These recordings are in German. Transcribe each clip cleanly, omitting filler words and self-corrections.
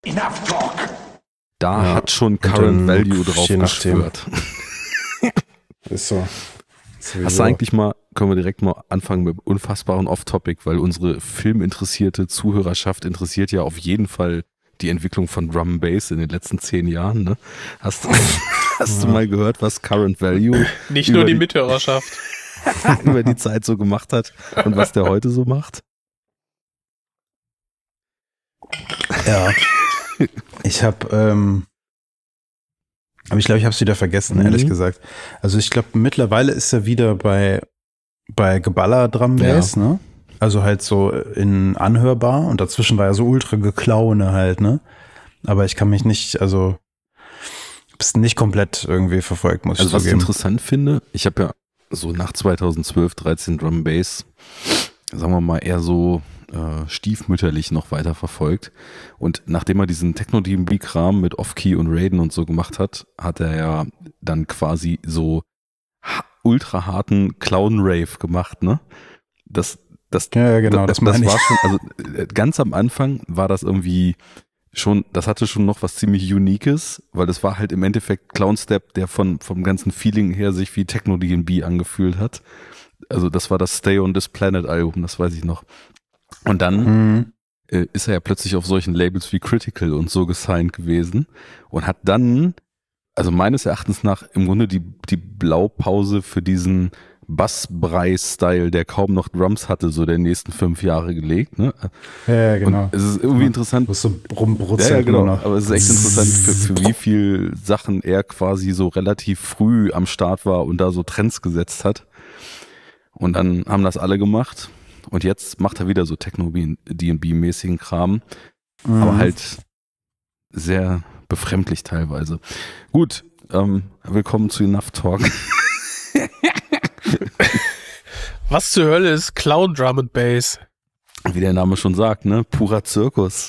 Enough talk! Da hat schon Current Value drauf geschwört. Ist so. Hast du eigentlich mal, können wir direkt mal anfangen mit unfassbaren Off-Topic, weil unsere filminteressierte Zuhörerschaft interessiert ja auf jeden Fall die Entwicklung von Drum and Bass in den letzten 10 Jahren. Ne? Hast du mal gehört, was Current Value nicht nur die Mithörerschaft über die Zeit so gemacht hat und was der heute so macht? Ja. Ich habe, aber ich glaube, ich habe es wieder vergessen, ehrlich gesagt. Also ich glaube, mittlerweile ist er wieder bei Geballer Drum Bass, ne? Also halt so in anhörbar und dazwischen war ja so ultra Geklaune halt, ne? Aber ich kann mich nicht, also bist nicht komplett irgendwie verfolgt, muss ich zugeben. Also was ich interessant finde, ich habe ja so nach 2012, 13 Drum Bass, sagen wir mal eher so stiefmütterlich noch weiter verfolgt. Und nachdem er diesen Techno-DnB-Kram mit Off-Key und Raiden und so gemacht hat, hat er ja dann quasi so ultra harten Clown-Rave gemacht, ne? Ja, genau, das war schon, also ganz am Anfang war das irgendwie schon, das hatte schon noch was ziemlich Uniques, weil das war halt im Endeffekt Clown-Step, der vom ganzen Feeling her sich wie Techno-DnB angefühlt hat. Also das war das Stay on This Planet Album, das weiß ich noch. Und dann ist er ja plötzlich auf solchen Labels wie Critical und so gesigned gewesen und hat dann, also meines Erachtens nach, im Grunde die Blaupause für diesen Bassbrei-Style, der kaum noch Drums hatte, so der nächsten 5 Jahre gelegt. Ne? Ja, genau. Und es ist irgendwie interessant. Wo es so rumbrutzelt. Ja, genau. Noch. Aber es ist echt interessant, für wie viel Sachen er quasi so relativ früh am Start war und da so Trends gesetzt hat. Und dann haben das alle gemacht. Und jetzt macht er wieder so Techno-DnB-mäßigen Kram, aber halt sehr befremdlich teilweise. Gut, willkommen zu Enough Talk. Was zur Hölle ist Clown Drum and Bass? Wie der Name schon sagt, ne? Purer Zirkus.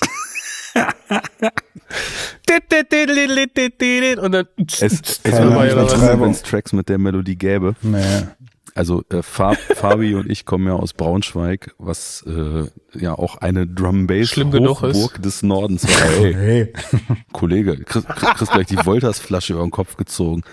Und dann wenn es Tracks mit der Melodie gäbe. Nee. Also Fabi und ich kommen ja aus Braunschweig, was ja auch eine Drum-Bass-Hochburg des Nordens war. Hey. Kollege, kriegst gleich die Wolters-Flasche über den Kopf gezogen.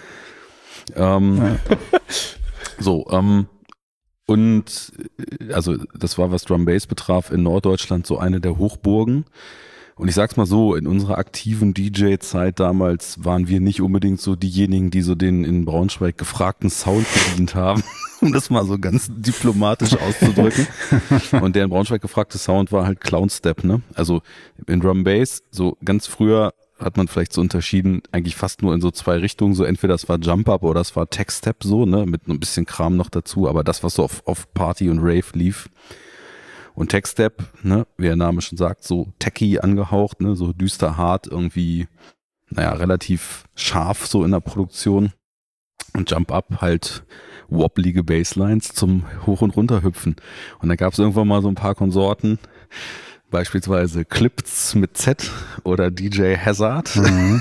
Und also das war, was Drum-Bass betraf, in Norddeutschland so eine der Hochburgen. Und ich sag's mal so, in unserer aktiven DJ-Zeit damals waren wir nicht unbedingt so diejenigen, die so den in Braunschweig gefragten Sound bedient haben, um das mal so ganz diplomatisch auszudrücken. Und der in Braunschweig gefragte Sound war halt Clown-Step, ne? Also in Drum Bass, so ganz früher hat man vielleicht so unterschieden, eigentlich fast nur in so 2 Richtungen, so entweder das war Jump-Up oder das war Tech-Step so, ne? Mit ein bisschen Kram noch dazu, aber das, was so auf Party und Rave lief. Und Tech-Step, ne, wie der Name schon sagt, so techy angehaucht, ne, so düster hart, irgendwie, naja, relativ scharf so in der Produktion. Und Jump-Up halt wobblige Basslines zum Hoch- und Runterhüpfen. Und da gab es irgendwann mal so ein paar Konsorten, beispielsweise Clips mit Z oder DJ Hazard,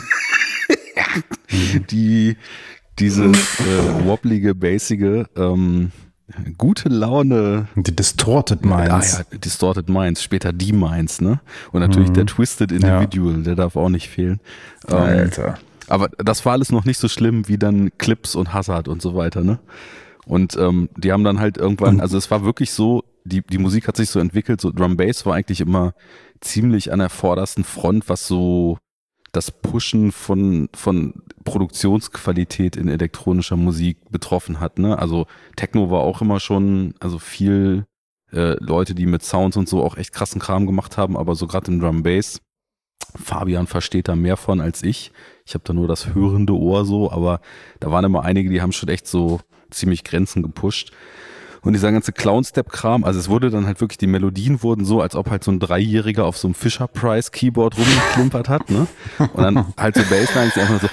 die diese wobblige, bassige, gute Laune. Die Distorted Minds. Ja, Distorted Minds, später die Minds, ne? Und natürlich der Twisted Individual, der darf auch nicht fehlen. Alter. Aber das war alles noch nicht so schlimm wie dann Clips und Hazard und so weiter, ne? Und die haben dann halt irgendwann, also es war wirklich so, die Musik hat sich so entwickelt, so Drum Bass war eigentlich immer ziemlich an der vordersten Front, was so das Pushen von Produktionsqualität in elektronischer Musik betroffen hat, ne? Also Techno war auch immer schon, also viel Leute, die mit Sounds und so auch echt krassen Kram gemacht haben, aber so gerade im Drum Bass, Fabian versteht da mehr von als ich. Ich habe da nur das hörende Ohr so, aber da waren immer einige, die haben schon echt so ziemlich Grenzen gepusht. Und dieser ganze Clown-Step-Kram, also es wurde dann halt wirklich, die Melodien wurden so, als ob halt so ein 3-Jähriger auf so einem Fisher-Price-Keyboard rumgeklimpert hat, ne? Und dann halt so Basslines, die einfach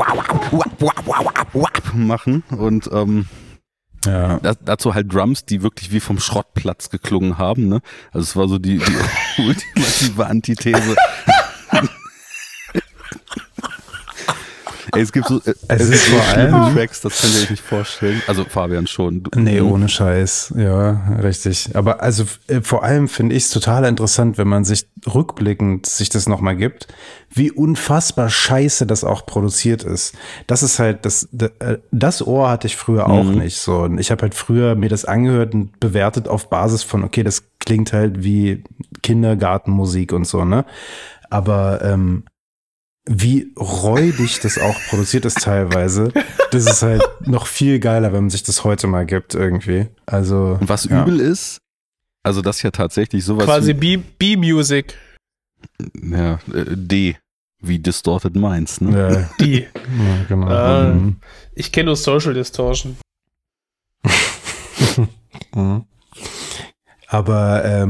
so machen und dazu halt Drums, die wirklich wie vom Schrottplatz geklungen haben, ne? Also es war so die ultimative Antithese. Ey, es gibt so, es ist gibt so vor viele allem- Tracks, das könnt ihr euch nicht vorstellen. Also Fabian schon. Nee, ohne Scheiß. Ja, richtig. Aber also vor allem finde ich es total interessant, wenn man sich rückblickend sich das nochmal gibt, wie unfassbar scheiße das auch produziert ist. Das ist halt, das Ohr hatte ich früher auch nicht so. Und ich habe halt früher mir das angehört und bewertet auf Basis von, okay, das klingt halt wie Kindergartenmusik und so, ne? Aber wie räudig das auch produziert ist teilweise, das ist halt noch viel geiler, wenn man sich das heute mal gibt irgendwie. Also Und was ja. übel ist, also das ja tatsächlich sowas Quasi B-Music. ja, D, wie Distorted Minds, ne? Ja, Die. ja, genau. Ah. Ich kenne nur Social Distortion. Mhm. Aber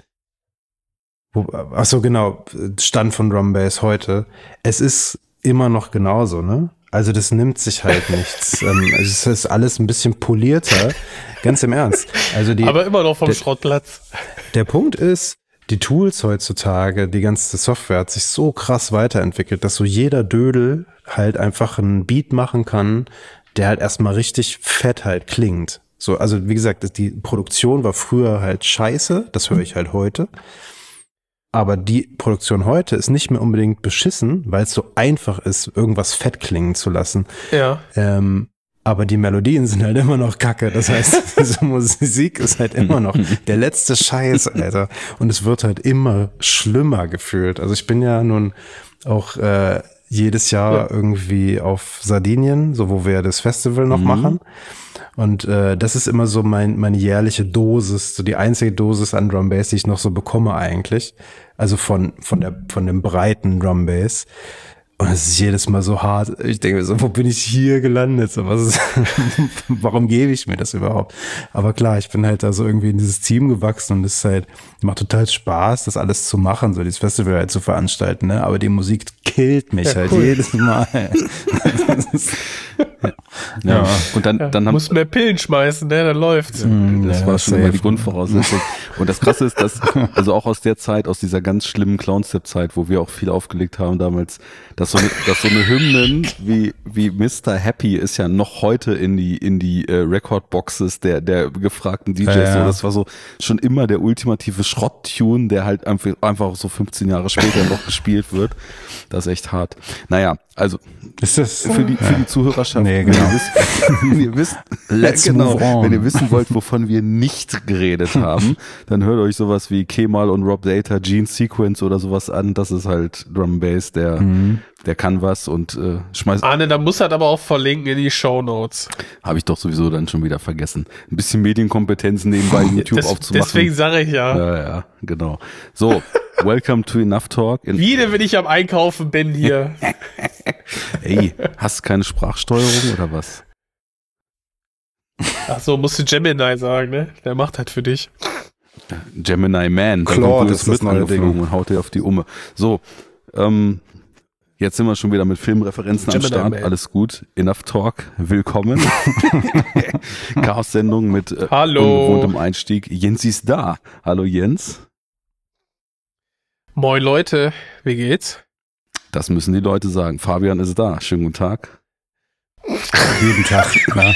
ach so, genau, Stand von Drum Bass heute. Es ist immer noch genauso, ne? Also das nimmt sich halt nichts. Es ist alles ein bisschen polierter, ganz im Ernst. Also Aber immer noch vom Schrottplatz. der Punkt ist, die Tools heutzutage, die ganze Software hat sich so krass weiterentwickelt, dass so jeder Dödel halt einfach einen Beat machen kann, der halt erstmal richtig fett halt klingt. So, also wie gesagt, die Produktion war früher halt scheiße, das höre ich halt heute. Aber die Produktion heute ist nicht mehr unbedingt beschissen, weil es so einfach ist, irgendwas fett klingen zu lassen. Ja. Aber die Melodien sind halt immer noch kacke. Das heißt, diese Musik ist halt immer noch der letzte Scheiß, Alter. Und es wird halt immer schlimmer gefühlt. Also ich bin ja nun auch jedes Jahr irgendwie auf Sardinien, so wo wir das Festival noch machen. Und das ist immer so meine jährliche Dosis, so die einzige Dosis an Drum Bass, die ich noch so bekomme eigentlich. Also von dem breiten Drum Bass. Und es ist jedes Mal so hart. Ich denke mir so, wo bin ich hier gelandet? So, warum gebe ich mir das überhaupt? Aber klar, ich bin halt da so irgendwie in dieses Team gewachsen und es ist halt, macht total Spaß, das alles zu machen, so dieses Festival halt zu veranstalten, ne? Aber die Musik killt mich halt jedes Mal. Ja. Und dann haben Muss mehr Pillen schmeißen, ne? Dann läuft's. das war schon immer die Grundvoraussetzung. Und das Krasse ist, dass, also auch aus der Zeit, aus dieser ganz schlimmen Clownstep-Zeit, wo wir auch viel aufgelegt haben damals, dass so eine Hymnen wie Mr. Happy ist ja noch heute in die Recordboxes der gefragten DJs. Ja. So, das war so schon immer der ultimative Schrott-Tune, der halt einfach so 15 Jahre später noch gespielt wird. Das ist echt hart. Naja, also Ist das für die Zuhörerschaft, Nee, genau. wenn ihr wisst, Let's move on. wenn ihr wissen wollt, wovon wir nicht geredet haben, dann hört euch sowas wie Kemal und Rob Data, Gene Sequence oder sowas an. Das ist halt Drum Bass, der kann was und schmeißt. Arne, da muss halt aber auch verlinken in die Shownotes. Habe ich doch sowieso dann schon wieder vergessen. Ein bisschen Medienkompetenz nebenbei YouTube aufzumachen. Deswegen sage ich ja. Ja, genau. So, welcome to Enough Talk. Wie denn, wenn ich am Einkaufen bin hier? Ey, hast du keine Sprachsteuerung oder was? Ach so, musst du Gemini sagen, ne? Der macht halt für dich. Gemini Man. Da Claude kommt Will ist das Smith neue angeflogen Ding. und haut dir auf die Umme. So, jetzt sind wir schon wieder mit Filmreferenzen am Gemini Start. Man. Alles gut. Enough Talk. Willkommen. Chaos-Sendung mit Hallo. ungewohntem Einstieg. Jens ist da. Hallo Jens. Moin Leute, wie geht's? Das müssen die Leute sagen. Fabian ist da. Schönen guten Tag. jeden Tag. Klar.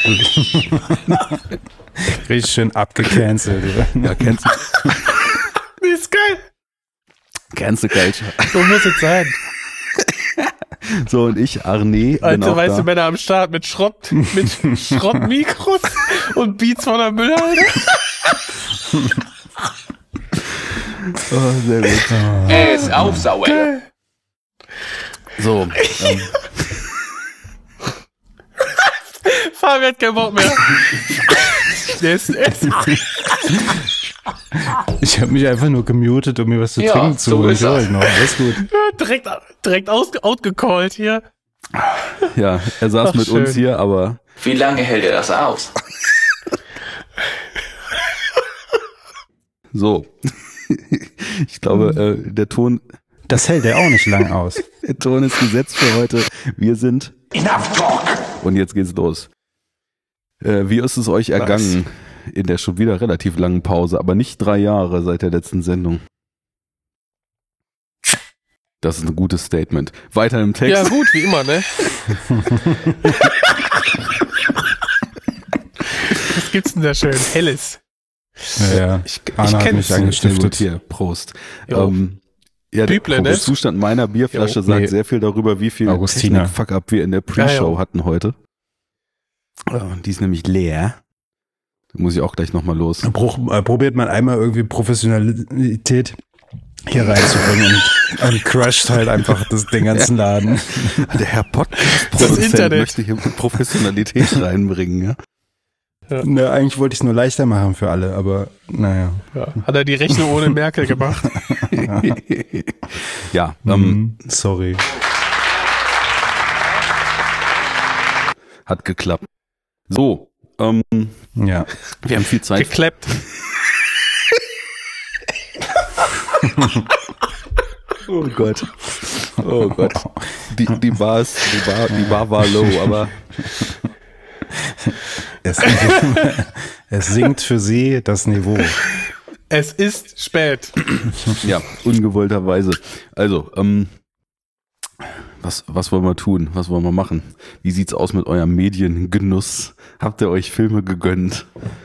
Richtig schön abgecancelt. Ja, kennst du Nee, ist geil. Cancel Culture. So muss es sein. So, und ich, Arne, bin Alte auch weiße da. Männer am Start mit Schrottmikros und Beats von der Müllhalde. Oh, sehr gut. Er ist aufsauer. So, Fabian hat keinen Bock mehr. Der ist Ich habe mich einfach nur gemutet, um mir was zu Ja, trinken zu so holen. ist das. Noch. Alles gut. direkt outgecallt hier. ja, er saß Ach, mit uns schön. hier, aber Wie lange hält er das aus? so. Ich glaube, der Ton Das hält er auch nicht lang aus. ist gesetzt für heute. Wir sind Enough Talk. und jetzt geht's los. Wie ist es euch ergangen in der schon wieder relativ langen Pause, aber nicht 3 Jahre seit der letzten Sendung? Das ist ein gutes Statement. Weiter im Text. Ja, gut, wie immer, ne? Was gibt's denn da schön? Helles. Ja. Ich Anna hat kenn's. mich Sehr gut angestiftet. hier. Prost. Jo. Ja, Büble, der ne? Zustand meiner Bierflasche Jo. sagt Nee. sehr viel darüber, wie viel Augustiner. Technik-Fuck-Up wir in der Pre-Show Ja. hatten heute. Die ist nämlich leer. Da muss ich auch gleich nochmal los. Probiert man einmal irgendwie Professionalität hier reinzubringen und crasht halt einfach den ganzen Laden. Der Herr Podcast-Produzent Internet. möchte hier Professionalität reinbringen, ja? Ne, eigentlich wollte ich es nur leichter machen für alle, aber naja. Ja. Hat er die Rechnung ohne Merkel gemacht? Ja, Sorry. hat geklappt. So, Ja. wir haben viel Zeit. Geklappt. Oh Gott. Oh Gott. Die Bar war low, aber Es sinkt für sie das Niveau. Es ist spät. ja, ungewollterweise. Also, was wollen wir tun? Was wollen wir machen? Wie sieht's aus mit eurem Mediengenuss? Habt ihr euch Filme gegönnt?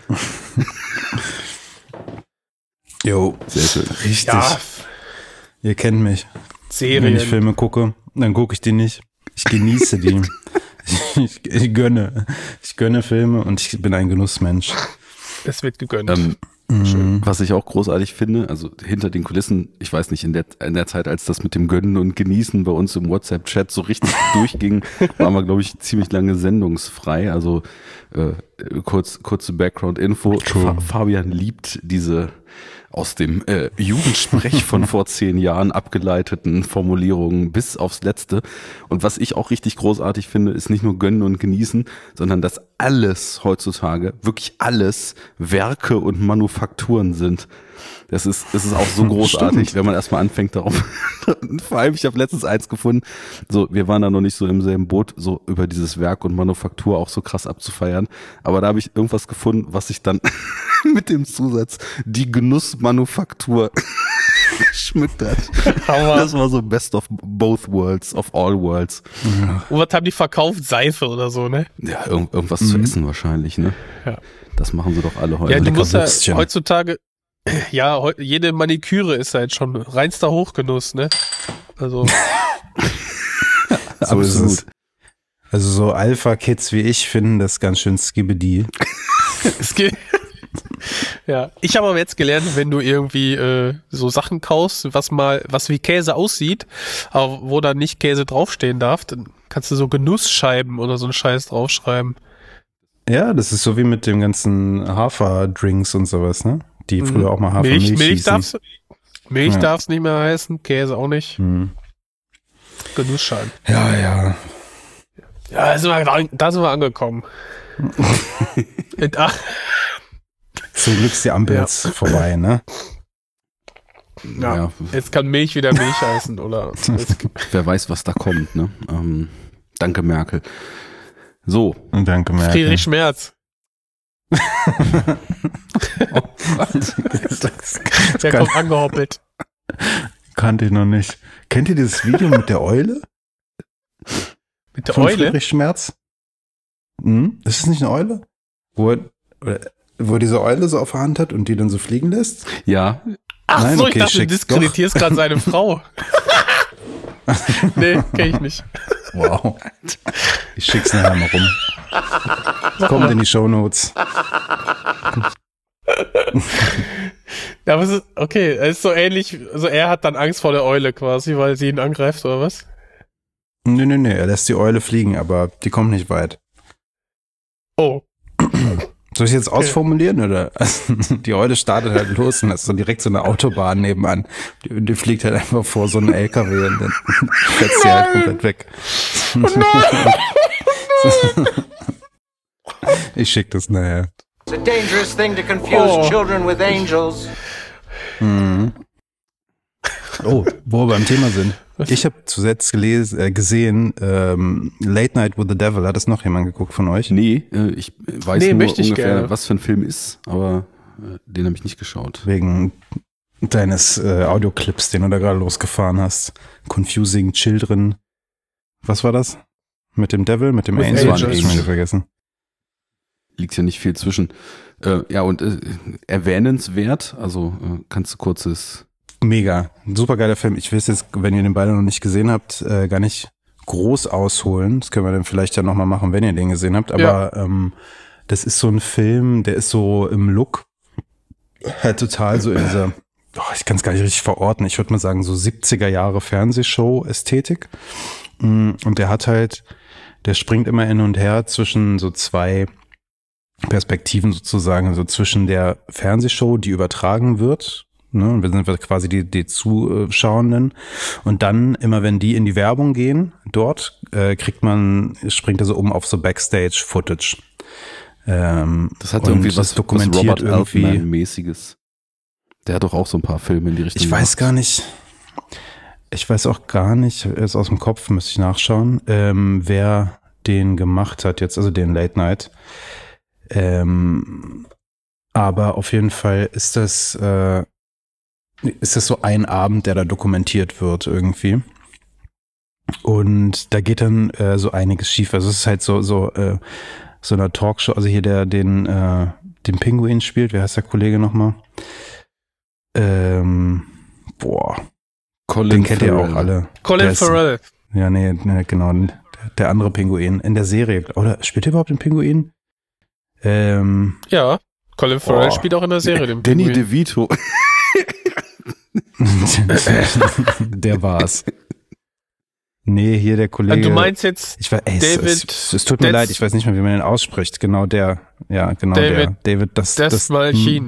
Jo, Sehr schön. richtig. Ja, Ihr kennt mich. Wenn Serien. ich Filme gucke, dann gucke ich die nicht. Ich genieße die. Ich gönne. Ich gönne Filme und ich bin ein Genussmensch. Es wird gegönnt. Was ich auch großartig finde, also hinter den Kulissen, ich weiß nicht, in der Zeit, als das mit dem Gönnen und Genießen bei uns im WhatsApp-Chat so richtig durchging, waren wir, glaube ich, ziemlich lange sendungsfrei. Also kurze Background-Info. Fabian liebt diese aus dem Jugendsprech von vor 10 Jahren abgeleiteten Formulierungen bis aufs Letzte. Und was ich auch richtig großartig finde, ist nicht nur Gönnen und Genießen, sondern dass alles heutzutage, wirklich alles, Werke und Manufakturen sind. Das ist auch so großartig, wenn man erstmal anfängt darauf. Vor allem, ich habe letztens eins gefunden, so, wir waren da noch nicht so im selben Boot, so über dieses Werk und Manufaktur auch so krass abzufeiern. Aber da habe ich irgendwas gefunden, was sich dann mit dem Zusatz die Genussmanufaktur geschmückt hat. Aber- Das war so best of both worlds, of all worlds. Und was haben die verkauft? Seife oder so, ne? Ja, irgendwas zu essen wahrscheinlich, ne? Ja. Das machen sie doch alle heute. Ja, du lecker musst ja Würstchen. heutzutage, ja, jede Maniküre ist halt schon reinster Hochgenuss, ne? Also, So ist es. Also so Alpha-Kids wie ich finden das ganz schön skibidi. es geht. Ja, ich habe aber jetzt gelernt, wenn du irgendwie so Sachen kaufst, was wie Käse aussieht, aber wo dann nicht Käse draufstehen darf, dann kannst du so Genussscheiben oder so einen Scheiß draufschreiben. Ja, das ist so wie mit dem ganzen Haferdrinks und sowas, ne? Die früher auch mal Hafermilch Milch hießen. Milch Ja. darf's nicht mehr heißen, Käse auch nicht. Hm. Genussscheiben. Ja. Ja, da sind wir angekommen. Zum Glück ist die Ampel Ja. jetzt vorbei, ne? Ja, Jetzt kann Milch wieder Milch heißen, oder? wer weiß, was da kommt, ne? Danke, Merkel. So, Und danke, Merkel. Friedrich Schmerz. Der kann- kommt angehoppelt. Kannte ich noch nicht. Kennt ihr dieses Video mit der Eule? Mit der Von Eule? Friedrich Schmerz? Hm? Ist es nicht eine Eule? Wo er diese Eule so auf der Hand hat und die dann so fliegen lässt? ja, Ach Nein, so, okay, ich dachte, du schick's diskreditierst gerade seine Frau. Nee, kenn ich nicht. Wow. Ich schick's nachher mal rum. Kommt in die Shownotes. Ja, aber es ist, okay, es ist so ähnlich, also er hat dann Angst vor der Eule quasi, weil sie ihn angreift, oder was? Nee, er lässt die Eule fliegen, aber die kommt nicht weit. Oh. Soll ich jetzt ausformulieren, oder? Also, die Eule startet halt los und das ist so direkt so eine Autobahn nebenan. Die fliegt halt einfach vor so einen LKW und dann fährt sie halt komplett weg. Ich schick das nachher. It's a dangerous thing to confuse children with angels. Oh, wo wir beim Thema sind. Ich habe zuletzt gesehen, Late Night with the Devil. Hat das noch jemand geguckt von euch? nee, ich weiß Nee, nur möchte ich ungefähr, gerne. was für ein Film ist, aber den habe ich nicht geschaut. Wegen deines Audioclips, den du da gerade losgefahren hast. Confusing Children. Was war das? Mit dem Devil, mit dem With Angel? Angels. Hab ich schon wieder vergessen. Liegt ja nicht viel zwischen. Ja, und erwähnenswert, also kannst du kurzes... Mega. Ein super geiler Film. Ich will es jetzt, wenn ihr den beide noch nicht gesehen habt, gar nicht groß ausholen. Das können wir dann vielleicht ja nochmal machen, wenn ihr den gesehen habt. Aber das ist so ein Film, der ist so im Look halt total so in dieser, ich kann es gar nicht richtig verorten, ich würde mal sagen so 70er Jahre Fernsehshow-Ästhetik. Und der hat halt, der springt immer hin und her zwischen so zwei Perspektiven sozusagen, so zwischen der Fernsehshow, die übertragen wird, ne, und wir sind quasi die Zuschauenden, und dann immer, wenn die in die Werbung gehen, dort springt er so auf so Backstage-Footage. Das hat irgendwie was dokumentiert Robert Altman-mäßiges. Der hat doch auch so ein paar Filme in die Richtung. Ich weiß auch gar nicht, jetzt aus dem Kopf müsste ich nachschauen, wer den gemacht hat jetzt, also den Late Night. Aber auf jeden Fall ist das so ein Abend, der da dokumentiert wird irgendwie. Und da geht dann so einiges schief. Also es ist halt so einer Talkshow, also hier den Pinguin spielt, wer heißt der Kollege nochmal? Colin den kennt ihr Farrell. auch alle. Colin Farrell. Ja, nee, genau. Der andere Pinguin in der Serie. Oder spielt er überhaupt den Pinguin? Ja, Colin Farrell spielt auch in der Serie den Danny Pinguin. DeVito. Der war's. Nee, hier der Kollege. Du meinst jetzt ich weiß, David es tut mir leid, ich weiß nicht mehr, wie man den ausspricht. Genau der. Ja, genau David der. David, das Malchin.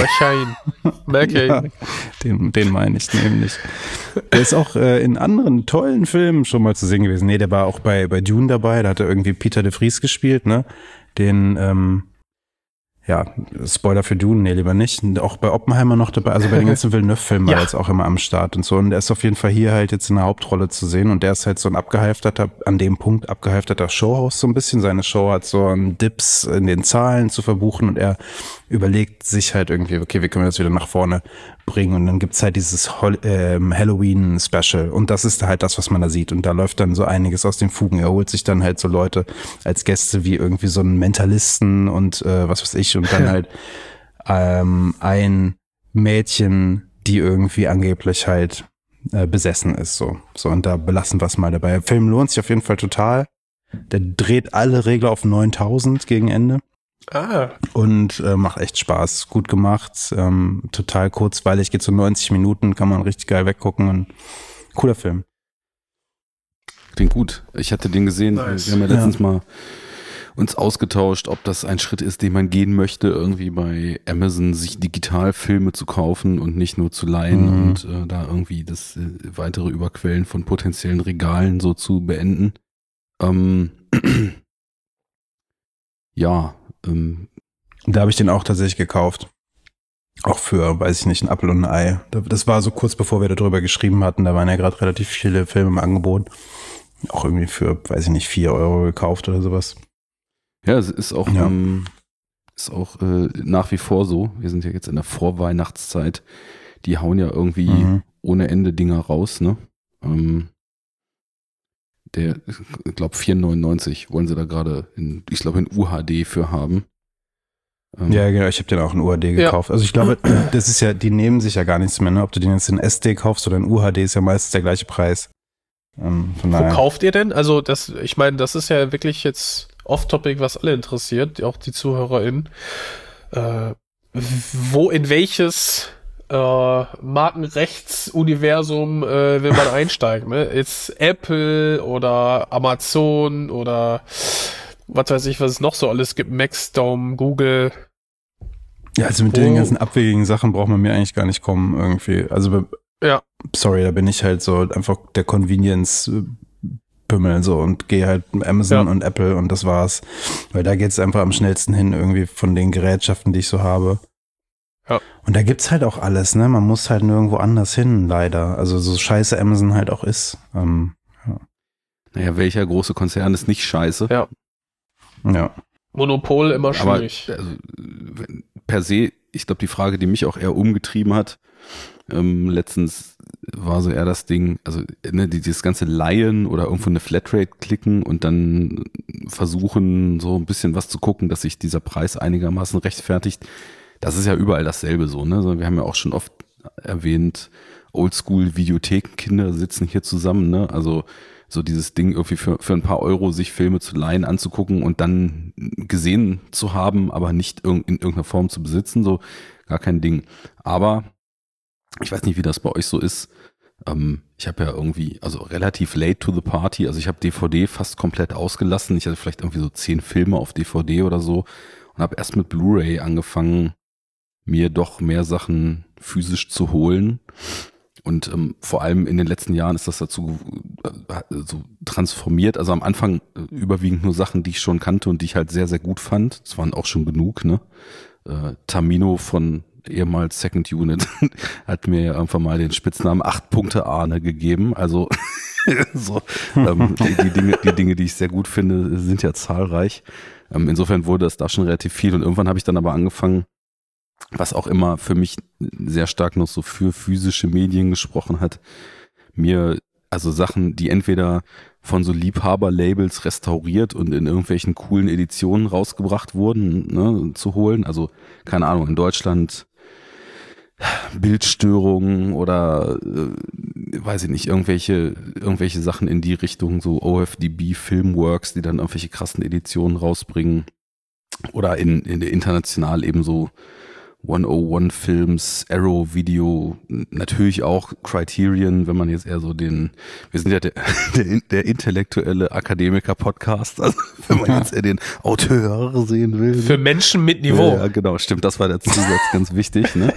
Ja, den meine ich nämlich. Der ist auch in anderen tollen Filmen schon mal zu sehen gewesen. Nee, der war auch bei Dune dabei. Da hat er irgendwie Peter de Vries gespielt, ne? Den, Spoiler für Dune, nee, lieber nicht. Und auch bei Oppenheimer noch dabei, also bei den ganzen Villeneuve-Filmen war er jetzt auch immer am Start und so. Und der ist auf jeden Fall hier halt jetzt in der Hauptrolle zu sehen. Und der ist halt so ein an dem Punkt abgehalfterter Showhost so ein bisschen. Seine Show hat so einen Dips in den Zahlen zu verbuchen und er überlegt sich halt irgendwie, okay, wie können wir das wieder nach vorne bringen? Und dann gibt's halt dieses Halloween-Special. Und das ist halt das, was man da sieht. Und da läuft dann so einiges aus den Fugen. Er holt sich dann halt so Leute als Gäste wie irgendwie so einen Mentalisten und was weiß ich. Und dann halt ein Mädchen, die irgendwie angeblich halt besessen ist. So, und da belassen wir es mal dabei. Der Film lohnt sich auf jeden Fall total. Der dreht alle Regler auf 9000 gegen Ende. Und macht echt Spaß. Gut gemacht. Total kurzweilig. Geht so 90 Minuten. Kann man richtig geil weggucken. Und cooler Film. Klingt gut. Ich hatte den gesehen. Nice. Wir haben ja letztens mal uns ausgetauscht, ob das ein Schritt ist, den man gehen möchte, irgendwie bei Amazon sich Digitalfilme zu kaufen und nicht nur zu leihen und da irgendwie das weitere Überquellen von potenziellen Regalen so zu beenden. Da habe ich den auch tatsächlich gekauft. Auch für, weiß ich nicht, ein Apfel und ein Ei. Das war so kurz bevor wir darüber geschrieben hatten. Da waren ja gerade relativ viele Filme im Angebot. Auch irgendwie für, weiß ich nicht, 4 Euro gekauft oder sowas. Ja, es ist auch, nach wie vor so. Wir sind ja jetzt in der Vorweihnachtszeit. Die hauen ja irgendwie ohne Ende Dinger raus, ne? Ich glaube 4,99 wollen sie da gerade in UHD für haben. Ja, genau, ich habe den auch in UHD gekauft. Also ich glaube, das ist ja, die nehmen sich ja gar nichts mehr, ne? Ob du den jetzt in SD kaufst oder in UHD, ist ja meistens der gleiche Preis. Wo kauft ihr denn? Also ich meine, das ist ja wirklich jetzt Off-Topic, was alle interessiert, auch die ZuhörerInnen. In welches Markenrechtsuniversum will man einsteigen? Ne? Ist Apple oder Amazon oder was weiß ich, was es noch so alles gibt, Maxdome, Google. Ja, also mit den ganzen abwegigen Sachen braucht man mir eigentlich gar nicht kommen irgendwie. Also sorry, da bin ich halt so einfach der Convenience-Pümmel so und gehe halt Amazon und Apple und das war's. Weil da geht's einfach am schnellsten hin irgendwie von den Gerätschaften, die ich so habe. Ja. Und da gibt's halt auch alles, ne? Man muss halt nirgendwo anders hin, leider. Also so scheiße Amazon halt auch ist. Naja, welcher große Konzern ist nicht scheiße? Ja. Ja. Monopol immer schwierig. Aber per se ich glaube, die Frage, die mich auch eher umgetrieben hat, letztens war so eher das Ding, also dieses ganze Leihen oder irgendwo eine Flatrate klicken und dann versuchen, so ein bisschen was zu gucken, dass sich dieser Preis einigermaßen rechtfertigt. Das ist ja überall dasselbe so, ne? Also wir haben ja auch schon oft erwähnt, Oldschool-Videothekenkinder sitzen hier zusammen, ne? Also so dieses Ding irgendwie für ein paar Euro sich Filme zu leihen, anzugucken und dann gesehen zu haben, aber nicht in irgendeiner Form zu besitzen, so gar kein Ding. Aber ich weiß nicht, wie das bei euch so ist. Ich habe ja irgendwie, also relativ late to the party, also ich habe DVD fast komplett ausgelassen. Ich hatte vielleicht irgendwie so 10 Filme auf DVD oder so und habe erst mit Blu-ray angefangen, mir doch mehr Sachen physisch zu holen. Und vor allem in den letzten Jahren ist das dazu so transformiert. Also am Anfang überwiegend nur Sachen, die ich schon kannte und die ich halt sehr, sehr gut fand. Das waren auch schon genug, ne? Tamino von ehemals Second Unit hat mir ja irgendwann mal den Spitznamen 8 Punkte Arne gegeben. Also so, die Dinge, die ich sehr gut finde, sind ja zahlreich. Insofern wurde es da schon relativ viel und irgendwann habe ich dann aber angefangen, was auch immer für mich sehr stark noch so für physische Medien gesprochen hat, mir also Sachen, die entweder von so Liebhaber-Labels restauriert und in irgendwelchen coolen Editionen rausgebracht wurden, ne, zu holen. Also keine Ahnung, in Deutschland Bildstörungen oder weiß ich nicht, irgendwelche Sachen in die Richtung, so OFDB Filmworks, die dann irgendwelche krassen Editionen rausbringen oder in der international eben so 101 Films, Arrow Video, natürlich auch Criterion, wenn man jetzt eher so wir sind ja der intellektuelle Akademiker-Podcast, also wenn man jetzt eher den Auteur sehen will. Für Menschen mit Niveau. Ja, genau, stimmt, das war der Zusatz ganz wichtig, ne?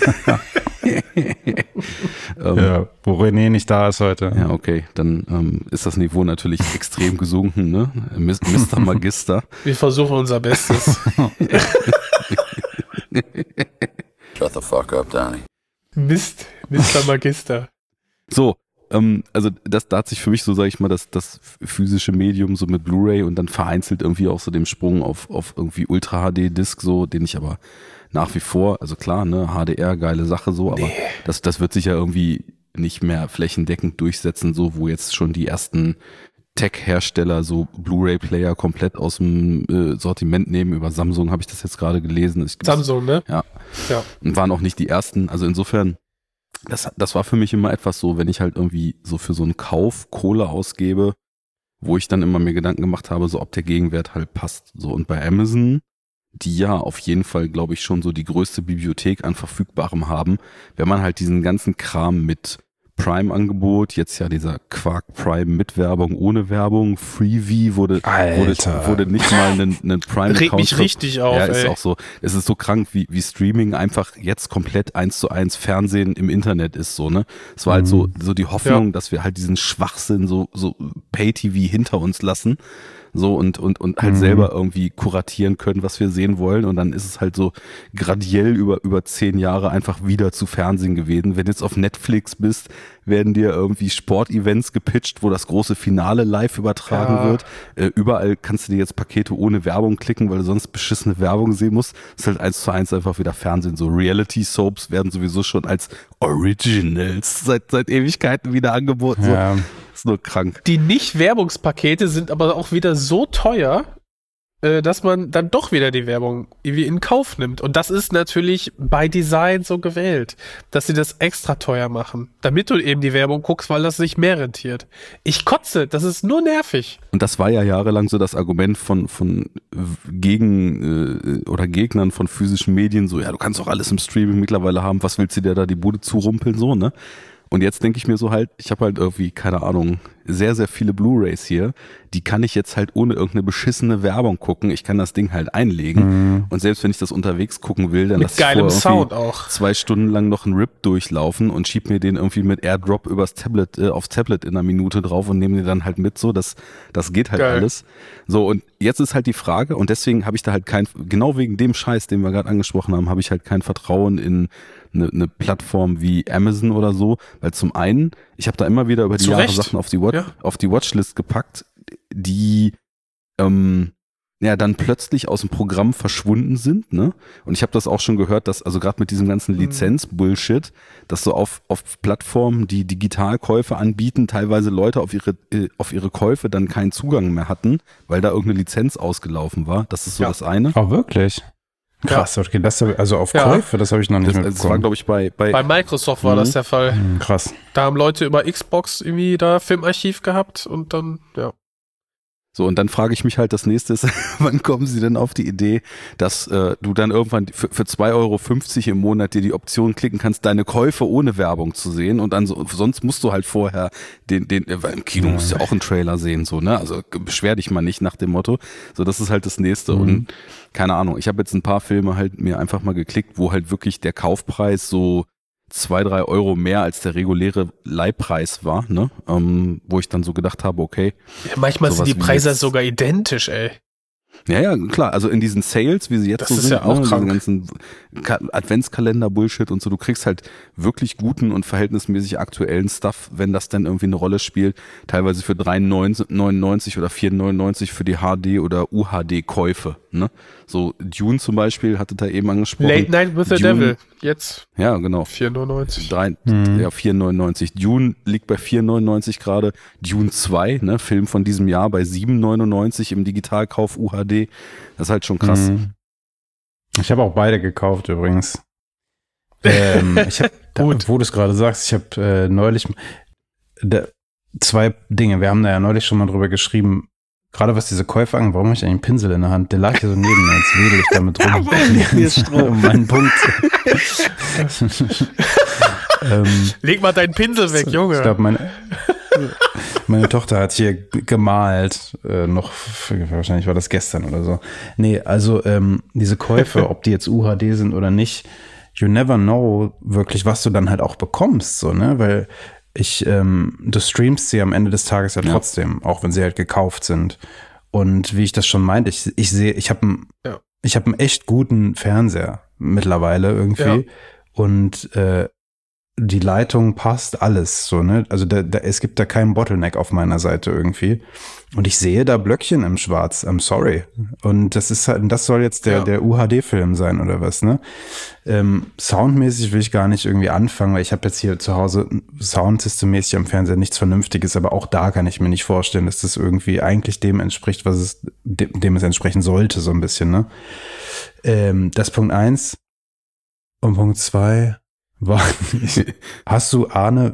Ja, wo René nicht da ist heute. Ja, okay, dann ist das Niveau natürlich extrem gesunken, ne? Mr. Magister. Wir versuchen unser Bestes. Shut the fuck up, Danny. Mr. Magister. So, also da hat sich für mich so, sag ich mal, das physische Medium so mit Blu-ray und dann vereinzelt irgendwie auch so dem Sprung auf irgendwie Ultra-HD-Disc so, den ich aber nach wie vor, also klar, ne, HDR, geile Sache so, aber das wird sich ja irgendwie nicht mehr flächendeckend durchsetzen, so wo jetzt schon die ersten Tech-Hersteller so Blu-ray-Player komplett aus dem Sortiment nehmen. Über Samsung habe ich das jetzt gerade gelesen. Samsung, ne? Ja. Und waren auch nicht die ersten. Also insofern, das war für mich immer etwas so, wenn ich halt irgendwie so für so einen Kauf Kohle ausgebe, wo ich dann immer mir Gedanken gemacht habe, so ob der Gegenwert halt passt. So, und bei Amazon, die ja auf jeden Fall, glaube ich, schon so die größte Bibliothek an Verfügbarem haben, wenn man halt diesen ganzen Kram mit Prime-Angebot, jetzt ja dieser Quark Prime mit Werbung, ohne Werbung, Freebie wurde nicht mal einen Prime-Account. Regt mich richtig auf, ja, ist ey. auch so. Es ist so krank, wie Streaming einfach jetzt komplett 1:1 Fernsehen im Internet ist, so, ne? Es war halt so die Hoffnung, dass wir halt diesen Schwachsinn so Pay-TV hinter uns lassen. So und halt selber irgendwie kuratieren können, was wir sehen wollen, und dann ist es halt so gradiell über 10 Jahre einfach wieder zu Fernsehen gewesen. Wenn du jetzt auf Netflix bist, werden dir irgendwie Sportevents gepitcht, wo das große Finale live übertragen wird. Überall kannst du dir jetzt Pakete ohne Werbung klicken, weil du sonst beschissene Werbung sehen musst. Das ist halt 1:1 einfach wieder Fernsehen. So Reality-Soaps werden sowieso schon als Originals seit Ewigkeiten wieder angeboten. Ja. So. Ist nur krank. Die Nicht-Werbungspakete sind aber auch wieder so teuer, dass man dann doch wieder die Werbung irgendwie in Kauf nimmt. Und das ist natürlich by Design so gewählt, dass sie das extra teuer machen, damit du eben die Werbung guckst, weil das sich mehr rentiert. Ich kotze, das ist nur nervig. Und das war ja jahrelang so das Argument von Gegnern von physischen Medien, so, ja, du kannst doch alles im Streaming mittlerweile haben, was willst du dir da die Bude zurumpeln, so, ne? Und jetzt denke ich mir so halt, ich habe halt irgendwie, keine Ahnung, sehr, sehr viele Blu-Rays hier, die kann ich jetzt halt ohne irgendeine beschissene Werbung gucken. Ich kann das Ding halt einlegen und selbst wenn ich das unterwegs gucken will, dann lasse ich geilem vorher Sound auch 2 Stunden lang noch einen RIP durchlaufen und schieb mir den irgendwie mit AirDrop übers Tablet, aufs Tablet in einer Minute drauf und nehme den dann halt mit, so, das geht halt Geil. alles. So, und jetzt ist halt die Frage, und deswegen habe ich da halt genau wegen dem Scheiß, den wir gerade angesprochen haben, habe ich halt kein Vertrauen in eine Plattform wie Amazon oder so, weil zum einen, ich habe da immer wieder über die Zu Jahre Recht. Sachen auf die Watchlist gepackt, die ja dann plötzlich aus dem Programm verschwunden sind, ne? Und ich habe das auch schon gehört, dass also gerade mit diesem ganzen Lizenz-Bullshit, dass so auf Plattformen, die Digitalkäufe anbieten, teilweise Leute auf ihre Käufe dann keinen Zugang mehr hatten, weil da irgendeine Lizenz ausgelaufen war. Das ist so das eine. Oh, wirklich? Krass, okay, das also auf Käufe, das habe ich noch nicht mitbekommen. Das war, glaube ich, bei Microsoft war das der Fall. Krass. Da haben Leute über Xbox irgendwie da Filmarchiv gehabt und dann, ja. So, und dann frage ich mich halt, das nächste ist, wann kommen sie denn auf die Idee, dass du dann irgendwann für 2,50 € im Monat dir die Option klicken kannst, deine Käufe ohne Werbung zu sehen und dann sonst musst du halt vorher weil im Kino musst du ja auch einen Trailer sehen, so, ne? Also beschwer dich mal nicht nach dem Motto. So, das ist halt das nächste und keine Ahnung, ich habe jetzt ein paar Filme halt mir einfach mal geklickt, wo halt wirklich der Kaufpreis so 2-3 € mehr als der reguläre Leihpreis war, ne? Wo ich dann so gedacht habe, okay. Ja, manchmal sind die Preise sogar identisch, ey. Ja, klar, also in diesen Sales, wie sie jetzt das so ist sind, ja auch krank. diesen ganzen Adventskalender-Bullshit und so, du kriegst halt wirklich guten und verhältnismäßig aktuellen Stuff, wenn das dann irgendwie eine Rolle spielt, teilweise für 3,99 oder 4,99 für die HD- oder UHD-Käufe, ne? So Dune zum Beispiel, hatte da eben angesprochen. Late Night with the Devil, jetzt. Ja, genau. 4,99. 4,99. Dune liegt bei 4,99 gerade. Dune 2, ne, Film von diesem Jahr bei 7,99 im Digitalkauf UHD. Das ist halt schon krass. Ich habe auch beide gekauft übrigens. Ich habe, wo du es gerade sagst, ich habe neulich 2 Dinge. Wir haben da ja neulich schon mal drüber geschrieben. Gerade was diese Käufe angeht, warum habe ich eigentlich einen Pinsel in der Hand? Der lag hier so neben mir, jetzt wedel ich damit rum. Hier ist Strom. Mein Punkt. Leg mal deinen Pinsel weg, Junge. Ich glaube, meine Tochter hat hier gemalt, wahrscheinlich war das gestern oder so. Nee, also diese Käufe, ob die jetzt UHD sind oder nicht, you never know wirklich, was du dann halt auch bekommst, so, ne, weil du streamst sie am Ende des Tages ja trotzdem, auch wenn sie halt gekauft sind. Und wie ich das schon meinte, ich habe einen echt guten Fernseher mittlerweile irgendwie. Ja. Und die Leitung passt alles so, ne? Also es gibt da keinen Bottleneck auf meiner Seite irgendwie. Und ich sehe da Blöckchen im Schwarz. I'm sorry. Und das ist halt, das soll jetzt der UHD-Film sein oder was, ne? Soundmäßig will ich gar nicht irgendwie anfangen, weil ich habe jetzt hier zu Hause soundsystemmäßig am Fernseher nichts Vernünftiges, aber auch da kann ich mir nicht vorstellen, dass das irgendwie eigentlich dem entspricht, dem es entsprechen sollte, so ein bisschen, ne? Das Punkt 1. Und Punkt 2 war, hast du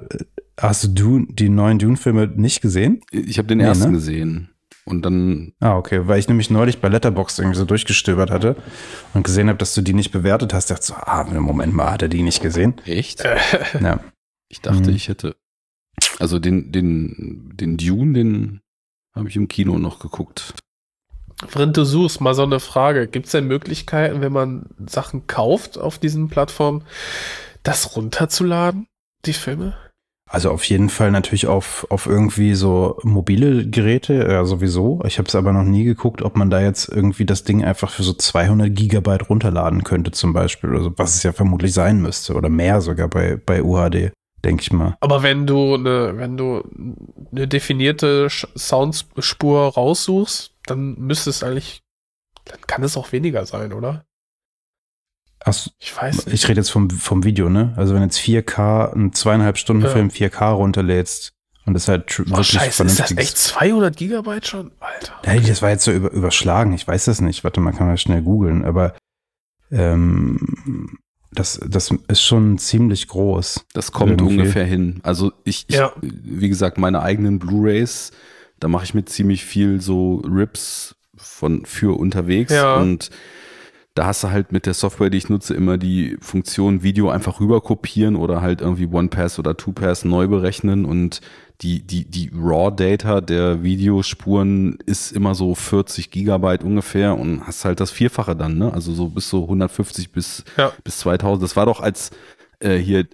die neuen Dune-Filme nicht gesehen? Ich habe den ersten gesehen. Und dann. Okay, weil ich nämlich neulich bei Letterboxd irgendwie so durchgestöbert hatte und gesehen habe, dass du die nicht bewertet hast, dachte so, Moment mal, hat er die nicht gesehen? Echt? Ja. Ich dachte, ich hätte. Also den Dune, den habe ich im Kino noch geguckt. Vrind, du suchst mal so eine Frage. Gibt es denn Möglichkeiten, wenn man Sachen kauft auf diesen Plattformen, das runterzuladen, die Filme? Also auf jeden Fall natürlich auf irgendwie so mobile Geräte, ja sowieso. Ich habe es aber noch nie geguckt, ob man da jetzt irgendwie das Ding einfach für so 200 Gigabyte runterladen könnte zum Beispiel. Oder so, was es ja vermutlich sein müsste. Oder mehr sogar bei UHD, denke ich mal. Aber wenn du eine definierte Soundspur raussuchst, dann kann es auch weniger sein, oder? Ich weiß nicht. Ich rede jetzt vom Video, ne? Also wenn jetzt 4K, einen 2,5 Stunden Film 4K runterlädst und das halt wirklich Scheiße, ist das echt 200 Gigabyte schon? Alter. Ja, das war jetzt so überschlagen, ich weiß das nicht. Warte mal, kann man schnell googeln, aber das ist schon ziemlich groß. Das kommt ungefähr hin. Also ich wie gesagt, meine eigenen Blu-rays, da mache ich mit ziemlich viel so Rips für unterwegs und da hast du halt mit der Software, die ich nutze, immer die Funktion Video einfach rüber kopieren oder halt irgendwie One-Pass oder Two-Pass neu berechnen und die Raw-Data der Videospuren ist immer so 40 Gigabyte ungefähr und hast halt das Vierfache dann, ne? Also so bis so 150 bis 2000. Das war doch als hier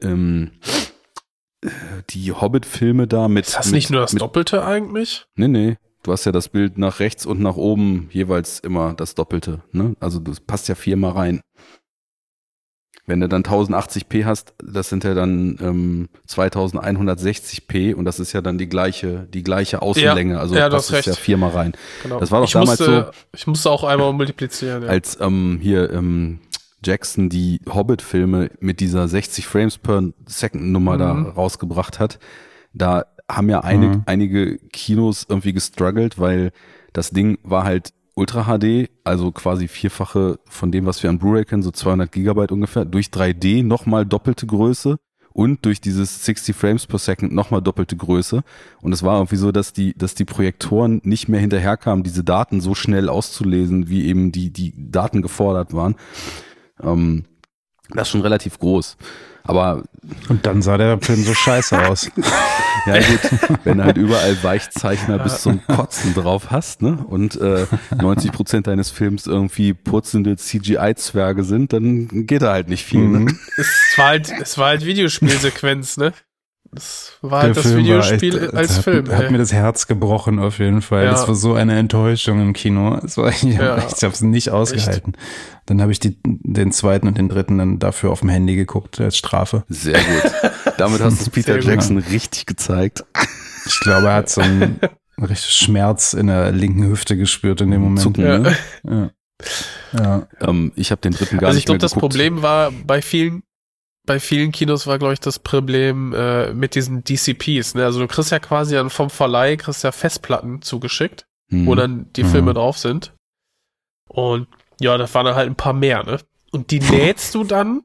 die Hobbit-Filme da mit. Ist das nicht nur das Doppelte eigentlich? Nee. Du hast ja das Bild nach rechts und nach oben jeweils immer das Doppelte, ne? Also das passt ja 4-mal rein. Wenn du dann 1080p hast, das sind ja dann 2160p und das ist ja dann die gleiche Außenlänge. Also ja, das ist ja 4-mal rein. Genau. Das war doch damals so. Ich musste auch einmal multiplizieren. Ja. Als Jackson die Hobbit-Filme mit dieser 60 Frames per Second Nummer da rausgebracht hat, da haben ja einige Kinos irgendwie gestruggelt, weil das Ding war halt Ultra HD, also quasi 4-fache von dem, was wir an Blu-ray kennen, so 200 Gigabyte ungefähr, durch 3D nochmal doppelte Größe und durch dieses 60 Frames per Second nochmal doppelte Größe. Und es war irgendwie so, dass die Projektoren nicht mehr hinterherkamen, diese Daten so schnell auszulesen, wie eben die Daten gefordert waren. Das ist schon relativ groß. Aber und dann sah der Film so scheiße aus. ja gut, wenn du halt überall Weichzeichner bis zum Kotzen drauf hast, ne? Und 90% deines Films irgendwie purzelnde CGI-Zwerge sind, dann geht da halt nicht viel, ne? Es war halt Videospielsequenz, ne? Das war halt Der das Film Videospiel war echt, als Film. Hat mir das Herz gebrochen auf jeden Fall. Ja. Das war so eine Enttäuschung im Kino. Ich habe es nicht ausgehalten. Dann habe ich den zweiten und den dritten dann dafür auf dem Handy geguckt als Strafe. Sehr gut. Damit hast du Peter Jackson richtig gezeigt. Ich glaube, er hat so einen richtig Schmerz in der linken Hüfte gespürt in dem Moment. Zucken, ne? Ja. Ich habe den dritten gar Also ich nicht mehr glaube, das geguckt. Problem war bei vielen Kinos war, glaube ich, das Problem mit diesen DCPs. Ne? Also du kriegst ja quasi dann vom Verleih Festplatten zugeschickt, wo dann die Filme drauf sind. Und ja, das waren dann halt ein paar mehr, ne? Und die lädst du dann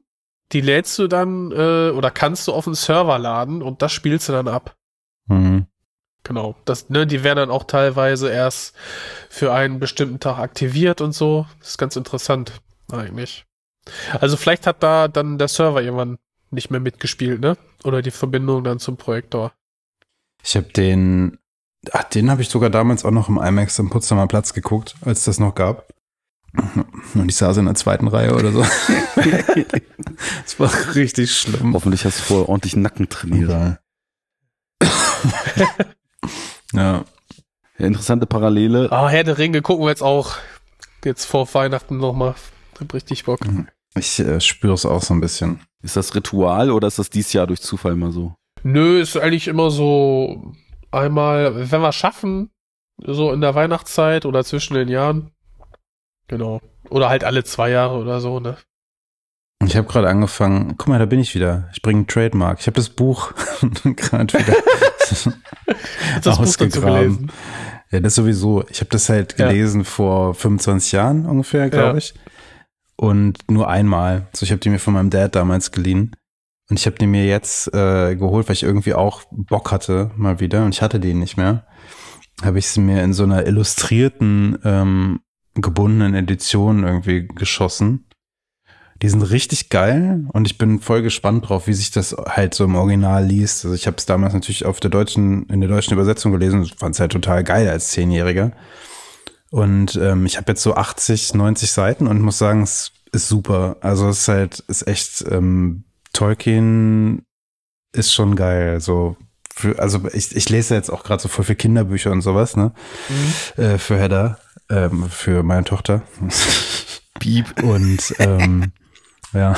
oder kannst du auf den Server laden und das spielst du dann ab. Mhm. Genau. Die werden dann auch teilweise erst für einen bestimmten Tag aktiviert und so. Das ist ganz interessant, eigentlich. Also vielleicht hat da dann der Server irgendwann nicht mehr mitgespielt, ne? Oder die Verbindung dann zum Projektor. Ich habe den habe ich sogar damals auch noch im IMAX am Potsdamer Platz geguckt, als das noch gab. Und ich saß in der zweiten Reihe oder so. Das war richtig schlimm. Hoffentlich hast du vorher ordentlich Nacken trainiert. Ja. Ja, interessante Parallele. Herr der Ringe gucken wir jetzt auch jetzt vor Weihnachten nochmal. Hab richtig Bock. Ich spüre es auch so ein bisschen. Ist das Ritual oder ist das dieses Jahr durch Zufall mal so? Nö, ist eigentlich immer so einmal, wenn wir schaffen, so in der Weihnachtszeit oder zwischen den Jahren. Genau. Oder halt alle 2 Jahre oder so, ne? Ich habe gerade angefangen, guck mal, da bin ich wieder. Ich bringe ein Trademark. Ich habe das Buch gerade wieder Das Buch dazu gelesen. Ja, das sowieso. Ich habe das halt gelesen vor 25 Jahren ungefähr, glaube ich. Und nur einmal. So, ich habe die mir von meinem Dad damals geliehen. Und ich habe die mir jetzt geholt, weil ich irgendwie auch Bock hatte, mal wieder. Und ich hatte die nicht mehr. Habe ich sie mir in so einer illustrierten, gebundenen Edition irgendwie geschossen. Die sind richtig geil und ich bin voll gespannt drauf, wie sich das halt so im Original liest. Also ich habe es damals natürlich in der deutschen Übersetzung gelesen und fand es halt total geil als 10-Jähriger. Und ich habe jetzt so 80, 90 Seiten und muss sagen, es ist super. Also es ist echt, Tolkien ist schon geil. So ich lese jetzt auch gerade so voll für Kinderbücher und sowas, ne? Für Hedda, für meine Tochter. Piep. Und ja.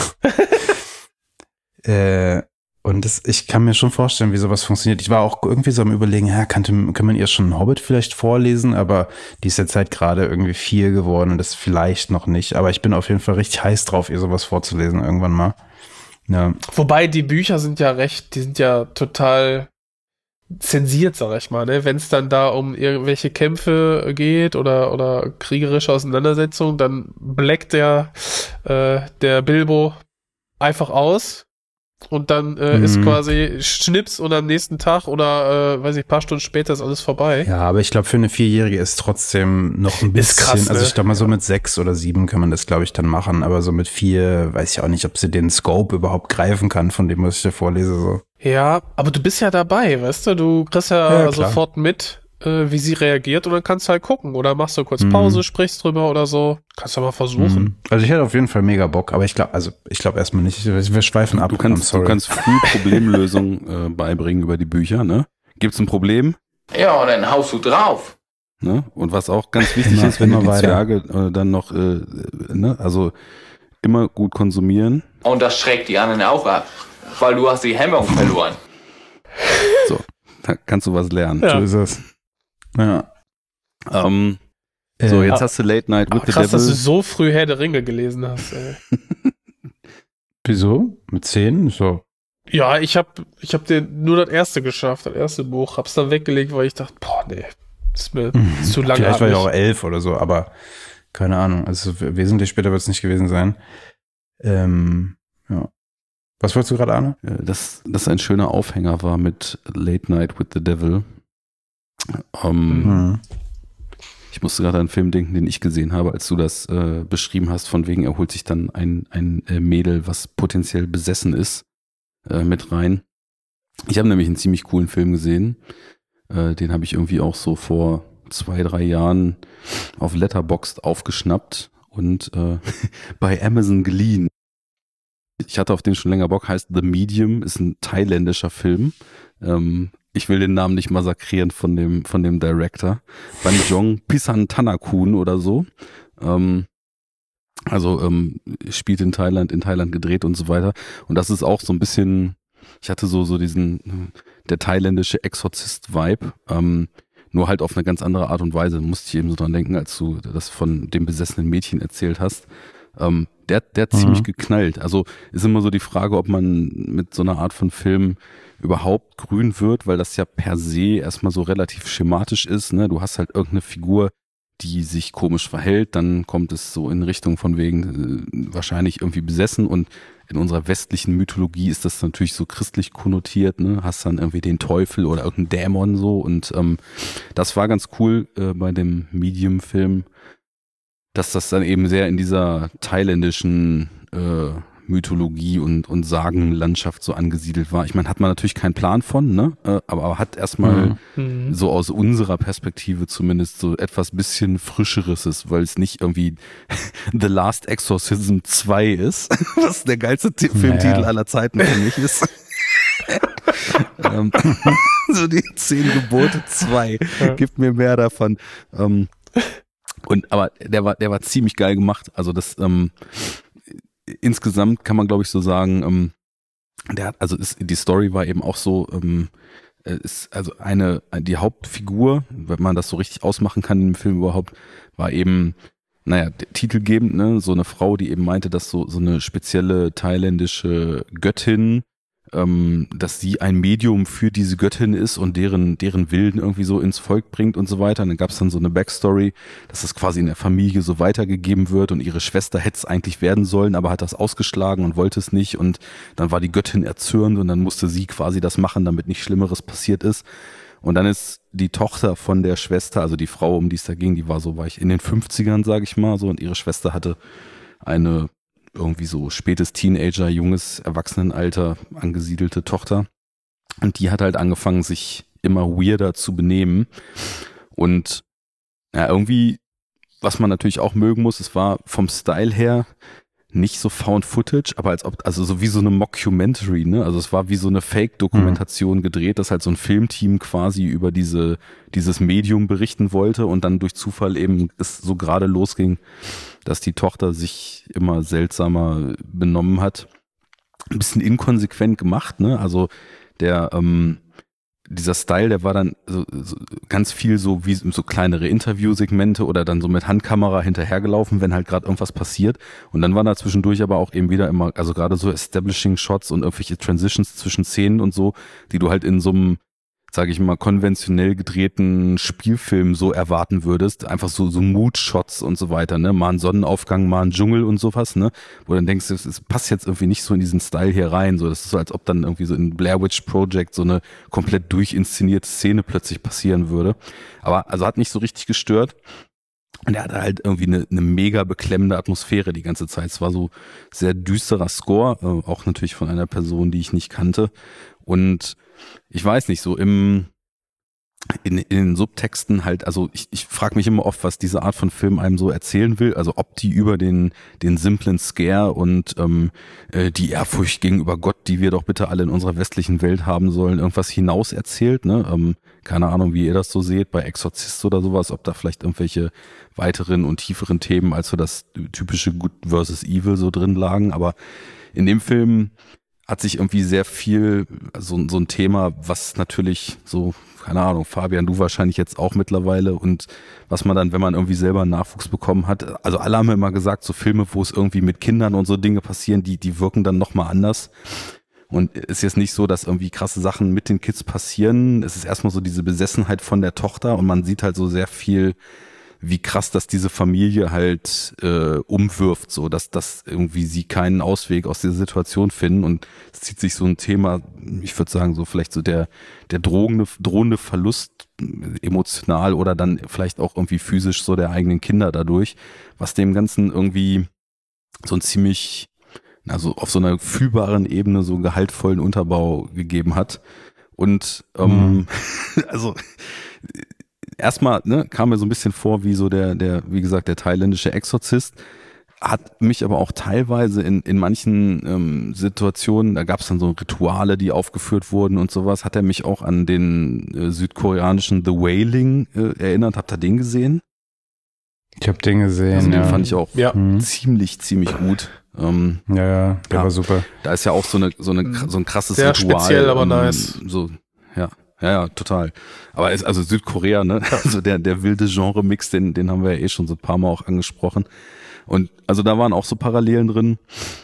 Und ich kann mir schon vorstellen, wie sowas funktioniert. Ich war auch irgendwie so am Überlegen, kann man ihr schon einen Hobbit vielleicht vorlesen, aber die ist jetzt halt gerade irgendwie 4 geworden und das vielleicht noch nicht. Aber ich bin auf jeden Fall richtig heiß drauf, ihr sowas vorzulesen irgendwann mal. Ja. Wobei die Bücher sind ja total zensiert, sag ich mal, ne? Wenn es dann da um irgendwelche Kämpfe geht oder kriegerische Auseinandersetzungen, dann bleckt der Bilbo einfach aus und dann ist quasi Schnips und am nächsten Tag oder weiß ich, ein paar Stunden später ist alles vorbei. Ja, aber ich glaube, für eine 4-Jährige ist trotzdem noch ein bisschen, ist krass, ne? Also ich glaube mal so mit 6 oder 7 kann man das, glaube ich, dann machen, aber so mit 4 weiß ich auch nicht, ob sie den Scope überhaupt greifen kann, von dem, was ich dir vorlese, so. Ja, aber du bist ja dabei, weißt du kriegst ja sofort mit, wie sie reagiert und dann kannst du halt gucken oder machst du kurz Pause, sprichst drüber oder so. Kannst du mal versuchen. Also ich hätte auf jeden Fall mega Bock, aber ich glaube erstmal nicht. Wir schweifen ab. Du kannst früh Problemlösungen beibringen über die Bücher, ne? Gibt's ein Problem? Ja, dann haust du drauf. Ne? Und was auch ganz wichtig ist, wenn du die Zwerge dann noch, ne? Also immer gut konsumieren. Und das schreckt die anderen auch ab, weil du hast die Hemmung verloren. So, da kannst du was lernen. So ist es. Ja. So, jetzt hast du Late Night with the Krass, dass du Devil. so früh Herr der Ringe gelesen hast, ey. Wieso? Mit 10? So. Ja, ich hab den nur das erste geschafft, das erste Buch. Hab's dann weggelegt, weil ich dachte, boah, nee, ist mir zu lange. Vielleicht war ich auch 11 oder so, aber keine Ahnung. Also wesentlich später wird es nicht gewesen sein. Ja. Was wolltest du gerade, Arne? Dass das ein schöner Aufhänger war mit Late Night with the Devil. Ich musste gerade an einen Film denken, den ich gesehen habe, als du das beschrieben hast, von wegen er holt sich dann ein Mädel, was potenziell besessen ist, mit rein. Ich habe nämlich einen ziemlich coolen Film gesehen. Den habe ich irgendwie auch so vor 2-3 Jahren auf Letterboxd aufgeschnappt und bei Amazon geliehen. Ich hatte auf den schon länger Bock, heißt The Medium, ist ein thailändischer Film. Ich will den Namen nicht massakrieren von dem Director. Banjong Pisanthanakul oder so. Spielt in Thailand gedreht und so weiter. Und das ist auch so ein bisschen, ich hatte so diesen, der thailändische Exorzist-Vibe, nur halt auf eine ganz andere Art und Weise. Musste ich eben so dran denken, als du das von dem besessenen Mädchen erzählt hast. Der hat ziemlich geknallt. Also ist immer so die Frage, ob man mit so einer Art von Film überhaupt grün wird, weil das ja per se erstmal so relativ schematisch ist. Ne? Du hast halt irgendeine Figur, die sich komisch verhält, dann kommt es so in Richtung von wegen wahrscheinlich irgendwie besessen, und in unserer westlichen Mythologie ist das natürlich so christlich konnotiert, ne? Hast dann irgendwie den Teufel oder irgendeinen Dämon so, und das war ganz cool bei dem Medium-Film, dass das dann eben sehr in dieser thailändischen Mythologie und Sagenlandschaft so angesiedelt war. Ich meine, hat man natürlich keinen Plan von, ne? Aber hat erstmal so aus unserer Perspektive zumindest so etwas bisschen Frischeres ist, weil es nicht irgendwie The Last Exorcism 2 ist, was der geilste Filmtitel aller Zeiten für mich ist. So die 10 Gebote 2. Gibt mir mehr davon. Aber der war ziemlich geil gemacht. Also das insgesamt kann man, glaube ich, so sagen, die Story war eben auch so, ist also die Hauptfigur, wenn man das so richtig ausmachen kann im Film überhaupt, war eben, titelgebend, ne, so eine Frau, die eben meinte, dass so eine spezielle thailändische Göttin, dass sie ein Medium für diese Göttin ist und deren Willen irgendwie so ins Volk bringt und so weiter. Und dann gab es dann so eine Backstory, dass das quasi in der Familie so weitergegeben wird, und ihre Schwester hätte es eigentlich werden sollen, aber hat das ausgeschlagen und wollte es nicht, und dann war die Göttin erzürnt und dann musste sie quasi das machen, damit nichts Schlimmeres passiert ist. Und dann ist die Tochter von der Schwester, also die Frau, um die es da ging, war ich in den 50ern, sage ich mal, so, und ihre Schwester hatte eine irgendwie so spätes Teenager, junges Erwachsenenalter angesiedelte Tochter. Und die hat halt angefangen, sich immer weirder zu benehmen. Und ja, irgendwie, was man natürlich auch mögen muss, es war vom Style her nicht so Found Footage, aber also so wie so eine Mockumentary, ne? Also es war wie so eine Fake-Dokumentation gedreht, dass halt so ein Filmteam quasi über dieses Medium berichten wollte und dann durch Zufall eben es so gerade losging, dass die Tochter sich immer seltsamer benommen hat. Ein bisschen inkonsequent gemacht, ne? Also dieser Style, der war dann so ganz viel so wie so kleinere Interviewsegmente oder dann so mit Handkamera hinterhergelaufen, wenn halt gerade irgendwas passiert. Und dann waren da zwischendurch aber auch eben wieder immer, also gerade so Establishing Shots und irgendwelche Transitions zwischen Szenen und so, die du halt in so einem, sage ich mal, konventionell gedrehten Spielfilm so erwarten würdest. Einfach so Mood-Shots und so weiter, ne? Mal ein Sonnenaufgang, mal ein Dschungel und sowas, ne? Wo du dann denkst, es passt jetzt irgendwie nicht so in diesen Style hier rein. So, das ist so, als ob dann irgendwie so in Blair Witch Project so eine komplett durchinszenierte Szene plötzlich passieren würde. Aber also hat nicht so richtig gestört. Und er hatte halt irgendwie eine mega beklemmende Atmosphäre die ganze Zeit. Es war so sehr düsterer Score, auch natürlich von einer Person, die ich nicht kannte. Und ich weiß nicht, so in den Subtexten halt, also ich frage mich immer oft, was diese Art von Film einem so erzählen will, also ob die über den simplen Scare und die Ehrfurcht gegenüber Gott, die wir doch bitte alle in unserer westlichen Welt haben sollen, irgendwas hinaus erzählt, ne? keine Ahnung, wie ihr das so seht, bei Exorzist oder sowas, ob da vielleicht irgendwelche weiteren und tieferen Themen als so das typische Good versus Evil so drin lagen. Aber in dem Film hat sich irgendwie sehr viel, so ein Thema, was natürlich so, keine Ahnung, Fabian, du wahrscheinlich jetzt auch mittlerweile, und was man dann, wenn man irgendwie selber einen Nachwuchs bekommen hat, also alle haben immer gesagt, so Filme, wo es irgendwie mit Kindern und so Dinge passieren, die wirken dann nochmal anders. Und ist jetzt nicht so, dass irgendwie krasse Sachen mit den Kids passieren. Es ist erstmal so diese Besessenheit von der Tochter und man sieht halt so sehr viel, wie krass das diese Familie halt umwirft, so dass irgendwie sie keinen Ausweg aus dieser Situation finden, und es zieht sich so ein Thema, ich würde sagen, so vielleicht so der drohende Verlust emotional oder dann vielleicht auch irgendwie physisch so der eigenen Kinder dadurch, was dem Ganzen irgendwie so ein ziemlich, also auf so einer fühlbaren Ebene so gehaltvollen Unterbau gegeben hat. Und also erstmal kam mir so ein bisschen vor wie so der wie gesagt, der thailändische Exorzist, hat mich aber auch teilweise in manchen Situationen, da gab es dann so Rituale, die aufgeführt wurden und sowas, hat er mich auch an den südkoreanischen The Wailing erinnert. Habt ihr den gesehen? Ich habe den gesehen, Also den ja. fand ich auch ziemlich gut. Der war super. Da ist ja auch so ein krasses Sehr Ritual. speziell, aber nice. So, ja, total. Aber also Südkorea, ne? Also der wilde Genre-Mix, den haben wir ja schon so ein paar Mal auch angesprochen. Und also da waren auch so Parallelen drin.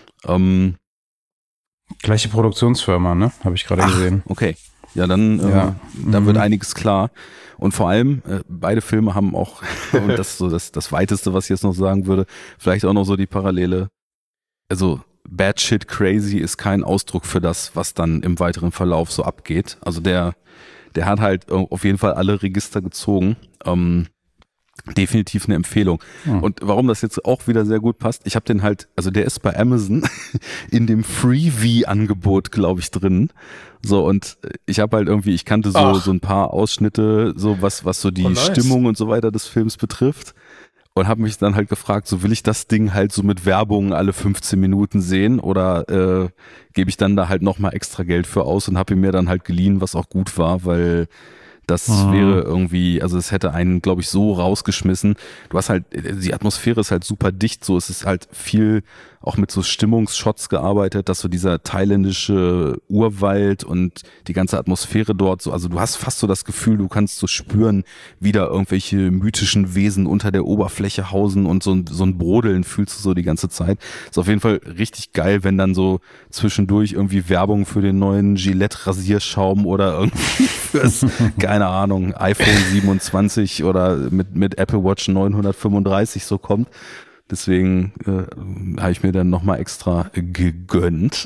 Gleiche Produktionsfirma, ne? Habe ich gerade gesehen. Okay. Ja, dann da wird einiges klar. Und vor allem, beide Filme haben auch, und das ist so das Weiteste, was ich jetzt noch sagen würde, vielleicht auch noch so die Parallele. Also Bad Shit Crazy ist kein Ausdruck für das, was dann im weiteren Verlauf so abgeht. Also der hat halt auf jeden Fall alle Register gezogen. Definitiv eine Empfehlung. Und warum das jetzt auch wieder sehr gut passt, ich habe den halt, also der ist bei Amazon in dem Freebie-Angebot, glaube ich, drin. So, und ich habe halt irgendwie, ich kannte so ein paar Ausschnitte, so was so die nice. Stimmung und so weiter des Films betrifft. Und habe mich dann halt gefragt, so will ich das Ding halt so mit Werbung alle 15 Minuten sehen oder gebe ich dann da halt nochmal extra Geld für aus, und habe ihn mir dann halt geliehen, was auch gut war, weil das wäre irgendwie, also es hätte einen, glaube ich, so rausgeschmissen. Du hast halt, die Atmosphäre ist halt super dicht, so es ist halt viel auch mit so Stimmungsshots gearbeitet, dass so dieser thailändische Urwald und die ganze Atmosphäre dort so, also du hast fast so das Gefühl, du kannst so spüren, wie da irgendwelche mythischen Wesen unter der Oberfläche hausen, und so ein Brodeln fühlst du so die ganze Zeit. Ist auf jeden Fall richtig geil, wenn dann so zwischendurch irgendwie Werbung für den neuen Gillette Rasierschaum oder irgendwie fürs, keine Ahnung, iPhone 27 oder mit Apple Watch 935 so kommt. Deswegen habe ich mir dann nochmal extra gegönnt.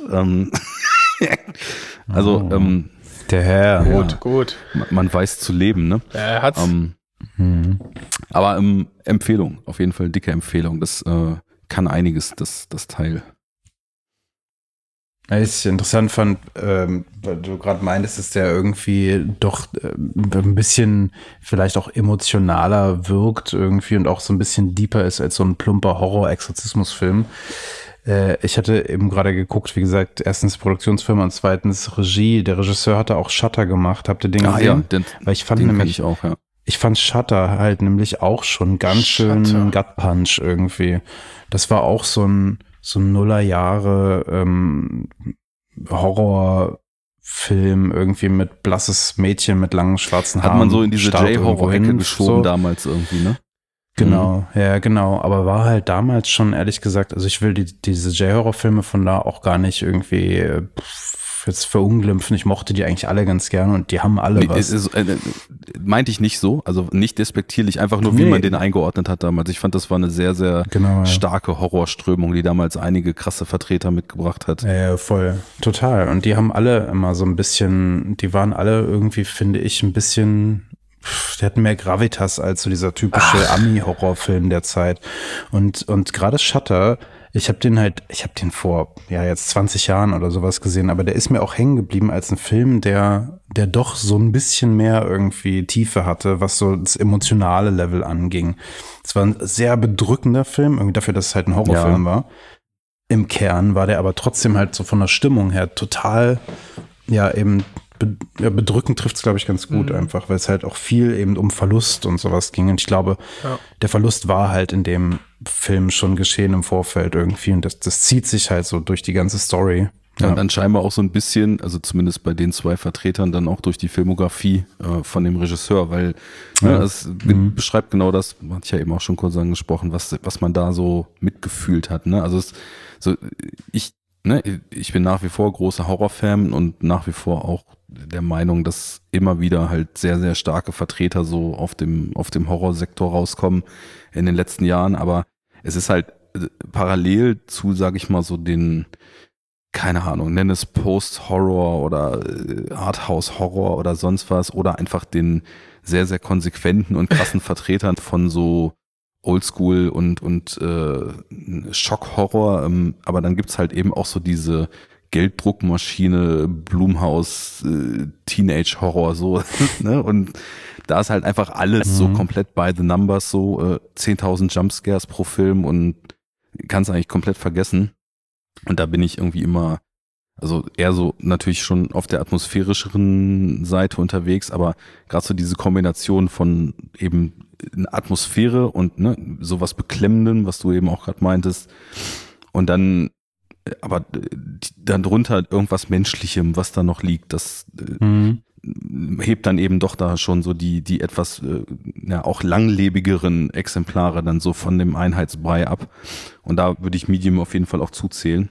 Der Herr. Gut. Man weiß zu leben, ne? Er hat's. Aber Empfehlung, auf jeden Fall dicke Empfehlung. Das kann einiges, das Teil. Was ich interessant fand, weil du gerade meintest, dass der irgendwie doch ein bisschen vielleicht auch emotionaler wirkt irgendwie und auch so ein bisschen deeper ist als so ein plumper Horror-Exorzismus-Film. Ich hatte eben gerade geguckt, wie gesagt, erstens Produktionsfirma und zweitens Regie. Der Regisseur hatte auch Shutter gemacht. Habt ihr den gesehen? Ja, weil ich fand den nämlich ich auch, ja. Ich fand Shutter halt nämlich auch schon ganz schön Gut-Punch irgendwie. Das war auch so ein Nullerjahre Horrorfilm irgendwie mit blasses Mädchen mit langen schwarzen Haaren. Hat man so in diese J-Horror-Ecke geschoben so. damals irgendwie, ne? Genau, ja, genau. Aber war halt damals schon, ehrlich gesagt, also ich will diese J-Horror-Filme von da auch gar nicht irgendwie jetzt verunglimpfen. Ich mochte die eigentlich alle ganz gerne und die haben alle was. Meinte ich nicht so, also nicht despektierlich, einfach nur, wie man den eingeordnet hat damals. Ich fand, das war eine sehr, sehr starke Horrorströmung, die damals einige krasse Vertreter mitgebracht hat. Ja, voll. Total. Und die haben alle immer so ein bisschen, die waren alle irgendwie, finde ich, ein bisschen, die hatten mehr Gravitas als so dieser typische Ami-Horrorfilm der Zeit. Und gerade Shutter, ich habe den vor, jetzt 20 Jahren oder sowas gesehen, aber der ist mir auch hängen geblieben als ein Film, der doch so ein bisschen mehr irgendwie Tiefe hatte, was so das emotionale Level anging. Es war ein sehr bedrückender Film, irgendwie dafür, dass es halt ein Horrorfilm war. Im Kern war der aber trotzdem halt so von der Stimmung her total, eben bedrückend trifft es, glaube ich, ganz gut einfach, weil es halt auch viel eben um Verlust und sowas ging. Und ich glaube, der Verlust war halt in dem Film schon geschehen im Vorfeld irgendwie. Und das zieht sich halt so durch die ganze Story. Ja, und dann scheinbar auch so ein bisschen, also zumindest bei den 2 Vertretern, dann auch durch die Filmografie von dem Regisseur, weil es beschreibt genau das, hatte ich ja eben auch schon kurz angesprochen, was man da so mitgefühlt hat. Ne? Also ich bin nach wie vor großer Horrorfan und nach wie vor auch der Meinung, dass immer wieder halt sehr, sehr starke Vertreter so auf dem Horrorsektor rauskommen in den letzten Jahren, aber es ist halt parallel zu, sage ich mal, so den, keine Ahnung, nenn es Post-Horror oder Arthouse-Horror oder sonst was oder einfach den sehr, sehr konsequenten und krassen Vertretern von so Oldschool und Schock-Horror, aber dann gibt's halt eben auch so diese Gelddruckmaschine, Blumhaus, Teenage-Horror, so, ne? Und da ist halt einfach alles so komplett by the numbers, so 10.000 Jumpscares pro Film und kannst eigentlich komplett vergessen. Und da bin ich irgendwie immer, also eher so natürlich schon auf der atmosphärischeren Seite unterwegs, aber gerade so diese Kombination von eben eine Atmosphäre und sowas Beklemmendem, was du eben auch gerade meintest, und dann aber dann drunter irgendwas Menschlichem, was da noch liegt, das hebt dann eben doch da schon so die etwas auch langlebigeren Exemplare dann so von dem Einheitsbrei ab. Und da würde ich Medium auf jeden Fall auch zuzählen.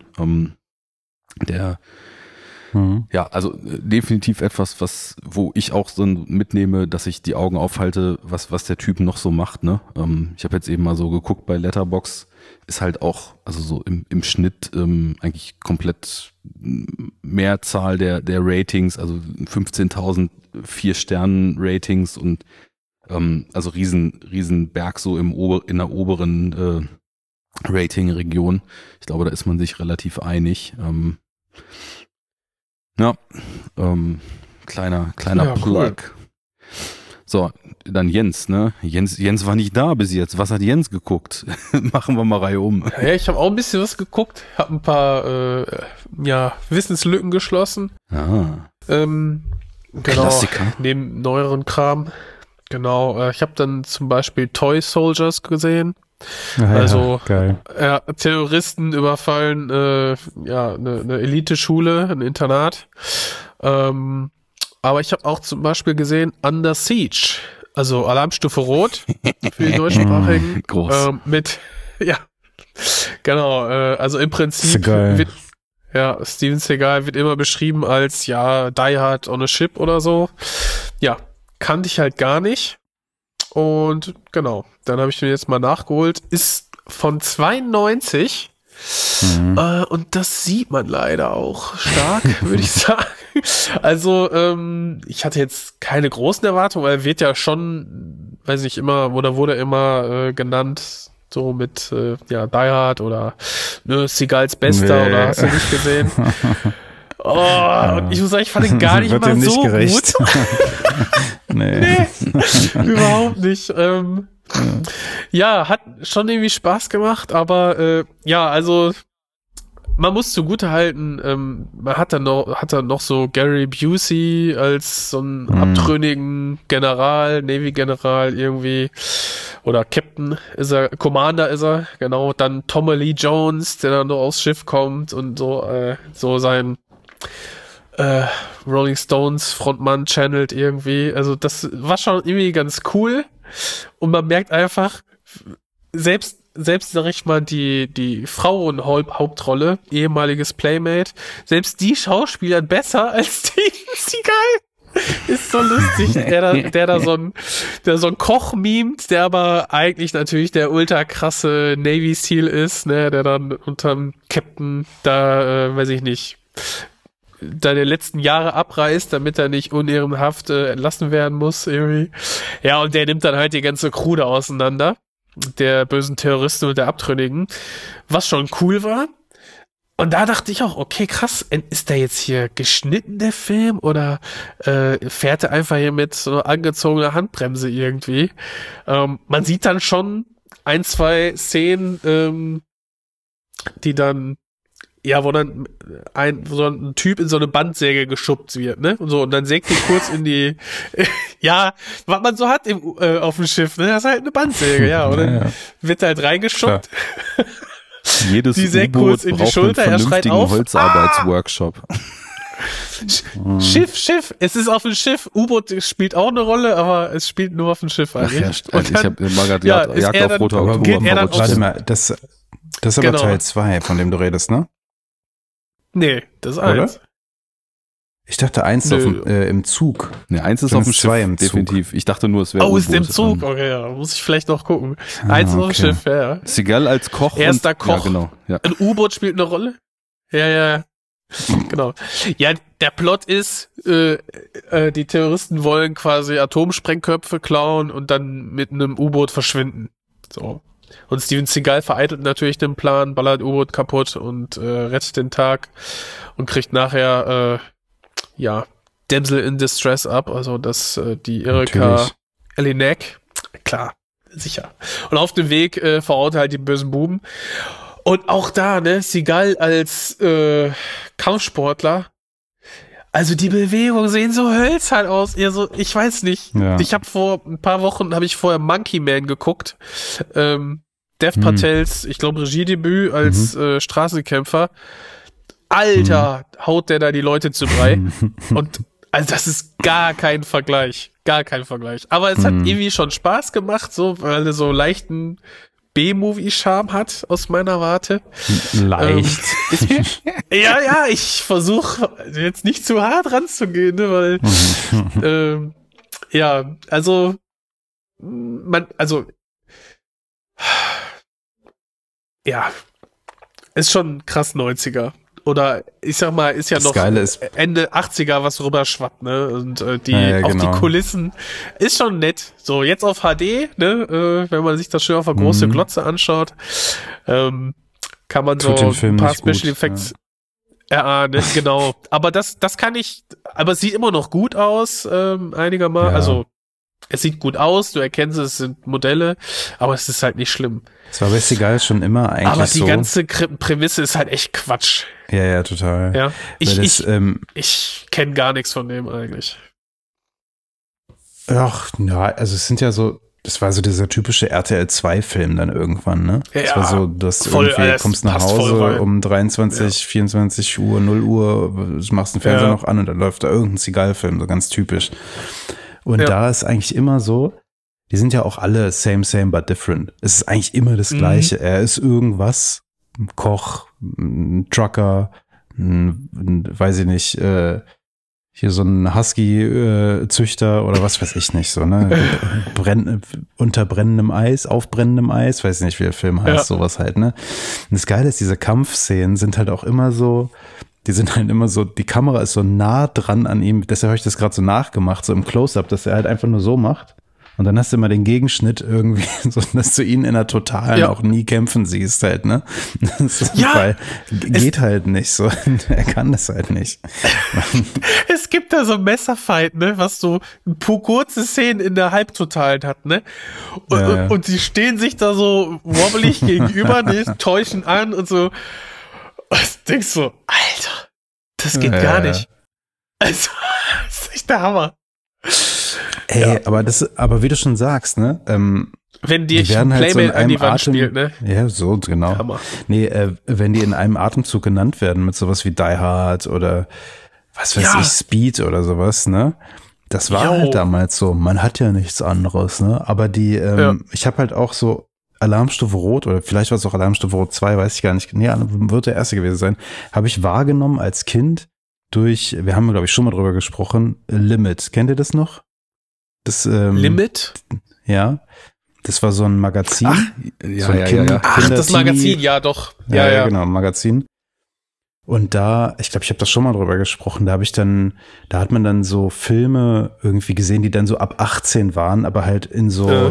Also definitiv etwas, wo ich auch so mitnehme, dass ich die Augen aufhalte, was der Typ noch so macht. Ne? Ich habe jetzt eben mal so geguckt bei Letterboxd, ist halt auch, also so im Schnitt eigentlich komplett Mehrzahl der Ratings, also 15.000 4-Sternen-Ratings und also riesen Berg so in der oberen Rating-Region. Ich glaube, da ist man sich relativ einig. Kleiner Plug. Cool. So, dann Jens, ne? Jens war nicht da bis jetzt. Was hat Jens geguckt? Machen wir mal Reihe um. Ja, ich habe auch ein bisschen was geguckt. Habe ein paar Wissenslücken geschlossen. Genau, Klassiker. Neben neueren Kram. Genau, ich habe dann zum Beispiel Toy Soldiers gesehen. Also geil. Terroristen überfallen eine Eliteschule, ein Internat. Aber ich habe auch zum Beispiel gesehen Under Siege, also Alarmstufe Rot für die deutschsprachigen. Groß. Also im Prinzip wird Steven Seagal wird immer beschrieben als Die Hard on a Ship oder so. Ja, kannte ich halt gar nicht. Und genau, dann habe ich mir jetzt mal nachgeholt. Ist von 92. Und das sieht man leider auch stark, würde ich sagen. Also, ich hatte jetzt keine großen Erwartungen, weil er wird ja schon, weiß nicht, wurde immer genannt, so mit Die Hard oder Seagals Bester oder hast du nicht gesehen? Und ich muss sagen, ich fand ihn gar nicht mal so gut. Nee, überhaupt nicht. Hat schon irgendwie Spaß gemacht, aber also man muss zugutehalten, man hat dann noch so Gary Busey als so einen abtrünnigen General, Navy-General irgendwie, oder Captain Commander ist er, genau, dann Tommy Lee Jones, der dann noch aufs Schiff kommt und so sein Rolling Stones Frontmann channelt irgendwie, also das war schon irgendwie ganz cool und man merkt einfach, selbst sag ich mal, die Frauenhauptrolle, ehemaliges Playmate, selbst die schauspielert besser als Steven Seagal. Ist so lustig, der da so ein Koch mimt, der aber eigentlich natürlich der ultra krasse Navy Seal ist, ne, der dann unterm Captain da, weiß ich nicht, deine letzten Jahre abreißt, damit er nicht unehrenhaft entlassen werden muss, irgendwie. Ja, und der nimmt dann halt die ganze Crew da auseinander, der bösen Terroristen und der Abtrünnigen, was schon cool war. Und da dachte ich auch, okay, krass, ist der jetzt hier geschnitten, der Film, oder fährt er einfach hier mit so angezogener Handbremse irgendwie? Man sieht dann schon 1, 2 Szenen, die dann wo dann so ein Typ in so eine Bandsäge geschubbt wird, ne? Und so, und dann sägt die kurz in die, ja, was man so hat auf dem Schiff, ne? Das ist halt eine Bandsäge, ja. Und dann wird halt reingeschubbt. Jedes Die sägt U-Boot kurz in die braucht Schulter, einen er schreit vernünftigen auf. Holzarbeitsworkshop. Schiff, es ist auf dem Schiff. U-Boot spielt auch eine Rolle, aber es spielt nur auf dem Schiff eigentlich. Ich habe mal gerade Jagd auf Roter Oktober. geht er dann Warte mal, das ist aber Genau. Teil 2, von dem du redest, ne? Nee, das ist Oder? 1. Ich dachte 1 Nö. im Zug. Ne, 1 ist Dann auf dem ist Schiff, 2 im Zug. definitiv. Ich dachte nur, es wäre Oh, ist im U-Boot. Zug. Okay, ja, muss ich vielleicht noch gucken. Ah, 1 ist auf dem okay. Schiff, ja. Seagal als Koch. Erster und, Koch. Ja, genau. Ja. Ein U-Boot spielt eine Rolle? Ja. Genau. Ja, der Plot ist, die Terroristen wollen quasi Atomsprengköpfe klauen und dann mit einem U-Boot verschwinden. So. Und Steven Seagal vereitelt natürlich den Plan, ballert U-Boot kaputt und rettet den Tag und kriegt nachher, Damsel in Distress ab, also dass die Erika Natürlich. Elinek, klar, sicher. Und auf dem Weg verhaut halt die bösen Buben. Und auch da, ne, Seagal als Kampfsportler, also die Bewegungen sehen so hölzern aus. Ich weiß nicht. Ja. Ich habe vor ein paar Wochen, vorher Monkey Man geguckt. Dev Patels, ich glaube, Regiedebüt als Straßenkämpfer. Alter, haut der da die Leute zu Brei. Und also das ist gar kein Vergleich. Gar kein Vergleich. Aber es hat irgendwie schon Spaß gemacht, so, weil er so leichten B-Movie-Charme hat, aus meiner Warte. Leicht. Ja, ich versuche jetzt nicht zu hart ranzugehen, ne, weil ist schon krass 90er. Oder ich sag mal, ist ja Das noch Geile ist- Ende 80er was rüberschwappt, ne? Und auch genau. die Kulissen ist schon nett. So, jetzt auf HD, ne? Wenn man sich das schön auf eine große Glotze anschaut, kann man so Tut den Film ein paar nicht gut, Special Effects erahnen, genau. Aber das kann ich, aber es sieht immer noch gut aus, einigermaßen. Ja. Also, es sieht gut aus, du erkennst, es sind Modelle, aber es ist halt nicht schlimm. Das war bei Seagal schon immer eigentlich Aber die so. ganze Prämisse ist halt echt Quatsch. Ja, total. Ja, Weil ich kenne gar nichts von dem eigentlich. Ach, ja, also es sind ja so, das war so dieser typische RTL-2-Film dann irgendwann, ne? Ja, das war so, dass voll, irgendwie das kommst nach passt voll Hause rein. um 23, 24 Uhr, 0 Uhr, machst den Fernseher Ja. noch an und dann läuft da irgendein Seagal-Film, so ganz typisch. Und Ja. da ist eigentlich immer so, die sind ja auch alle same but different. Es ist eigentlich immer das Gleiche. Er ist irgendwas, ein Koch, ein Trucker, weiß ich nicht, hier so ein Husky-Züchter oder was weiß ich nicht, so, ne? Unter brennendem Eis, auf brennendem Eis, weiß nicht, wie der Film heißt, Ja. sowas halt, ne? Und das Geile ist, diese Kampfszenen sind halt auch immer so, die sind halt immer so, die Kamera ist so nah dran an ihm, deshalb habe ich das gerade so nachgemacht, so im Close-Up, dass er halt einfach nur so macht. Und dann hast du immer den Gegenschnitt irgendwie, so dass du ihn in der Totalen auch nie kämpfen siehst halt, ne? Das ist, Ja, weil geht halt nicht so. Er kann das halt nicht. Es gibt da so ein Messerfight, ne, was so ein paar kurze Szenen in der Halbtotalen hat, ne? Und die stehen sich da so wobbelig gegenüber, ne, täuschen an und so. Und du denkst so, Alter, das geht gar nicht. Also, das ist echt der Hammer. Ey, aber wie du schon sagst, ne? Wenn die werden halt so in Playmate an die einem Wand Atem, spielt, ne? Ja, so, genau. Hammer. Nee, wenn die in einem Atemzug genannt werden mit sowas wie Die Hard oder was weiß ich, Speed oder sowas, ne? Das war halt damals so. Man hat ja nichts anderes, ne? Aber ich habe halt auch so Alarmstufe Rot oder vielleicht war es auch Alarmstufe Rot 2, weiß ich gar nicht. Nee, wird der erste gewesen sein. Habe ich wahrgenommen als Kind wir haben, glaube ich, schon mal drüber gesprochen, Limit. Kennt ihr das noch? Limit? Ja. Das war so ein Magazin. Ja, so ein ja. Ach, das Kinder-Teenie. Magazin, ja doch. Ja, genau, ein Magazin. Und ich glaube, ich habe das schon mal drüber gesprochen, da hat man dann so Filme irgendwie gesehen, die dann so ab 18 waren, aber halt in so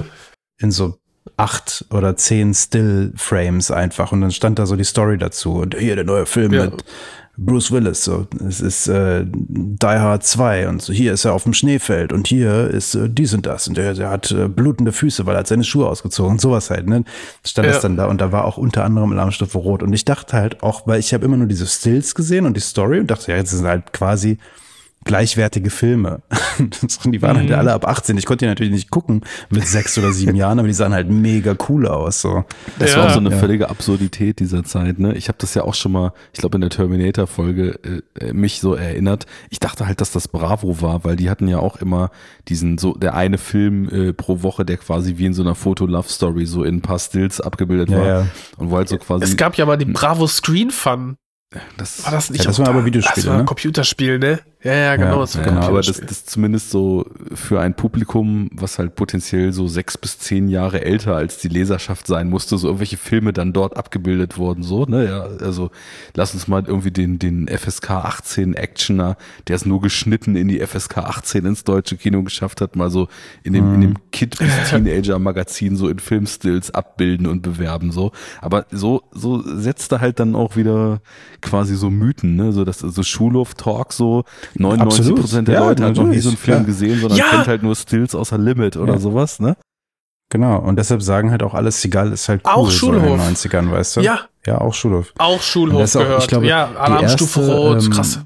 8 oder 10 Still-Frames einfach. Und dann stand da so die Story dazu. Und hier der neue Film mit Bruce Willis, so, es ist Die Hard 2 und so, hier ist er auf dem Schneefeld und hier ist dies und das und der hat blutende Füße, weil er hat seine Schuhe ausgezogen und sowas halt, ne? Stand das dann da und da war auch unter anderem Alarmstufe Rot und ich dachte halt auch, weil ich habe immer nur diese Stills gesehen und die Story und dachte, ja, jetzt sind halt quasi gleichwertige Filme. Die waren halt alle ab 18. Ich konnte die natürlich nicht gucken mit 6 oder 7 Jahren, aber die sahen halt mega cool aus. So. Das war auch so eine völlige Absurdität dieser Zeit. Ne? Ich habe das ja auch schon mal, ich glaube in der Terminator-Folge mich so erinnert. Ich dachte halt, dass das Bravo war, weil die hatten ja auch immer diesen so der eine Film pro Woche, der quasi wie in so einer Foto-Love-Story so in ein paar Stills abgebildet war. Ja. Und wo halt so quasi. Es gab ja mal die Bravo Screen Fun. War das nicht? Ja, das war aber Videospiele, das war ein ne? Computerspiel, ne? Ja, genau. Das war Genau, aber Computerspiel. das zumindest so für ein Publikum, was halt potenziell so 6 bis 10 Jahre älter als die Leserschaft sein musste, so irgendwelche Filme dann dort abgebildet wurden, so, ne? Ja, also lass uns mal irgendwie den FSK 18 Actioner, der es nur geschnitten in die FSK 18 ins deutsche Kino geschafft hat, mal so in dem Kid- bis Teenager-Magazin so in Filmstills abbilden und bewerben, so. Aber so setzte halt dann auch wieder quasi so Mythen, ne? So das so Schulhof-Talk so 99% der Leute hat noch nie so einen Film gesehen, sondern kennt halt nur Stills außer Limit oder sowas, ne? Genau, und deshalb sagen halt auch alles, Seagal ist halt cool Auch so in den Schulhof. 90ern, weißt du? Ja. Ja, auch Schulhof. Auch Schulhof Das ist auch, gehört. ich glaube, ja, die Alarmstufe erste, Rot, krass.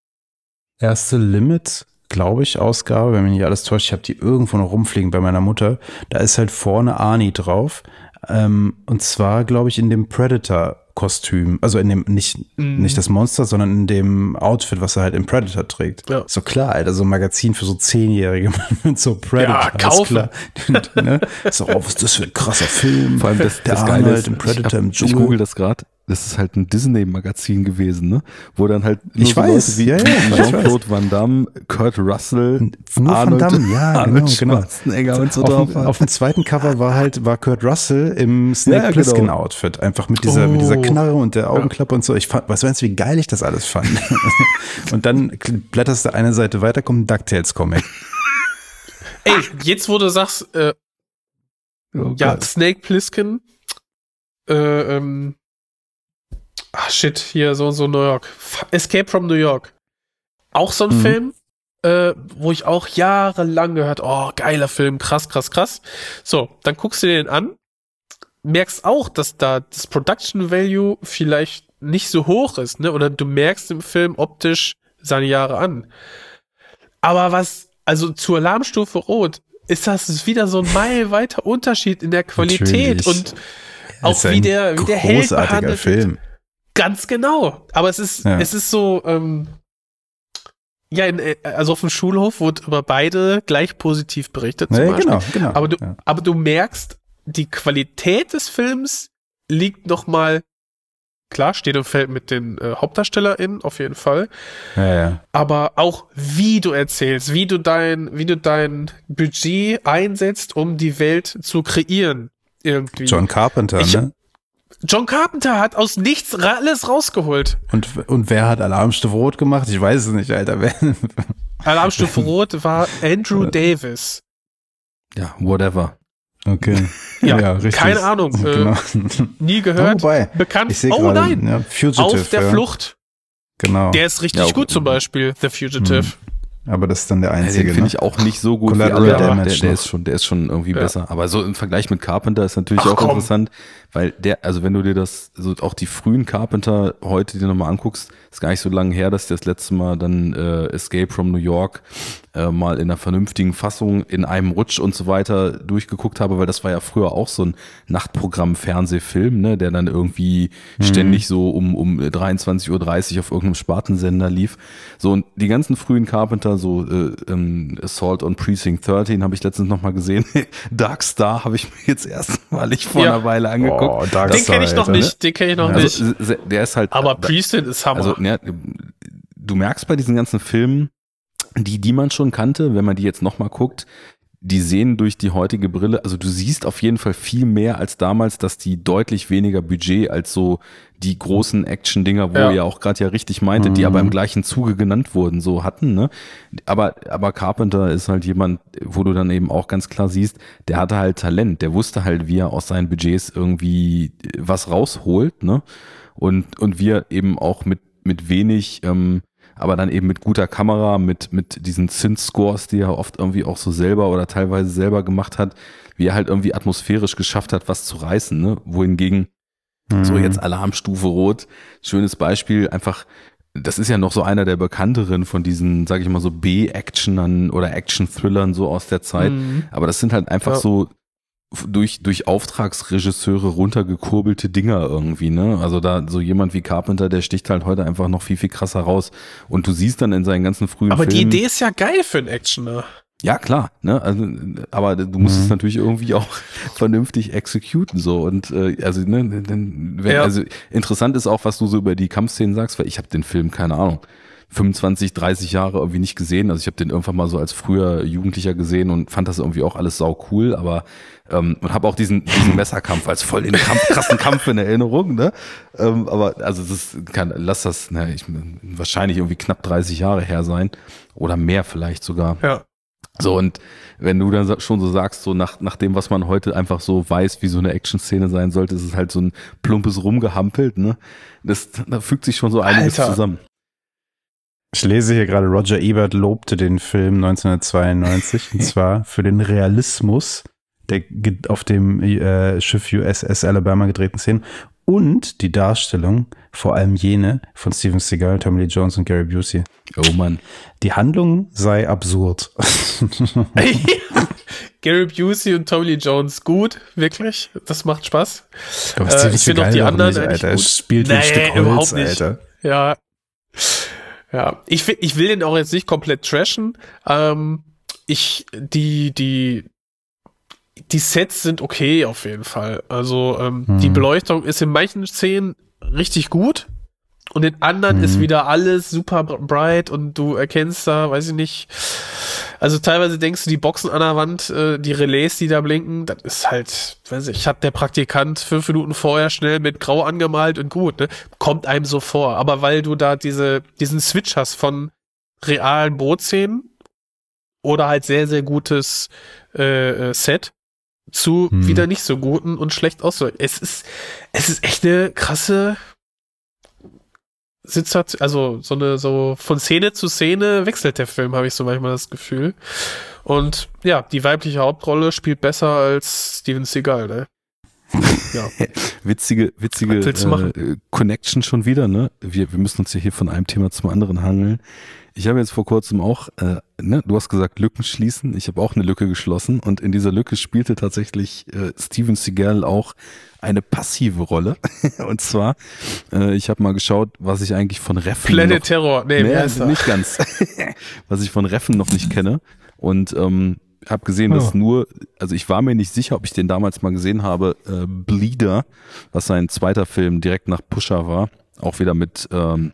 Erste Limit, glaube ich, Ausgabe, wenn mich nicht alles täuscht, ich habe die irgendwo noch rumfliegen bei meiner Mutter, da ist halt vorne Arnie drauf, und zwar, glaube ich, in dem Predator-Kostüm, also in dem, nicht das Monster, sondern in dem Outfit, was er halt im Predator trägt. Ja. So klar, Alter, so ein Magazin für so 10-Jährige mit so Predator. Ja, kaufen. Ist klar. Ne? So, was ist das für ein krasser Film? Vor allem das der Geile Arnold ist, im Predator im ich Dschungel. google das gerade, das ist halt ein Disney-Magazin gewesen, ne? Wo dann halt nur Ich so weiß, Leute wie ja, ich weiß. Jean-Claude Van Damme, Kurt Russell, Nur Van Arnold, Damme, ja, Arnold genau. Schwarzenegger und so drauf. Auf dem zweiten Cover war Kurt Russell im Snake Ja, Plissken genau. Outfit, einfach mit dieser Knarre und der Augenklappe und so. Weißt du, wie geil ich das alles fand? Und dann blätterst du eine Seite weiter, kommt ein DuckTales-Comic. Ey, jetzt wo du sagst, Oh ja, Gott. Snake Plissken, hier so New York. Escape from New York. Auch so ein Film, wo ich auch jahrelang gehört, oh, geiler Film, krass. So, dann guckst du dir den an, merkst auch, dass da das Production Value vielleicht nicht so hoch ist, ne? Oder du merkst im Film optisch seine Jahre an. Aber also zur Alarmstufe Rot ist das wieder so ein meilenweiter Unterschied in der Qualität Natürlich. und auch wie der Held großartiger behandelt Film. wird. Ganz genau. Aber es ist so, also auf dem Schulhof wurde über beide gleich positiv berichtet. Zum Beispiel. Genau. Aber du merkst, die Qualität des Films liegt nochmal, klar, steht und fällt mit den HauptdarstellerInnen auf jeden Fall. Ja. Aber auch wie du erzählst, wie du dein Budget einsetzt, um die Welt zu kreieren. Irgendwie. John Carpenter, ne? John Carpenter hat aus nichts alles rausgeholt. Und wer hat Alarmstufe Rot gemacht? Ich weiß es nicht, Alter. Alarmstufe Rot war Andrew Davis. Ja, whatever. Okay. Ja, richtig. keine Ahnung. Genau. Nie gehört. Wobei, bekannt. ich sehe Oh gerade, nein. ja, Fugitive. Auf der Flucht. Genau. Der ist richtig gut zum Beispiel, The Fugitive. Aber das ist dann der Ja, einzige. den finde ich auch nicht so gut wie Collateral alle. Damage Der noch. ist schon irgendwie besser. Aber so im Vergleich mit Carpenter ist natürlich Ach, auch komm. interessant, weil also wenn du dir so auch die frühen Carpenter heute dir nochmal anguckst, ist gar nicht so lange her, dass ich das letzte Mal dann Escape from New York mal in einer vernünftigen Fassung in einem Rutsch und so weiter durchgeguckt habe, weil das war ja früher auch so ein Nachtprogramm-Fernsehfilm, ne, der dann irgendwie ständig so um 23:30 Uhr auf irgendeinem Spartensender lief. So, und die ganzen frühen Carpenter, so Assault on Precinct 13 habe ich letztens nochmal gesehen. Dark Star habe ich mir jetzt erstmalig vor einer Weile angeguckt. Oh, Dark Den Star, kenne ich noch Alter, ne? nicht. Den kenne ich noch nicht. Also, der ist halt. Aber Priesthood ist Hammer. Also, ja, du merkst bei diesen ganzen Filmen, die man schon kannte, wenn man die jetzt nochmal guckt, die sehen durch die heutige Brille, also du siehst auf jeden Fall viel mehr als damals, dass die deutlich weniger Budget als so die großen Action-Dinger, wo ihr auch gerade ja richtig meintet, die aber im gleichen Zuge genannt wurden, so hatten, ne? Aber Carpenter ist halt jemand, wo du dann eben auch ganz klar siehst, der hatte halt Talent, der wusste halt, wie er aus seinen Budgets irgendwie was rausholt, ne? Und wie er eben auch mit mit wenig, aber dann eben mit guter Kamera, mit diesen Synth-Scores, die er oft irgendwie auch so selber oder teilweise selber gemacht hat, wie er halt irgendwie atmosphärisch geschafft hat, was zu reißen, ne? Wohingegen so jetzt Alarmstufe Rot, schönes Beispiel, einfach, das ist ja noch so einer der bekannteren von diesen, sag ich mal so B-Actionern oder Action-Thrillern so aus der Zeit, aber das sind halt einfach so durch Auftragsregisseure runtergekurbelte Dinger irgendwie, ne? Also da so jemand wie Carpenter, der sticht halt heute einfach noch viel, viel krasser raus. Und du siehst dann in seinen ganzen frühen Aber Filmen, die Idee ist ja geil für einen Actioner. ja, klar, ne? Also, aber du musst es natürlich irgendwie auch vernünftig exekuten, so. Und also, ne, also interessant ist auch, was du so über die Kampfszenen sagst, weil ich habe den Film, keine Ahnung, 25, 30 Jahre irgendwie nicht gesehen. Also ich habe den irgendwann mal so als früher Jugendlicher gesehen und fand das irgendwie auch alles sau cool, aber und habe auch diesen Messerkampf als voll den krassen Kampf in Erinnerung, ne? Aber also lass das, ne, wahrscheinlich irgendwie knapp 30 Jahre her sein oder mehr vielleicht sogar. Ja. So, und wenn du dann schon so sagst, so nach dem, was man heute einfach so weiß, wie so eine Action-Szene sein sollte, ist es halt so ein plumpes Rumgehampelt, ne? Da fügt sich schon so einiges zusammen. Ich lese hier gerade, Roger Ebert lobte den Film 1992 und zwar für den Realismus der auf dem Schiff USS Alabama gedrehten Szenen und die Darstellung, vor allem jene von Steven Seagal, Tommy Lee Jones und Gary Busey. Oh Mann. Die Handlung sei absurd. Gary Busey und Tommy Lee Jones, gut, wirklich, das macht Spaß. Aber Steven ich finde auch Seagal die doch anderen nicht, eigentlich Alter. gut. Spielt wie ein Stück Holz, überhaupt nicht. Alter. Ja. Ich will den auch jetzt nicht komplett trashen. Die Sets sind okay auf jeden Fall. Also die Beleuchtung ist in manchen Szenen richtig gut und in anderen ist wieder alles super bright und du erkennst da, weiß ich nicht, also teilweise denkst du, die Boxen an der Wand, die Relais, die da blinken, das ist halt, weiß ich, hat der Praktikant 5 Minuten vorher schnell mit Grau angemalt und gut, ne? Kommt einem so vor. Aber weil du da diesen Switch hast von realen Bootszenen oder halt sehr, sehr gutes Set zu wieder nicht so guten und schlecht aussehen. Es ist echt eine krasse Situation, also so von Szene zu Szene wechselt der Film, habe ich so manchmal das Gefühl. Und ja, die weibliche Hauptrolle spielt besser als Steven Seagal, ne? Ja. Witzige Connection schon wieder, ne? Wir müssen uns ja hier von einem Thema zum anderen hangeln. Ich habe jetzt vor kurzem auch, du hast gesagt, Lücken schließen. Ich habe auch eine Lücke geschlossen und in dieser Lücke spielte tatsächlich Steven Seagal auch eine passive Rolle. Und zwar, ich habe mal geschaut, was ich eigentlich von Reffen Planet Terror, nicht ganz, was ich von Reffen noch nicht kenne. Und habe gesehen, dass also ich war mir nicht sicher, ob ich den damals mal gesehen habe, Bleeder, was sein zweiter Film direkt nach Pusher war, auch wieder mit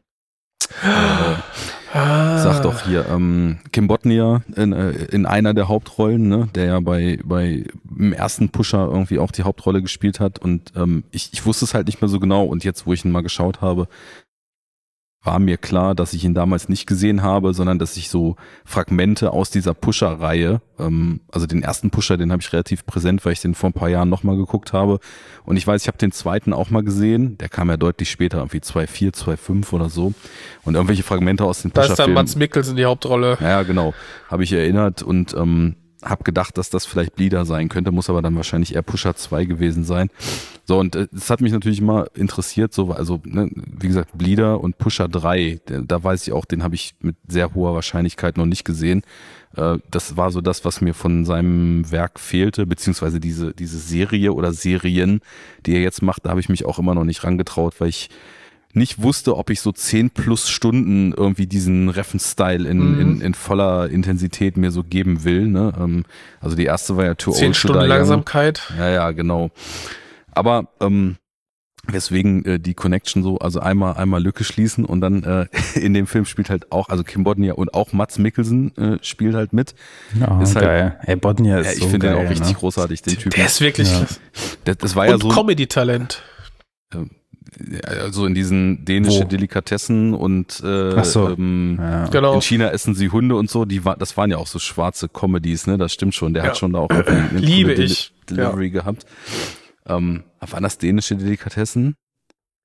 sag doch hier, Kim Bodnia in einer der Hauptrollen, ne, der ja bei im ersten Pusher irgendwie auch die Hauptrolle gespielt hat und ich wusste es halt nicht mehr so genau und jetzt, wo ich ihn mal geschaut habe, war mir klar, dass ich ihn damals nicht gesehen habe, sondern dass ich so Fragmente aus dieser Pusher-Reihe, also den ersten Pusher, den habe ich relativ präsent, weil ich den vor ein paar Jahren nochmal geguckt habe. Und ich weiß, ich habe den zweiten auch mal gesehen, der kam ja deutlich später, irgendwie 2.4, 2.5 oder so. Und irgendwelche Fragmente aus den Pusher-Filmen. Da ist dann Mads Mikkelsen die Hauptrolle. Ja, genau, habe ich erinnert und habe gedacht, dass das vielleicht Bleeder sein könnte, muss aber dann wahrscheinlich eher Pusher 2 gewesen sein. So, und es hat mich natürlich immer interessiert, so, also, ne, wie gesagt, Bleeder und Pusher 3, da weiß ich auch, den habe ich mit sehr hoher Wahrscheinlichkeit noch nicht gesehen. Das war so das, was mir von seinem Werk fehlte, beziehungsweise diese Serie oder Serien, die er jetzt macht, da habe ich mich auch immer noch nicht rangetraut, weil ich nicht wusste, ob ich so 10 plus Stunden irgendwie diesen Reffen-Style in voller Intensität mir so geben will. Ne? Also die erste war ja Too Old to Die 10 Stunden Langsamkeit. Ja, genau. Aber weswegen die Connection so, also einmal Lücke schließen und dann in dem Film spielt halt auch, also Kim Bodnia und auch Mads Mikkelsen spielt halt mit. Ja, ist geil. Halt, Bodnia ist ich finde den auch richtig großartig, den Typen. Der ist wirklich das war ja so Comedy-Talent. Also in diesen dänische Delikatessen und genau. In China essen sie Hunde und so, das waren ja auch so schwarze Comedies, ne? Das stimmt schon. Der hat schon da auch eine Liebe ich. Delivery gehabt. Waren das dänische Delikatessen?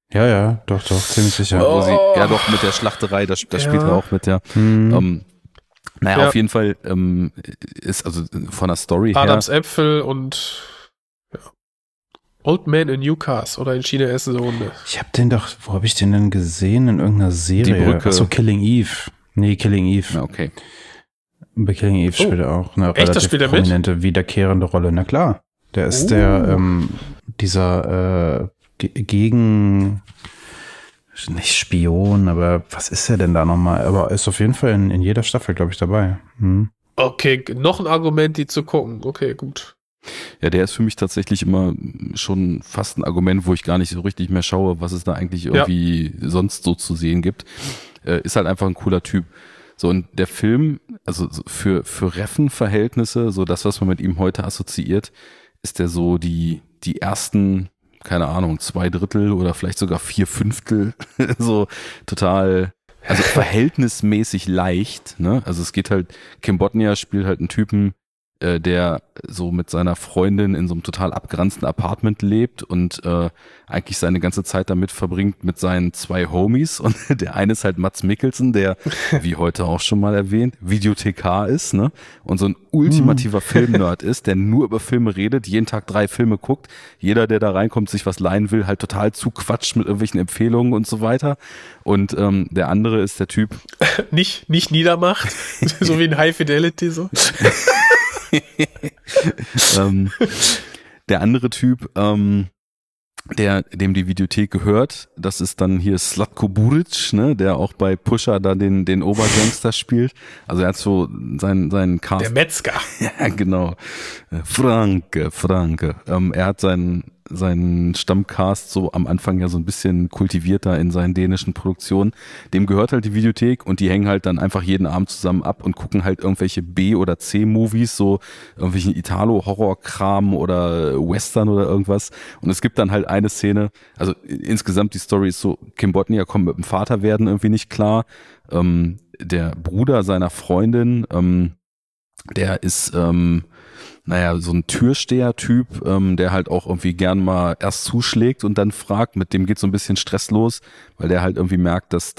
Ja, doch, ziemlich sicher. Wo sie, ja doch, mit der Schlachterei, das spielt er auch mit, ja. Naja, auf jeden Fall ist also von der Story Adams her. Äpfel und Old Man in New Cars oder in China essen so Hunde. Ich hab den doch, wo habe ich den denn gesehen? In irgendeiner Serie. Die Brücke. Achso, Killing Eve. Nee, Killing Eve. Ja, okay. Bei Killing Eve spielt er auch eine Echt, das relativ spielt er mit? prominente, wiederkehrende Rolle. Na klar. Der ist dieser gegen, nicht Spion, aber was ist er denn da nochmal? Aber er ist auf jeden Fall in jeder Staffel, glaube ich, dabei. Okay, noch ein Argument, die zu gucken. Okay, gut. Ja, der ist für mich tatsächlich immer schon fast ein Argument, wo ich gar nicht so richtig mehr schaue, was es da eigentlich irgendwie sonst so zu sehen gibt. Ist halt einfach ein cooler Typ. So, und der Film, also für Reffen-Verhältnisse, so das, was man mit ihm heute assoziiert, ist der so die ersten, keine Ahnung, 2/3 oder vielleicht sogar 4/5 so total, also verhältnismäßig leicht, ne? Also es geht halt, Kim Bodnia spielt halt einen Typen, der so mit seiner Freundin in so einem total abgeranzten Apartment lebt und eigentlich seine ganze Zeit damit verbringt mit seinen 2 Homies, und der eine ist halt Mads Mikkelsen, der, wie heute auch schon mal erwähnt, Videothekar ist, ne? Und so ein ultimativer Filmnerd ist, der nur über Filme redet, jeden Tag 3 Filme guckt, jeder, der da reinkommt, sich was leihen will, halt total zuquatscht mit irgendwelchen Empfehlungen und so weiter. Und der andere ist der Typ, Nicht niedermacht, so wie in High Fidelity so. der andere Typ, dem die Videothek gehört, das ist dann hier Slatko Buric, ne, der auch bei Pusher da den Obergangster spielt. Also er hat so seinen Cast. Der Metzger. Ja, genau. Franke. Er hat seinen Stammcast so am Anfang ja so ein bisschen kultivierter in seinen dänischen Produktionen. Dem gehört halt die Videothek und die hängen halt dann einfach jeden Abend zusammen ab und gucken halt irgendwelche B- oder C-Movies, so irgendwelchen Italo-Horror-Kram oder Western oder irgendwas. Und es gibt dann halt eine Szene, also insgesamt die Story ist so, Kim Bodnia kommt mit dem Vater werden irgendwie nicht klar. Der Bruder seiner Freundin, der ist so ein Türsteher-Typ, der halt auch irgendwie gern mal erst zuschlägt und dann fragt, mit dem geht so ein bisschen Stress los, weil der halt irgendwie merkt, dass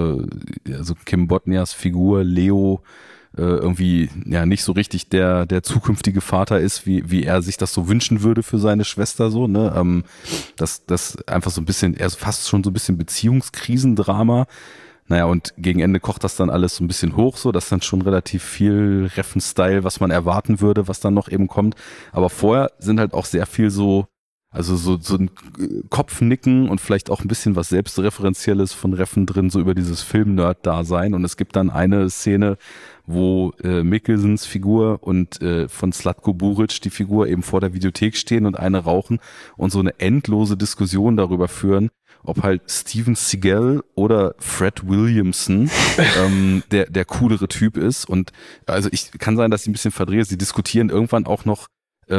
also Kim Bodnias Figur Leo irgendwie ja nicht so richtig der zukünftige Vater ist, wie er sich das so wünschen würde für seine Schwester so, ne? Das einfach so ein bisschen, er ist fast schon so ein bisschen Beziehungskrisendrama. Naja, und gegen Ende kocht das dann alles so ein bisschen hoch, so, das ist dann schon relativ viel Reffen-Style, was man erwarten würde, was dann noch eben kommt. Aber vorher sind halt auch sehr viel so, also so ein Kopfnicken und vielleicht auch ein bisschen was Selbstreferenzielles von Reffen drin, so über dieses Film-Nerd-Dasein. Und es gibt dann eine Szene, wo Mikkelsens Figur und von Slatko Buric die Figur eben vor der Videothek stehen und eine rauchen und so eine endlose Diskussion darüber führen, ob halt Steven Seagal oder Fred Williamson der coolere Typ ist. Und also kann sein, dass ich ein bisschen verdrehe. Sie diskutieren irgendwann auch noch,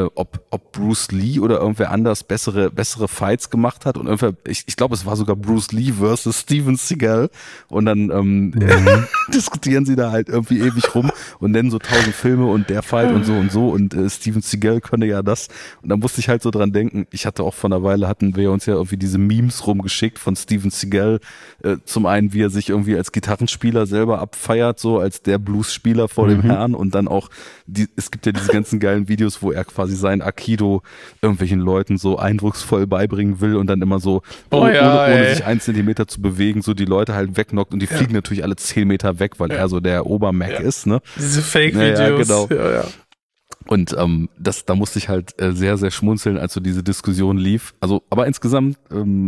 ob Bruce Lee oder irgendwer anders bessere Fights gemacht hat. Und irgendwer, ich glaube, es war sogar Bruce Lee versus Steven Seagal. Und dann diskutieren sie da halt irgendwie ewig rum und nennen so 1000 Filme und der Fight und so. Und Steven Seagal könne ja das. Und da musste ich halt so dran denken. Ich hatte auch vor einer Weile, hatten wir uns ja irgendwie diese Memes rumgeschickt von Steven Seagal. Zum einen, wie er sich irgendwie als Gitarrenspieler selber abfeiert, so als der Bluesspieler vor dem Herrn. Und dann auch, es gibt ja diese ganzen geilen Videos, wo er quasi sein Aikido irgendwelchen Leuten so eindrucksvoll beibringen will und dann immer so, ohne sich 1 Zentimeter zu bewegen, so die Leute halt wegknockt und die fliegen natürlich alle 10 Meter weg, weil er so der Obermac ist, ne? Diese Fake-Videos. Ja, genau. Ja. Und da musste ich halt sehr, sehr schmunzeln, als so diese Diskussion lief. Also, aber insgesamt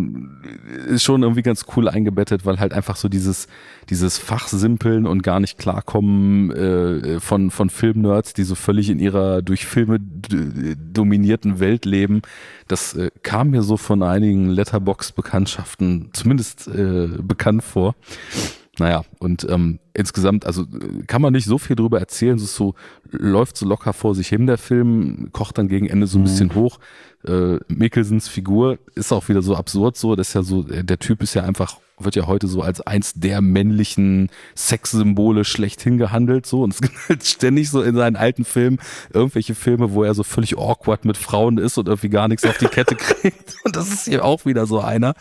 ist schon irgendwie ganz cool eingebettet, weil halt einfach so dieses Fachsimpeln und gar nicht klarkommen von Filmnerds, die so völlig in ihrer durch Filme dominierten Welt leben, das kam mir so von einigen Letterboxd-Bekanntschaften zumindest bekannt vor. Naja, und insgesamt, also kann man nicht so viel drüber erzählen, es ist so, läuft so locker vor sich hin, der Film, kocht dann gegen Ende so ein bisschen hoch. Mikkelsens Figur ist auch wieder so absurd so, das ist ja so, der Typ ist ja einfach, wird ja heute so als eins der männlichen Sexsymbole schlechthin gehandelt so, und es gibt halt ständig so in seinen alten Filmen irgendwelche Filme, wo er so völlig awkward mit Frauen ist und irgendwie gar nichts auf die Kette kriegt, und das ist hier auch wieder so einer.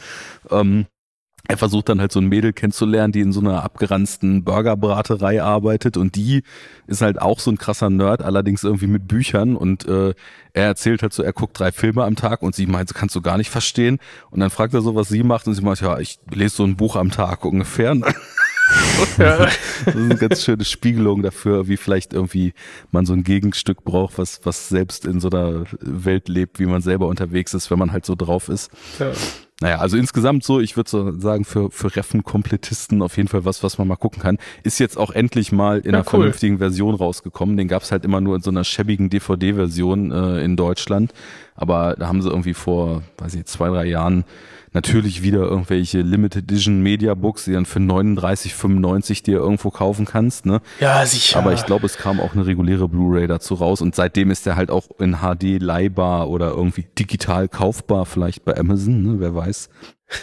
Er versucht dann halt so ein Mädel kennenzulernen, die in so einer abgeranzten Burgerbraterei arbeitet, und die ist halt auch so ein krasser Nerd, allerdings irgendwie mit Büchern, und er erzählt halt so, er guckt 3 Filme am Tag, und sie meint, so kannst du gar nicht verstehen, und dann fragt er so, was sie macht, und sie meint, ja, ich lese so ein Buch am Tag ungefähr. Das ist eine ganz schöne Spiegelung dafür, wie vielleicht irgendwie man so ein Gegenstück braucht, was selbst in so einer Welt lebt, wie man selber unterwegs ist, wenn man halt so drauf ist. Ja. Naja, also insgesamt so, ich würde so sagen, für Reffen-Komplettisten auf jeden Fall was man mal gucken kann. Ist jetzt auch endlich mal in einer vernünftigen Version rausgekommen. Den gab's halt immer nur in so einer schäbigen DVD-Version in Deutschland. Aber da haben sie irgendwie vor, weiß ich, 2-3 Jahren natürlich wieder irgendwelche Limited Edition Media Books, die dann für 39,95 dir irgendwo kaufen kannst, ne? Ja, sicher. Aber ich glaube, es kam auch eine reguläre Blu-ray dazu raus, und seitdem ist der halt auch in HD leihbar oder irgendwie digital kaufbar, vielleicht bei Amazon, ne? Wer weiß.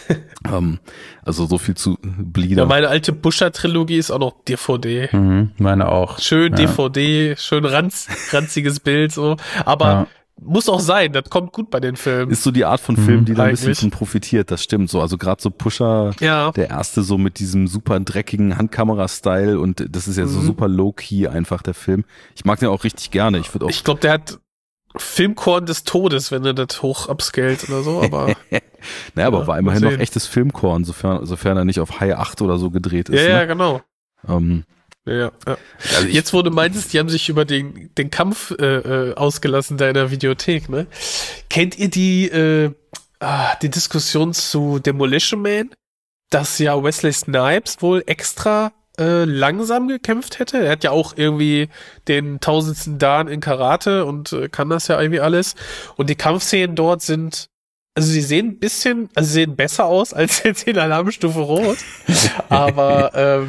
Also so viel zu Bleeder. Ja, meine alte Buscher-Trilogie ist auch noch DVD. Meine auch. Schön DVD, schön ranziges Bild, so. Aber muss auch sein, das kommt gut bei den Filmen. Ist so die Art von Film, die da ein bisschen von profitiert, das stimmt so. Also gerade so Pusher, der erste so mit diesem super dreckigen Handkamera-Style, und das ist ja so super low-key einfach, der Film. Ich mag den auch richtig gerne. Ich glaube, der hat Filmkorn des Todes, wenn er das hoch upscaled oder so, aber. Naja, aber war immerhin noch echtes Filmkorn, sofern er nicht auf High 8 oder so gedreht ist. Ja, ne? genau. Ja. Also jetzt, wo du meintest, die haben sich über den Kampf ausgelassen da in der Videothek, ne? Kennt ihr die Diskussion zu Demolition Man? Dass ja Wesley Snipes wohl extra langsam gekämpft hätte. Er hat ja auch irgendwie den 1000. Dan in Karate und kann das ja irgendwie alles. Und die Kampfszenen dort sind, also sie sehen ein bisschen, also sie sehen besser aus als jetzt in Alarmstufe Rot. Aber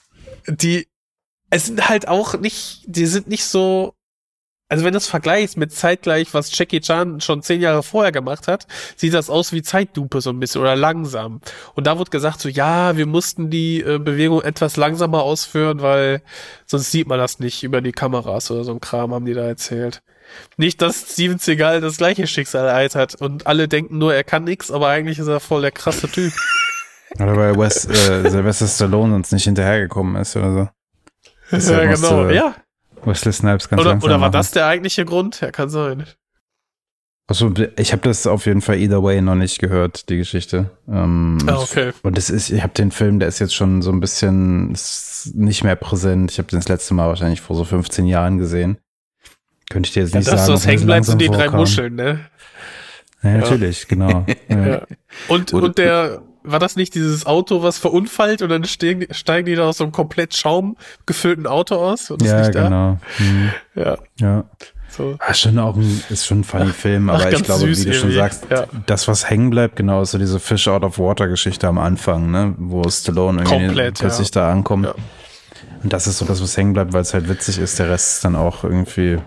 es sind halt auch nicht, die sind nicht so, also wenn du es vergleichst mit zeitgleich, was Jackie Chan schon 10 Jahre vorher gemacht hat, sieht das aus wie Zeitlupe so ein bisschen oder langsam. Und da wurde gesagt so, ja, wir mussten die Bewegung etwas langsamer ausführen, weil sonst sieht man das nicht über die Kameras oder so ein Kram, haben die da erzählt. Nicht, dass Steven Seagal das gleiche Schicksal ereilt hat und alle denken nur, er kann nix, aber eigentlich ist er voll der krasse Typ. Oder weil Sylvester Stallone uns nicht hinterhergekommen ist oder so. Ja, genau, ja. Wesley Snipes ganz oder war machen. das der eigentliche Grund? Ja, kann sein. Achso, ich habe das auf jeden Fall either way noch nicht gehört, die Geschichte. Okay. Und ich habe den Film, der ist jetzt schon so ein bisschen nicht mehr präsent. Ich habe den das letzte Mal wahrscheinlich vor so 15 Jahren gesehen. Könnte ich dir jetzt nicht sagen. Dass das hängen bleibt, sind die 3 Muscheln, ne? Ja, natürlich, genau. Ja. Und der, war das nicht dieses Auto, was verunfallt und dann steigen die da aus so einem komplett schaumgefüllten Auto aus? Und ja, nicht genau. Ja. So. Ist schon ein funny Film, aber ich glaube, wie du schon sagst, das, was hängen bleibt, genau, ist so diese Fish out of water Geschichte am Anfang, ne, wo Stallone irgendwie plötzlich da ankommt. Ja. Und das ist so das, was hängen bleibt, weil es halt witzig ist. Der Rest ist dann auch irgendwie,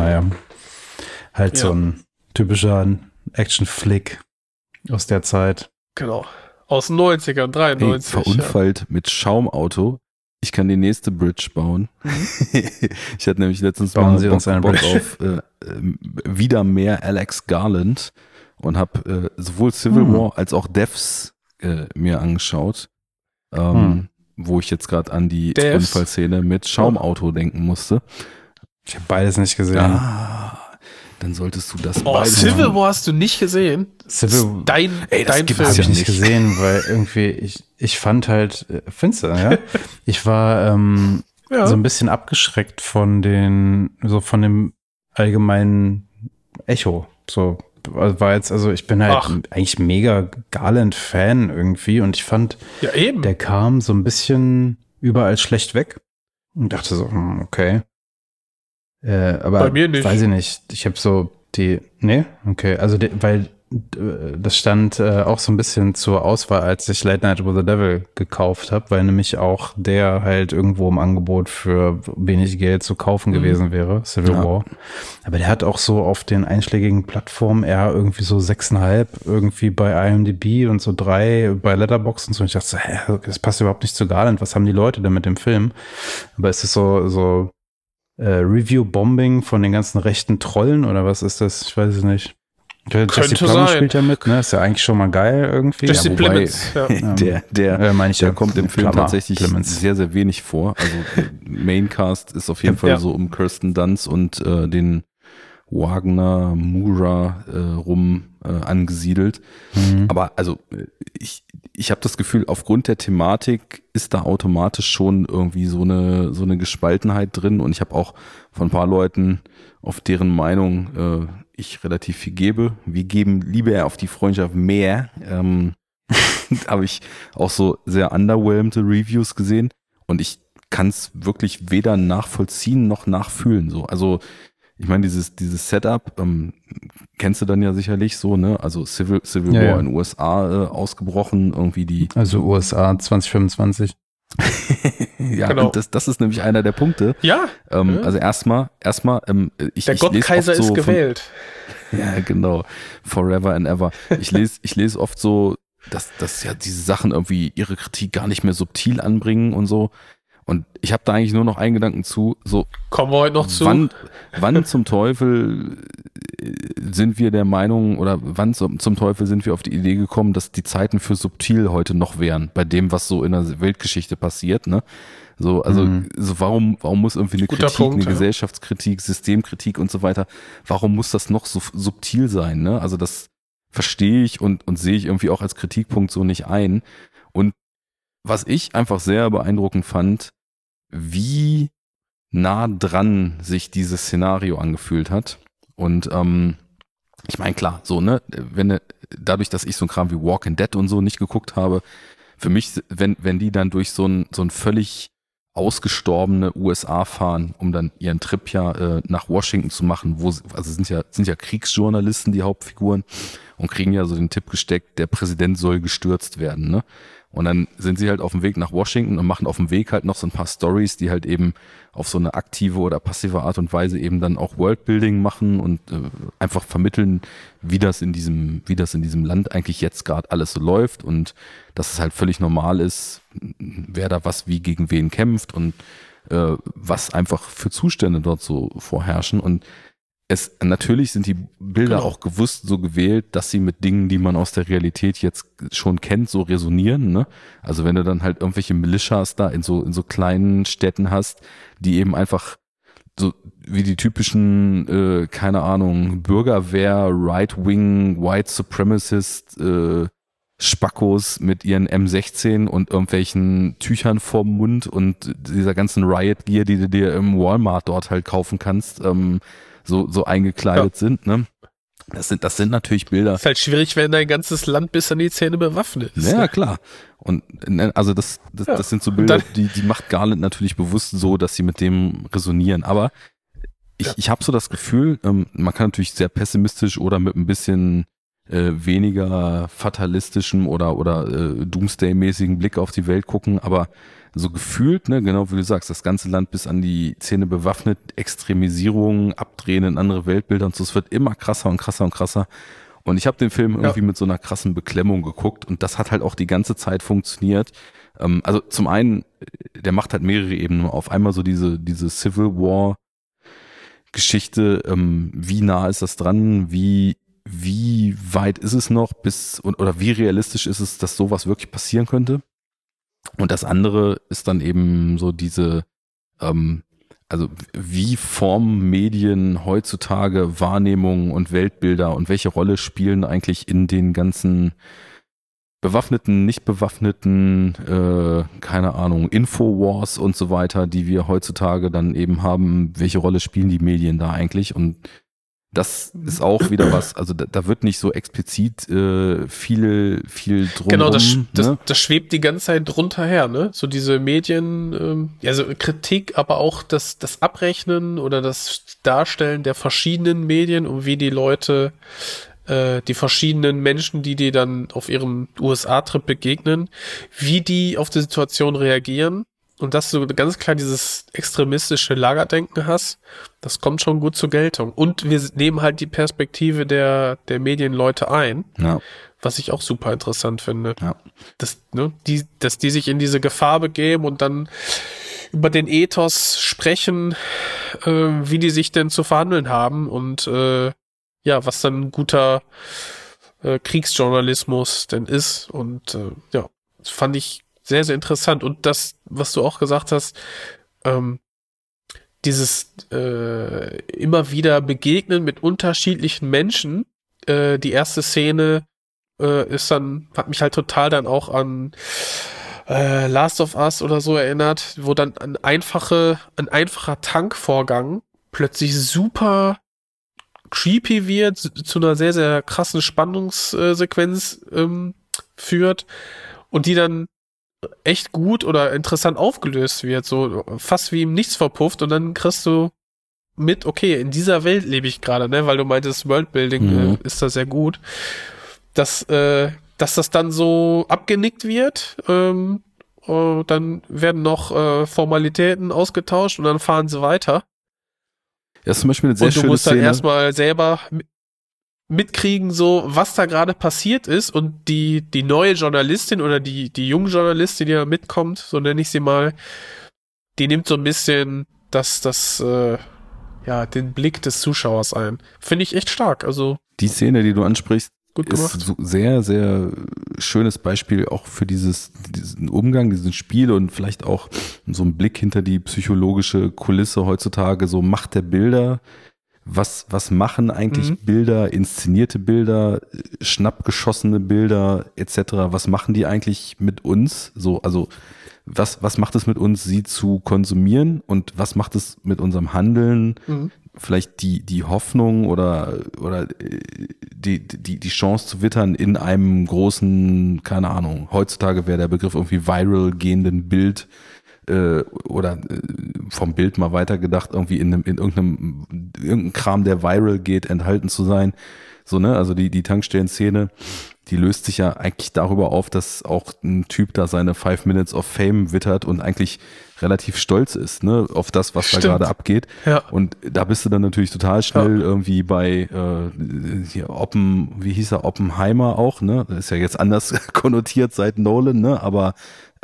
halt so ein typischer Action-Flick aus der Zeit. Genau. Aus den 90ern, 93. Hey, verunfallt mit Schaumauto. Ich kann die nächste Bridge bauen. Ich hatte nämlich letztens Bauen mal Bock auf wieder mehr Alex Garland und habe sowohl Civil War als auch Devs mir angeschaut, wo ich jetzt gerade an die Unfallszene mit Schaumauto denken musste. Ich habe beides nicht gesehen. Dann solltest du das Civil War hast du nicht gesehen? Dein Film. Habe ich nicht gesehen, weil irgendwie ich fand halt, findest du, ja? Ich war so ein bisschen abgeschreckt von dem allgemeinen Echo. So ich bin halt eigentlich mega Garland-Fan irgendwie und ich fand, der kam so ein bisschen überall schlecht weg und dachte so, okay. Aber bei mir nicht. Weiß ich nicht. Ich habe so Nee? Okay, also weil das stand auch so ein bisschen zur Auswahl, als ich Late Night with the Devil gekauft habe, weil nämlich auch der halt irgendwo im Angebot für wenig Geld zu kaufen gewesen wäre, Civil War. Aber der hat auch so auf den einschlägigen Plattformen eher irgendwie so 6,5 irgendwie bei IMDb und so 3 bei Letterboxd und so. Und ich dachte so, das passt überhaupt nicht zu Garland. Was haben die Leute denn mit dem Film? Aber ist es so Review-Bombing von den ganzen rechten Trollen oder was ist das? Ich weiß es nicht. Jesse Plemons spielt ja mit, ne? Ist ja eigentlich schon mal geil irgendwie. Jesse Plemons, der kommt im Film tatsächlich Plemons. sehr, sehr wenig vor. Also Maincast ist auf jeden Fall so um Kirsten Dunst und den Wagner Moura rum angesiedelt. Aber also ich habe das Gefühl, aufgrund der Thematik ist da automatisch schon irgendwie so eine Gespaltenheit drin, und ich habe auch von ein paar Leuten, auf deren Meinung ich relativ viel gebe. Wir geben lieber auf die Freundschaft mehr. Habe ich auch so sehr underwhelmte Reviews gesehen, und ich kann es wirklich weder nachvollziehen noch nachfühlen. So, also ich meine, dieses Setup kennst du dann ja sicherlich so, ne? Also Civil War in den USA ausgebrochen, irgendwie die. Also USA 2025. Ja, genau. Und das ist nämlich einer der Punkte. Ja. Also erstmal, der Gottkaiser ist gewählt. Ja, genau. Forever and ever. Ich lese oft so, dass ja diese Sachen irgendwie ihre Kritik gar nicht mehr subtil anbringen und so. Und ich habe da eigentlich nur noch einen Gedanken zu, so. Kommen wir heute noch zu. Wann zum Teufel sind wir der Meinung, oder wann zum Teufel sind wir auf die Idee gekommen, dass die Zeiten für subtil heute noch wären, bei dem, was so in der Weltgeschichte passiert, ne? So, also, so warum muss irgendwie eine Guter Kritik, Punkt, eine ja. Gesellschaftskritik, Systemkritik und so weiter, warum muss das noch so subtil sein, ne? Also das verstehe ich und sehe ich irgendwie auch als Kritikpunkt so nicht ein. Und was ich einfach sehr beeindruckend fand, wie nah dran sich dieses Szenario angefühlt hat. Und ich meine, klar, so, ne, dadurch, dass ich so ein Kram wie Walking Dead und so nicht geguckt habe, für mich, wenn die dann durch so ein völlig ausgestorbene USA fahren, um dann ihren Trip nach Washington zu machen, sind ja Kriegsjournalisten die Hauptfiguren, und kriegen ja so den Tipp gesteckt, der Präsident soll gestürzt werden, ne? Und dann sind sie halt auf dem Weg nach Washington und machen auf dem Weg halt noch so ein paar Stories, die halt eben auf so eine aktive oder passive Art und Weise eben dann auch Worldbuilding machen und einfach vermitteln, wie das in diesem Land eigentlich jetzt gerade alles so läuft, und dass es halt völlig normal ist, wer da was wie gegen wen kämpft und was einfach für Zustände dort so vorherrschen. Und natürlich sind die Bilder auch gewusst so gewählt, dass sie mit Dingen, die man aus der Realität jetzt schon kennt, so resonieren, ne? Also wenn du dann halt irgendwelche Militias da in so kleinen Städten hast, die eben einfach so wie die typischen, keine Ahnung, Bürgerwehr, Right-Wing, White Supremacist, Spackos mit ihren M16 und irgendwelchen Tüchern vorm Mund und dieser ganzen Riot-Gear, die du dir im Walmart dort halt kaufen kannst, so eingekleidet sind, ne? Das sind natürlich Bilder. Ist halt schwierig, wenn dein ganzes Land bis an die Zähne bewaffnet ist. Ja, klar. Und also das sind so Bilder, die macht Garland natürlich bewusst so, dass sie mit dem resonieren. Aber ich habe so das Gefühl, man kann natürlich sehr pessimistisch oder mit ein bisschen weniger fatalistischem oder Doomsday-mäßigen Blick auf die Welt gucken, aber so gefühlt, ne, genau wie du sagst, das ganze Land bis an die Zähne bewaffnet, Extremisierung, Abdrehen in andere Weltbilder und so, es wird immer krasser und krasser und krasser. Und ich habe den Film irgendwie mit so einer krassen Beklemmung geguckt, und das hat halt auch die ganze Zeit funktioniert. Also zum einen, der macht halt mehrere Ebenen auf. Einmal so diese Civil War Geschichte, wie nah ist das dran, wie weit ist es noch oder wie realistisch ist es, dass sowas wirklich passieren könnte? Und das andere ist dann eben so diese, also wie formen Medien heutzutage Wahrnehmungen und Weltbilder, und welche Rolle spielen eigentlich in den ganzen bewaffneten, nicht bewaffneten, keine Ahnung, Infowars und so weiter, die wir heutzutage dann eben haben, welche Rolle spielen die Medien da eigentlich? Und das ist auch wieder was, also da wird nicht so explizit viel drum. Genau, das ne? schwebt die ganze Zeit drunter her, ne? So diese Medien, also Kritik, aber auch das Abrechnen oder das Darstellen der verschiedenen Medien und wie die Leute, die verschiedenen Menschen, die dann auf ihrem USA-Trip begegnen, wie die auf die Situation reagieren. Und dass du ganz klar dieses extremistische Lagerdenken hast, das kommt schon gut zur Geltung. Und wir nehmen halt die Perspektive der Medienleute ein, Ja. was ich auch super interessant finde. Ja. Dass die sich in diese Gefahr begeben und dann über den Ethos sprechen, wie die sich denn zu verhandeln haben und was dann ein guter Kriegsjournalismus denn ist. Und das fand ich sehr, sehr interessant. Und das, was du auch gesagt hast, dieses immer wieder Begegnen mit unterschiedlichen Menschen, die erste Szene hat mich halt total dann auch an Last of Us oder so erinnert, wo dann ein einfacher Tankvorgang plötzlich super creepy wird, zu einer sehr, sehr krassen Spannungssequenz führt und die dann echt gut oder interessant aufgelöst wird, so fast wie im Nichts verpufft und dann kriegst du mit, okay, in dieser Welt lebe ich gerade, ne, weil du meintest, Worldbuilding ist da sehr gut, dass das dann so abgenickt wird, dann werden noch Formalitäten ausgetauscht und dann fahren sie weiter. Das ist zum Beispiel eine sehr schöne Szene. Und du musst dann erstmal selber mitkriegen, so was da gerade passiert ist und die neue Journalistin oder die junge Journalistin, die da mitkommt, so nenne ich sie mal, die nimmt so ein bisschen den Blick des Zuschauers ein. Finde ich echt stark. Also die Szene, die du ansprichst, gut gemacht. ist so sehr, sehr schönes Beispiel auch für diesen Umgang, diesen Spiel und vielleicht auch so ein Blick hinter die psychologische Kulisse heutzutage, so Macht der Bilder. Was machen eigentlich Bilder, inszenierte Bilder, schnappgeschossene Bilder etc.? Was machen die eigentlich mit uns? So, also was macht es mit uns, sie zu konsumieren und was macht es mit unserem Handeln? Vielleicht die Hoffnung oder die Chance zu wittern in einem großen, keine Ahnung, heutzutage wäre der Begriff irgendwie viral gehenden Bild oder vom Bild mal weitergedacht, irgendwie in irgendeinem Kram, der viral geht, enthalten zu sein. So, ne, also die Tankstellen-Szene, die löst sich ja eigentlich darüber auf, dass auch ein Typ da seine 5 Minutes of Fame wittert und eigentlich relativ stolz ist, ne, auf das, was da gerade abgeht. Ja. Und da bist du dann natürlich total schnell irgendwie bei hier wie hieß er, Oppenheimer auch, ne? Das ist ja jetzt anders konnotiert seit Nolan, ne? Aber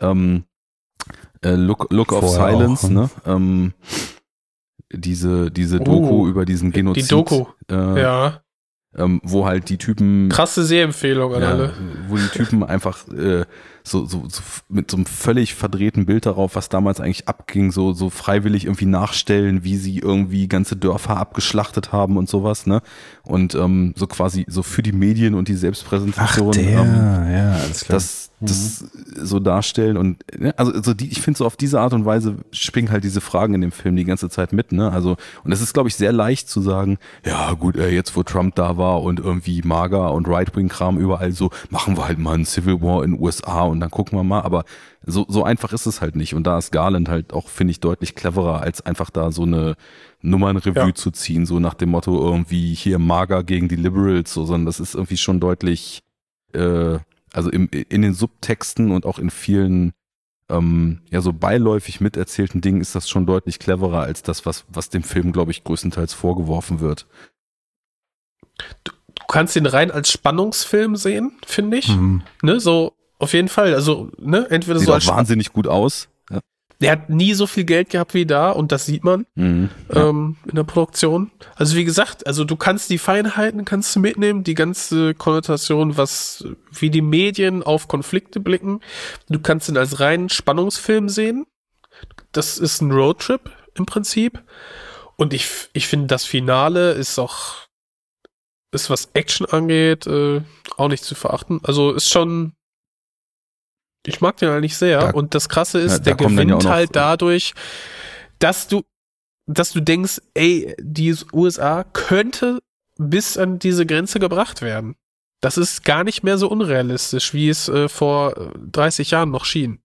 Look of Silence, auch, ne? Diese Doku über diesen Genozid. Die Doku, ja. Wo halt die Typen. Krasse Sehempfehlung an alle. Wo die Typen einfach so mit so einem völlig verdrehten Bild darauf, was damals eigentlich abging, so freiwillig irgendwie nachstellen, wie sie irgendwie ganze Dörfer abgeschlachtet haben und sowas, ne? Und so quasi so für die Medien und die Selbstpräsentation alles klar. das so darstellen und also ich finde so auf diese Art und Weise schwingen halt diese Fragen in dem Film die ganze Zeit mit, ne? Also und es ist, glaube ich, sehr leicht zu sagen, ja gut, jetzt wo Trump da war und irgendwie MAGA und Right-Wing-Kram überall, so machen wir halt mal einen Civil War in den USA und dann gucken wir mal, aber so einfach ist es halt nicht und da ist Garland halt auch, finde ich, deutlich cleverer, als einfach da so eine Nummernrevue zu ziehen, so nach dem Motto irgendwie hier MAGA gegen die Liberals, so, sondern das ist irgendwie schon deutlich also in den Subtexten und auch in vielen so beiläufig miterzählten Dingen ist das schon deutlich cleverer als das, was dem Film, glaube ich, größtenteils vorgeworfen wird. Du kannst ihn rein als Spannungsfilm sehen, finde ich. Ne, so auf jeden Fall. Also, ne, entweder Sieht so auch als wahnsinnig gut aus. Ja. Der hat nie so viel Geld gehabt wie da und das sieht man in der Produktion. Also wie gesagt, also du kannst die Feinheiten kannst du mitnehmen, die ganze Konnotation, wie die Medien auf Konflikte blicken. Du kannst ihn als reinen Spannungsfilm sehen. Das ist ein Roadtrip im Prinzip. Und ich finde, das Finale ist, was Action angeht, auch nicht zu verachten. Also ist schon, ich mag den eigentlich sehr. Und das Krasse ist, der gewinnt halt dadurch, dass du denkst, ey, die USA könnte bis an diese Grenze gebracht werden. Das ist gar nicht mehr so unrealistisch, wie es vor 30 Jahren noch schien.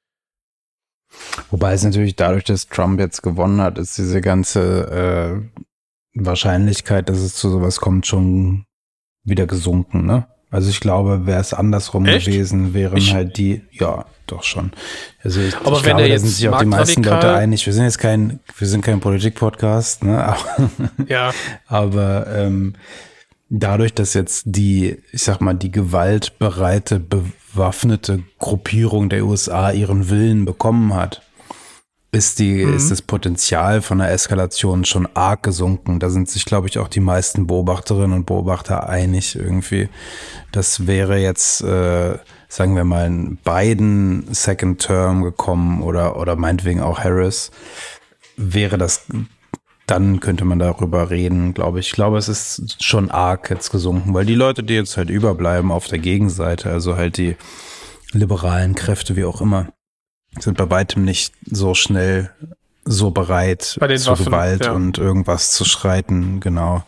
Wobei es natürlich dadurch, dass Trump jetzt gewonnen hat, ist diese ganze Wahrscheinlichkeit, dass es zu sowas kommt, schon wieder gesunken, ne? Also ich glaube, wäre es andersrum gewesen, wären halt die, ja, doch schon. Also ich aber glaube, wenn da sind sich auch die meisten Leute einig. Wir sind kein Politik-Podcast, ne? Ja. Aber dadurch, dass jetzt die gewaltbereite, bewaffnete Gruppierung der USA ihren Willen bekommen hat, ist das Potenzial von einer Eskalation schon arg gesunken. Da sind sich, glaube ich, auch die meisten Beobachterinnen und Beobachter einig irgendwie. Das wäre jetzt, sagen wir mal, ein Biden Second Term gekommen oder meinetwegen auch Harris, wäre das, dann könnte man darüber reden, glaube ich. Ich glaube, es ist schon arg jetzt gesunken, weil die Leute, die jetzt halt überbleiben auf der Gegenseite, also halt die liberalen Kräfte, wie auch immer, sind bei weitem nicht so schnell so bereit zu Waffen, Gewalt und irgendwas zu schreiten, genau,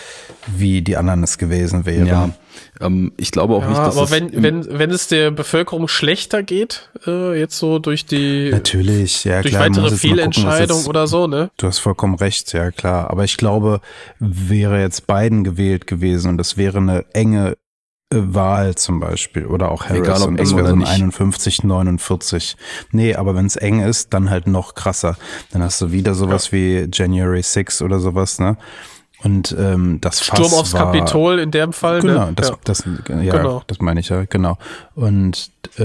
wie die anderen es gewesen wären. Ja, ich glaube auch nicht, dass aber wenn es der Bevölkerung schlechter geht, jetzt so durch die natürlich, ja, durch klar, weitere Fehlentscheidungen oder so, ne? Du hast vollkommen recht, ja klar. Aber ich glaube, wäre jetzt Biden gewählt gewesen und das wäre eine enge Wahl zum Beispiel oder auch Harris, egal ob und das eng wäre oder so ein nicht. 51-49. Nee, aber wenn es eng ist, dann halt noch krasser. Dann hast du wieder sowas wie January 6 oder sowas, ne? Und das Fass Sturm aufs Kapitol in dem Fall. Genau, ne? Das meine ich ja, genau. Und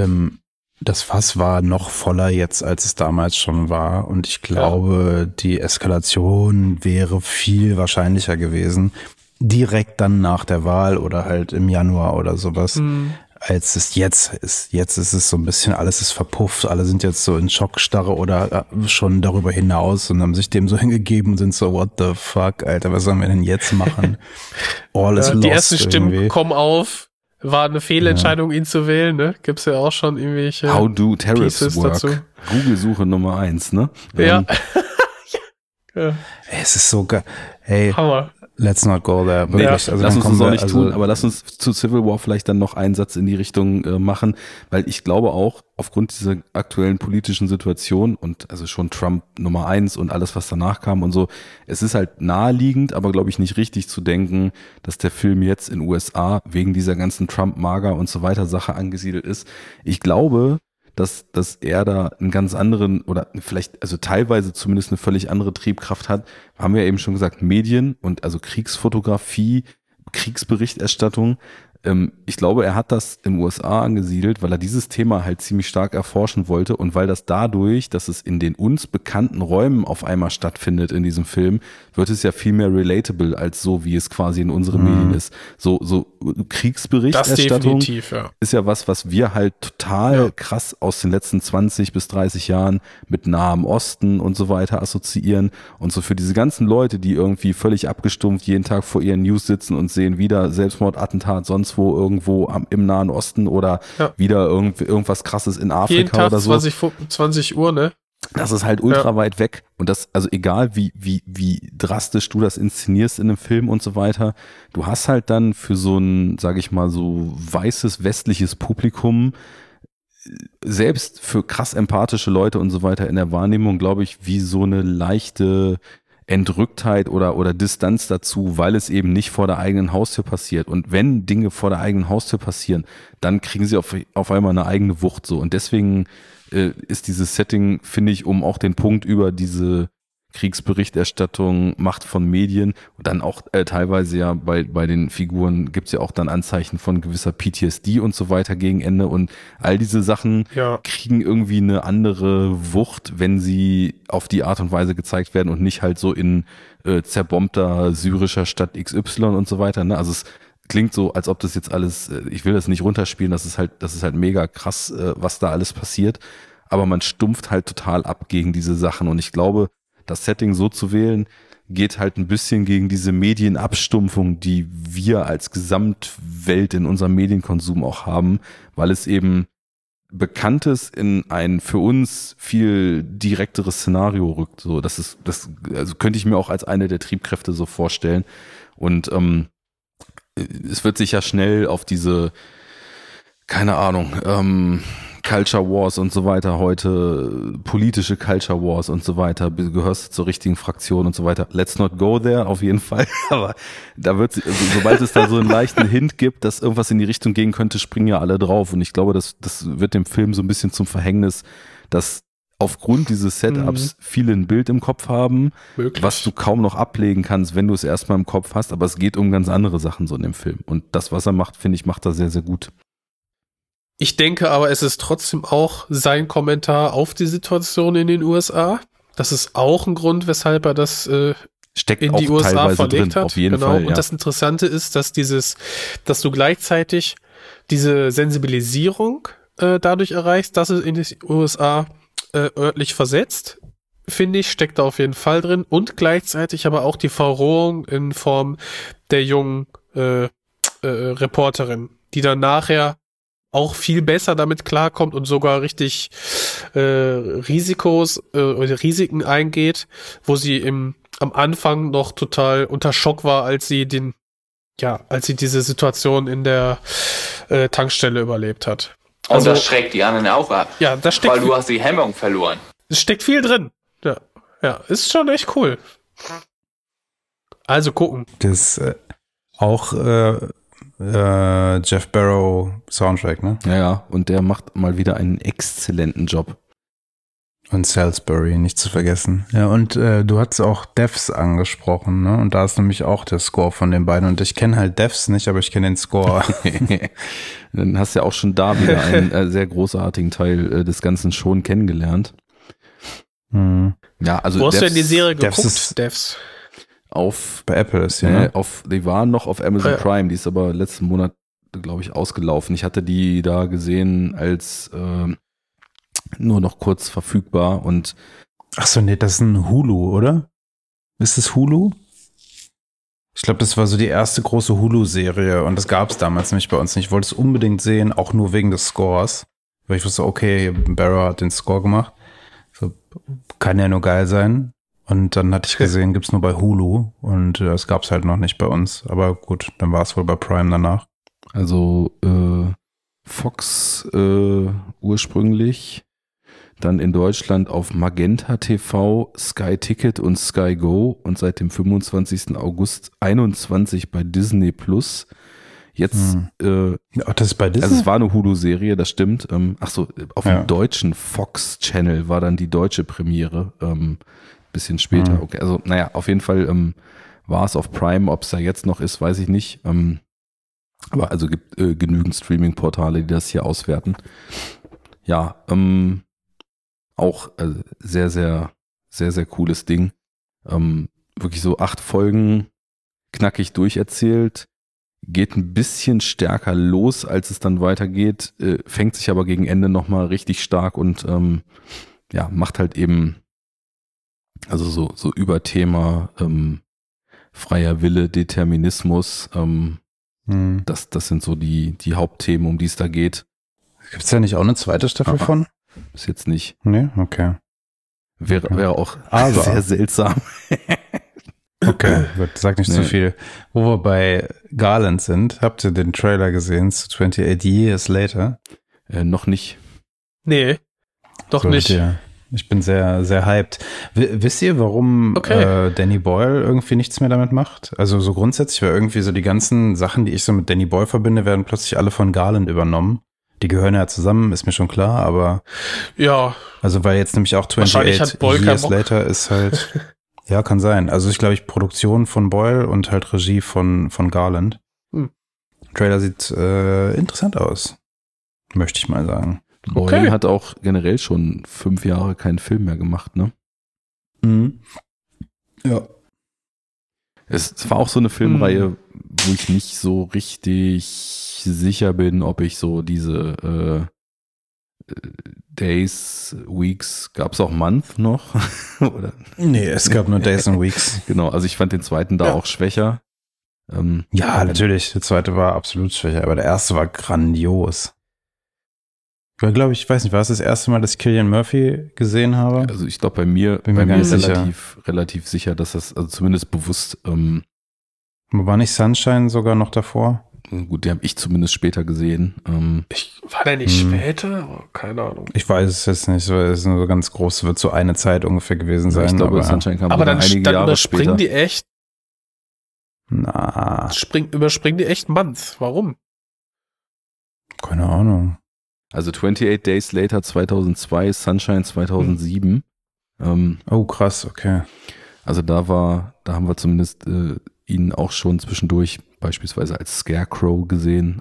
das Fass war noch voller jetzt, als es damals schon war. Und ich glaube, die Eskalation wäre viel wahrscheinlicher gewesen, direkt dann nach der Wahl oder halt im Januar oder sowas, als es jetzt ist. Jetzt ist es so ein bisschen, alles ist verpufft, alle sind jetzt so in Schockstarre oder schon darüber hinaus und haben sich dem so hingegeben und sind so, what the fuck, Alter, was sollen wir denn jetzt machen? All is lost. Die ersten Stimmen irgendwie. kommen auf. War eine Fehlentscheidung, ihn zu wählen, ne? Gibt's ja auch schon irgendwelche How do tariffs Pieces work? dazu. Google-Suche Nummer 1, ne? Ja. Ey, es ist so geil. Hey, Hammer. let's not go there. Wirklich. Ja. Also Lass dann uns kommen das auch wir- nicht tun, aber lass uns zu Civil War vielleicht dann noch einen Satz in die Richtung machen, weil ich glaube auch, aufgrund dieser aktuellen politischen Situation und also schon Trump Nummer 1 und alles, was danach kam und so, es ist halt naheliegend, aber glaube ich nicht richtig zu denken, dass der Film jetzt in USA wegen dieser ganzen Trump-Mager und so weiter Sache angesiedelt ist. Ich glaube, dass er da einen ganz anderen oder vielleicht, also teilweise zumindest eine völlig andere Triebkraft hat. Haben wir ja eben schon gesagt, Medien und also Kriegsfotografie, Kriegsberichterstattung. Ich glaube, er hat das in den USA angesiedelt, weil er dieses Thema halt ziemlich stark erforschen wollte und weil das dadurch, dass es in den uns bekannten Räumen auf einmal stattfindet in diesem Film, wird es ja viel mehr relatable als so, wie es quasi in unseren Medien ist. So Das Kriegsberichterstattung definitiv, ja. ist ja was wir halt total krass aus den letzten 20 bis 30 Jahren mit Nahem Osten und so weiter assoziieren. Und so für diese ganzen Leute, die irgendwie völlig abgestumpft jeden Tag vor ihren News sitzen und sehen wieder Selbstmordattentat sonst wo irgendwo im Nahen Osten oder wieder irgendwas Krasses in Jeden Afrika Tag oder so. 20 Uhr, ne? Das ist halt ultra weit weg. Und das, also egal wie drastisch du das inszenierst in einem Film und so weiter, du hast halt dann für so ein, sag ich mal, so weißes westliches Publikum, selbst für krass empathische Leute und so weiter in der Wahrnehmung, glaube ich, wie so eine leichte Entrücktheit oder Distanz dazu, weil es eben nicht vor der eigenen Haustür passiert. Und wenn Dinge vor der eigenen Haustür passieren, dann kriegen sie auf einmal eine eigene Wucht so. Und deswegen ist dieses Setting, finde ich, um auch den Punkt über diese Kriegsberichterstattung, Macht von Medien und dann auch teilweise ja bei den Figuren gibt's ja auch dann Anzeichen von gewisser PTSD und so weiter gegen Ende und all diese Sachen kriegen irgendwie eine andere Wucht, wenn sie auf die Art und Weise gezeigt werden und nicht halt so in zerbombter syrischer Stadt XY und so weiter. Ne? Also es klingt so, als ob das jetzt alles, ich will das nicht runterspielen, das ist halt mega krass, was da alles passiert, aber man stumpft halt total ab gegen diese Sachen und ich glaube, das Setting so zu wählen, geht halt ein bisschen gegen diese Medienabstumpfung, die wir als Gesamtwelt in unserem Medienkonsum auch haben, weil es eben Bekanntes in ein für uns viel direkteres Szenario rückt. So, das also könnte ich mir auch als eine der Triebkräfte so vorstellen. Und es wird sich ja schnell auf diese, keine Ahnung, Culture Wars und so weiter heute, politische Culture Wars und so weiter, gehörst zur richtigen Fraktion und so weiter. Let's not go there, auf jeden Fall. Aber da wird, sobald es da so einen leichten Hint gibt, dass irgendwas in die Richtung gehen könnte, springen ja alle drauf. Und ich glaube, das wird dem Film so ein bisschen zum Verhängnis, dass aufgrund dieses Setups viele ein Bild im Kopf haben, Möglich. was du kaum noch ablegen kannst, wenn du es erstmal im Kopf hast. Aber es geht um ganz andere Sachen so in dem Film. Und das, was er macht, finde ich, macht er sehr, sehr gut. Ich denke aber, es ist trotzdem auch sein Kommentar auf die Situation in den USA. Das ist auch ein Grund, weshalb er das Steckt in auch die USA teilweise verlegt drin, hat. auf jeden Genau. Fall. Ja. Und das Interessante ist, dass dass du gleichzeitig diese Sensibilisierung dadurch erreichst, dass es in die USA örtlich versetzt, finde ich, steckt da auf jeden Fall drin. Und gleichzeitig aber auch die Verrohung in Form der jungen Reporterin, die dann nachher auch viel besser damit klarkommt und sogar richtig Risiken eingeht, wo sie am Anfang noch total unter Schock war, als sie diese Situation in der Tankstelle überlebt hat. Und das schreckt die anderen auch ab. Ja, das Weil du hast die Hemmung verloren. steckt viel drin. Ja, ist schon echt cool. Also gucken. Das auch Jeff Barrow Soundtrack, ne? Ja, und der macht mal wieder einen exzellenten Job. Und Salisbury, nicht zu vergessen. Ja, und du hast auch Devs angesprochen, ne? Und da ist nämlich auch der Score von den beiden. Und ich kenne halt Devs nicht, aber ich kenne den Score. Dann hast du ja auch schon da wieder einen sehr großartigen Teil des Ganzen schon kennengelernt. Ja, also Wo hast du denn die Serie Devs geguckt, ist- Devs? Bei Apple ist die, ne? Die waren noch auf Amazon Ja. Prime, die ist aber letzten Monat, glaube ich, ausgelaufen. Ich hatte die da gesehen als nur noch kurz verfügbar und Ach so, nee, das ist ein Hulu, oder? Ist es Hulu? Ich glaube, das war so die erste große Hulu-Serie und das gab es damals nämlich bei uns nicht. Ich wollte es unbedingt sehen, auch nur wegen des Scores. Weil ich wusste, okay, Barrow hat den Score gemacht. So, kann ja nur geil sein. Und dann hatte ich gesehen, gibt's nur bei Hulu und es gab's halt noch nicht bei uns. Aber gut, dann war es wohl bei Prime danach. also Fox ursprünglich, dann in Deutschland auf Magenta TV, Sky Ticket und Sky Go und seit dem 25. August 21 bei Disney Plus. Jetzt, Ach, das ist bei Disney? also es war eine Hulu-Serie, das stimmt. Auf Ja. dem deutschen Fox-Channel war dann die deutsche Premiere. Bisschen später. Okay, also naja, auf jeden Fall war es auf Prime. Ob es da jetzt noch ist, weiß ich nicht. Aber also gibt genügend Streaming-Portale, die das hier auswerten. Ja, auch sehr, sehr, sehr, sehr cooles Ding. Wirklich so 8 Folgen knackig durcherzählt. Geht ein bisschen stärker los, als es dann weitergeht, fängt sich aber gegen Ende nochmal richtig stark und ja, macht halt eben, also so über Thema freier Wille, Determinismus, das sind so die Hauptthemen, um die es da geht. Gibt's da nicht auch eine zweite Staffel von? Bis jetzt nicht. Nee, okay. Wäre auch Aber- sehr seltsam. Okay, gut, sag nicht zu Nee. viel. Wo wir bei Garland sind, habt ihr den Trailer gesehen zu 28 Years Later? Noch nicht. Nee, doch Solltet nicht. ihr. Ich bin sehr, sehr hyped. Wisst ihr, warum Okay. Danny Boyle irgendwie nichts mehr damit macht? Also so grundsätzlich, weil irgendwie so die ganzen Sachen, die ich so mit Danny Boyle verbinde, werden plötzlich alle von Garland übernommen. Die gehören ja zusammen, ist mir schon klar, aber Ja, also weil jetzt nämlich auch Wahrscheinlich 28 hat Boyle keinen Years Bock. Later ist halt, ja, kann sein. Also ich glaube, Produktion von Boyle und halt Regie von Garland. Trailer sieht interessant aus, möchte ich mal sagen. Boyle Okay. hat auch generell schon 5 Jahre keinen Film mehr gemacht, ne? Ja. Es war auch so eine Filmreihe, wo ich nicht so richtig sicher bin, ob ich so diese Days, Weeks, gab es auch Month noch? Oder? Nee, es gab nur Days and Weeks. Genau, also ich fand den zweiten da Ja. auch schwer. Ja, natürlich. Der zweite war absolut schwächer, aber der erste war grandios. Weil, glaube ich, weiß nicht, war es das erste Mal, dass ich Cillian Murphy gesehen habe? Also ich glaube bei mir Bin mir gar ist nicht sicher. relativ sicher, dass das also zumindest bewusst War nicht Sunshine sogar noch davor? Gut, die habe ich zumindest später gesehen. War der nicht später? Oh, keine Ahnung. Ich weiß es jetzt nicht, weil es nur so ganz groß, wird so eine Zeit ungefähr gewesen sein. Ich glaube, Sunshine kam aber dann, einige dann Jahre überspringen später. die echt, überspringen die echt Month. Warum? Keine Ahnung. Also 28 Days Later 2002, Sunshine 2007. Oh, krass, okay. Also da haben wir zumindest ihn auch schon zwischendurch beispielsweise als Scarecrow gesehen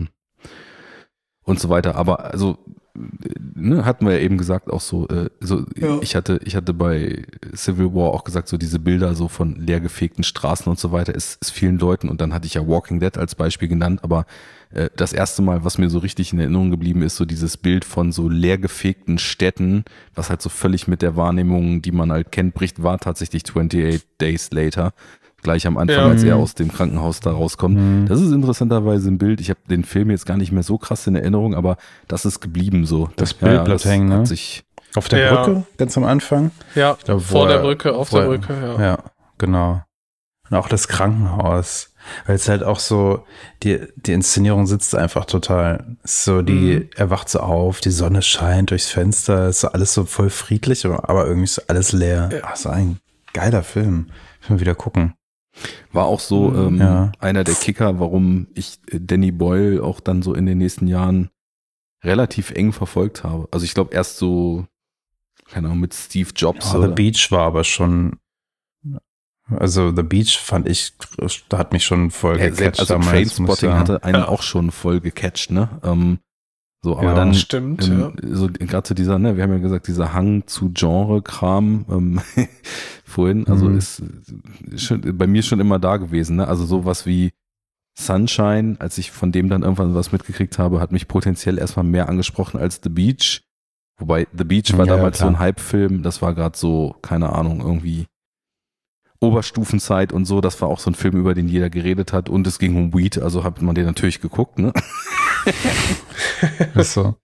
und so weiter. Aber also hatten wir ja eben gesagt auch so, ich hatte bei Civil War auch gesagt, so diese Bilder so von leergefegten Straßen und so weiter ist vielen Leuten, und dann hatte ich ja Walking Dead als Beispiel genannt, aber das erste Mal, was mir so richtig in Erinnerung geblieben ist, so dieses Bild von so leergefegten Städten, was halt so völlig mit der Wahrnehmung, die man halt kennt, bricht, war tatsächlich 28 Days Later. Gleich am Anfang, als er aus dem Krankenhaus da rauskommt. Das ist interessanterweise ein Bild. Ich habe den Film jetzt gar nicht mehr so krass in Erinnerung, aber das ist geblieben so. Das Bild bleibt hängen, ne? Auf der Brücke, ganz am Anfang. Ja, glaub, vor der Brücke, auf der Brücke, ja. Ja, genau. Und auch das Krankenhaus. Weil es halt auch so, die Inszenierung sitzt einfach total. So, er wacht so auf, die Sonne scheint durchs Fenster, ist so alles so voll friedlich, aber irgendwie ist alles leer. Ja. Ach, so ein geiler Film. Ich will wieder gucken. War auch so einer der Kicker, warum ich Danny Boyle auch dann so in den nächsten Jahren relativ eng verfolgt habe. Also ich glaube erst so, keine Ahnung, mit Steve Jobs. The Beach war aber schon, also The Beach fand ich, da hat mich schon voll gecatcht. Also Trainspotting hatte einen auch schon voll gecatcht, ne? So, aber dann stimmt, so gerade zu dieser, ne, wir haben ja gesagt, dieser Hang zu Genre-Kram vorhin, also ist schon, bei mir schon immer da gewesen, ne? Also sowas wie Sunshine, als ich von dem dann irgendwann was mitgekriegt habe, hat mich potenziell erstmal mehr angesprochen als The Beach. Wobei The Beach war damals so ein Hype-Film, das war gerade so, keine Ahnung, irgendwie Oberstufenzeit und so, das war auch so ein Film, über den jeder geredet hat, und es ging um Weed, also hat man den natürlich geguckt, ne? Ist so.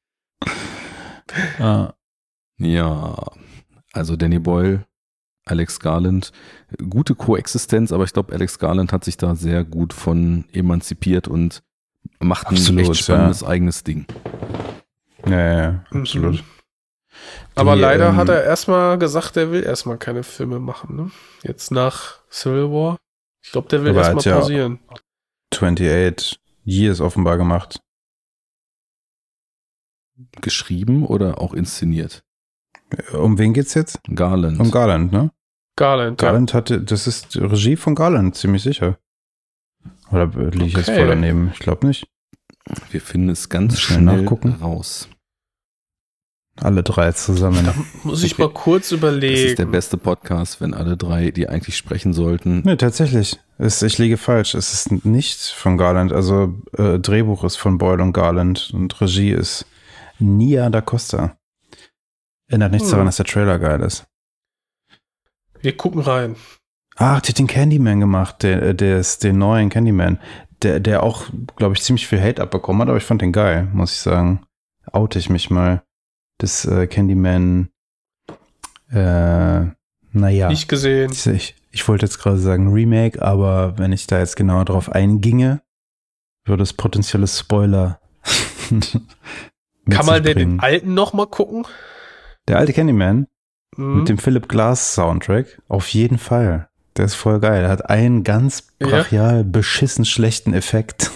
Ja, also Danny Boyle, Alex Garland, gute Koexistenz, aber ich glaube, Alex Garland hat sich da sehr gut von emanzipiert und macht ein echt spannendes eigenes Ding. Ja, absolut. Aber leider hat er erstmal gesagt, er will erstmal keine Filme machen, ne? Jetzt nach Civil War. Ich glaube, der will erstmal pausieren. 28 Years offenbar gemacht. Geschrieben oder auch inszeniert? Um wen geht's jetzt? Garland. Um Garland, ne? Garland hatte, das ist die Regie von Garland, ziemlich sicher. Oder liege ich jetzt voll daneben? Ich glaube nicht. Wir finden es ganz schnell raus. Alle drei zusammen. Da muss ich mal kurz überlegen. Das ist der beste Podcast, wenn alle drei, die eigentlich sprechen sollten. Nee, tatsächlich. Ich liege falsch. Es ist nicht von Garland. Also Drehbuch ist von Boyle und Garland und Regie ist Nia da Costa. Ändert nichts daran, dass der Trailer geil ist. Wir gucken rein. Ach, die hat den Candyman gemacht, den neuen Candyman. Der auch, glaube ich, ziemlich viel Hate abbekommen hat, aber ich fand den geil, muss ich sagen. Oute ich mich mal. Das Candyman, naja. Nicht gesehen. Ich wollte jetzt gerade sagen Remake, aber wenn ich da jetzt genauer drauf einginge, würde es potenzielle Spoiler Kann man den alten noch mal gucken? Der alte Candyman mit dem Philip Glass Soundtrack? Auf jeden Fall. Der ist voll geil. Er hat einen ganz brachial beschissen schlechten Effekt.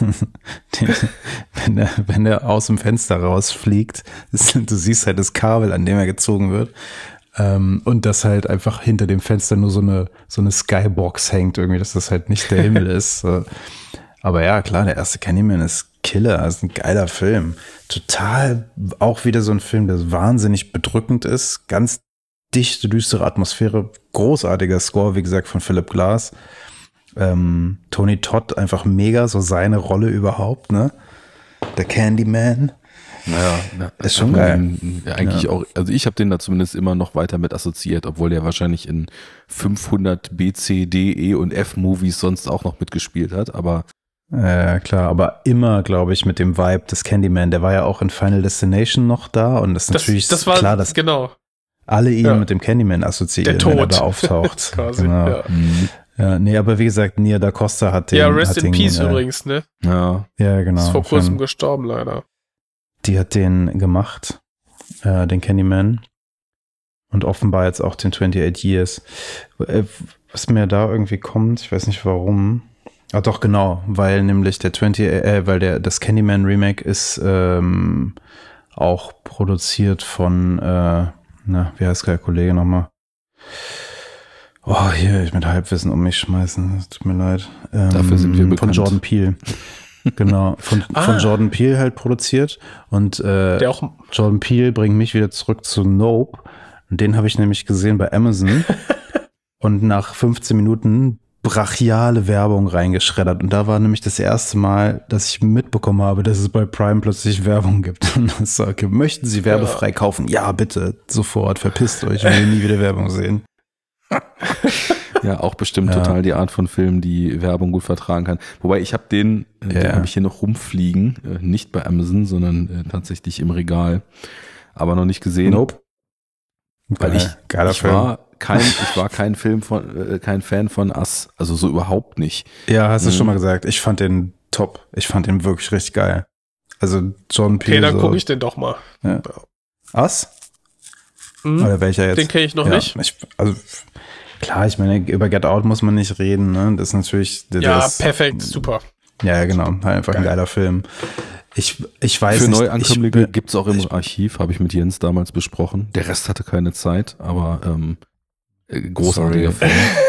wenn er aus dem Fenster rausfliegt, du siehst halt das Kabel, an dem er gezogen wird. Und dass halt einfach hinter dem Fenster nur so eine Skybox hängt irgendwie, dass das halt nicht der Himmel ist. Aber ja, klar, der erste Candyman ist Killer. Das ist ein geiler Film. Total auch wieder so ein Film, der wahnsinnig bedrückend ist. Ganz dichte, düstere Atmosphäre, großartiger Score, wie gesagt, von Philip Glass. Tony Todd einfach mega, so seine Rolle überhaupt, ne? Der Candyman. Naja, ist schon geil. Eigentlich auch, also ich habe den da zumindest immer noch weiter mit assoziiert, obwohl der wahrscheinlich in 500 B, C, D, E und F Movies sonst auch noch mitgespielt hat, aber klar, aber immer, glaube ich, mit dem Vibe des Candyman. Der war ja auch in Final Destination noch da und das ist natürlich klar, dass alle ihn mit dem Candyman assoziieren, der Tod. wenn er da auftaucht. Quasi, genau. Ja, nee, aber wie gesagt, Nia da Costa hat den. Ja, Rest hat in den, Peace übrigens, ne? Ja. Ja, genau. Ist vor kurzem gestorben, leider. Die hat den gemacht, den Candyman. Und offenbar jetzt auch den 28 Years. Was mir da irgendwie kommt, ich weiß nicht warum. Ah, doch, genau, weil nämlich das Candyman Remake ist auch produziert von, wie heißt der Kollege nochmal? Oh, hier, ich mit Halbwissen um mich schmeißen, das tut mir leid. Dafür sind wir bekannt. Von Jordan Peele. Genau, von Jordan Peele halt produziert. Und Der auch, Jordan Peele bringt mich wieder zurück zu Nope. Und den habe ich nämlich gesehen bei Amazon. Und nach 15 Minuten brachiale Werbung reingeschreddert. Und da war nämlich das erste Mal, dass ich mitbekommen habe, dass es bei Prime plötzlich Werbung gibt. Und das so, okay, möchten Sie werbefrei kaufen? Ja, bitte, sofort, verpisst euch, ich will nie wieder Werbung sehen. Ja, auch bestimmt total die Art von Film, die Werbung gut vertragen kann. Wobei ich habe den habe ich hier noch rumfliegen, nicht bei Amazon, sondern tatsächlich im Regal, aber noch nicht gesehen. Nope. Weil ich Film. war kein Fan von Us, also so überhaupt nicht. Ja, hast du schon mal gesagt. Ich fand den top. Ich fand den wirklich richtig geil. Also Jordan Peele. okay, dann gucke ich den doch mal. Ja. Us? Oder welcher jetzt? Den kenne ich noch nicht. Also klar, ich meine, über Get Out muss man nicht reden. Ne? Das ist natürlich. Perfekt, super. Ja, genau. Halt einfach ein geiler Film. Ich weiß Für nicht. Neuankömmlinge gibt es auch im Archiv, habe ich mit Jens damals besprochen. Der Rest hatte keine Zeit, aber großartiger Film.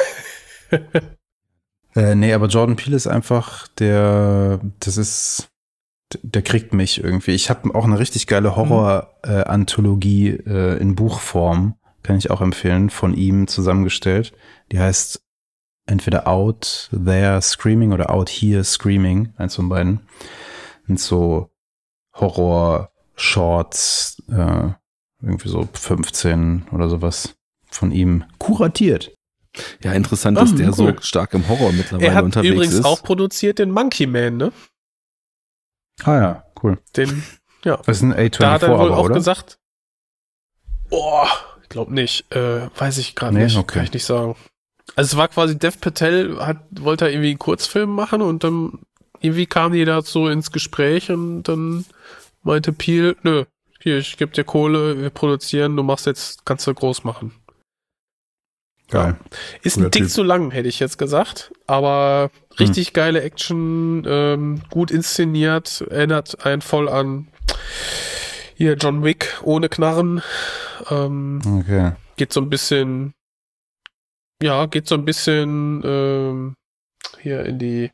Nee, aber Jordan Peele ist einfach der kriegt mich irgendwie. Ich habe auch eine richtig geile Horror-Anthologie in Buchform, kann ich auch empfehlen, von ihm zusammengestellt. Die heißt entweder Out There Screaming oder Out Here Screaming, eins von beiden. Und so Horror-Shorts, irgendwie so 15 oder sowas von ihm kuratiert. Ja, interessant, dass der so stark im Horror mittlerweile unterwegs ist. Er hat übrigens auch produziert den Monkey Man, ne? Ah ja, cool. Den, ja. Das ist ein A24 da hat er wohl aber, auch oder? gesagt, ich glaube nicht, weiß ich gerade Nee, nicht, okay. kann ich nicht sagen. Also es war quasi, Dev Patel wollte irgendwie einen Kurzfilm machen und dann irgendwie kamen die da so ins Gespräch und dann meinte Peele, nö, hier, ich gebe dir Kohle, wir produzieren, kannst du groß machen. Geil. Ist Cooler ein Tick Typ. zu lang, hätte ich jetzt gesagt, aber richtig geile Action, gut inszeniert, erinnert einen voll an hier John Wick ohne Knarren. Okay. Geht so ein bisschen hier in die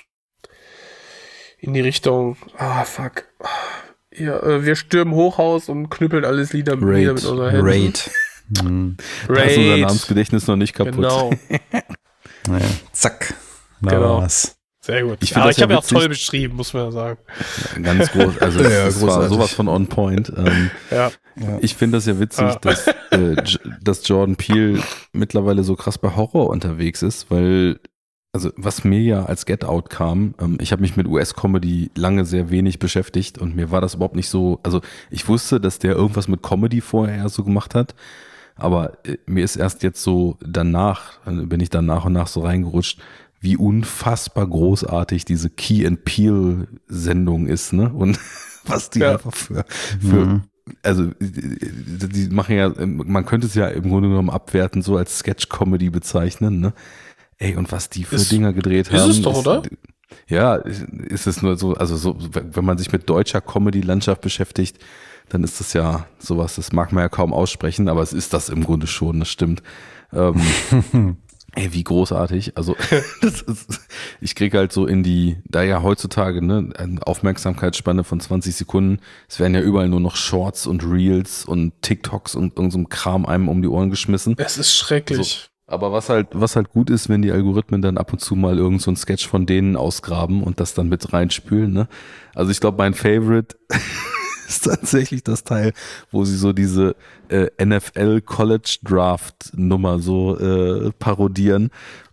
Richtung, fuck. Ja, wir stürmen Hochhaus und knüppeln alles nieder mit unseren Händen. Raid. Da ist unser Namensgedächtnis noch nicht kaputt. Genau, Ja, zack. Genau. Was. sehr gut. Ich Aber find das ich habe ja auch witzig. toll beschrieben, muss man ja sagen. Ganz groß, also Ja, es war großartig. sowas von on point. Ja. Ich finde das ja witzig, dass Jordan Peele mittlerweile so krass bei Horror unterwegs ist, weil, also was mir ja als Get Out kam, ich habe mich mit US-Comedy lange sehr wenig beschäftigt und mir war das überhaupt nicht so, also ich wusste, dass der irgendwas mit Comedy vorher so gemacht hat, aber mir ist erst jetzt so danach, bin ich dann nach und nach so reingerutscht, wie unfassbar großartig diese Key and Peele Sendung ist, ne? Und was die einfach für also die machen ja, man könnte es ja im Grunde genommen abwerten, so als Sketch-Comedy bezeichnen, ne? Ey, und was die für Dinger gedreht haben. Ist es doch, oder? Ja, ist es nur so, also so, wenn man sich mit deutscher Comedy-Landschaft beschäftigt, dann ist das ja sowas, das mag man ja kaum aussprechen, aber es ist das im Grunde schon, das stimmt. Ey, wie großartig. Also ich kriege halt so da ja heutzutage eine Aufmerksamkeitsspanne von 20 Sekunden, es werden ja überall nur noch Shorts und Reels und TikToks und irgend so ein Kram einem um die Ohren geschmissen. Es ist schrecklich. Aber was halt gut ist, wenn die Algorithmen dann ab und zu mal irgend so ein Sketch von denen ausgraben und das dann mit reinspülen, ne? Also ich glaube, mein Favorite ist tatsächlich das Teil, wo sie so diese NFL College Draft Nummer so parodieren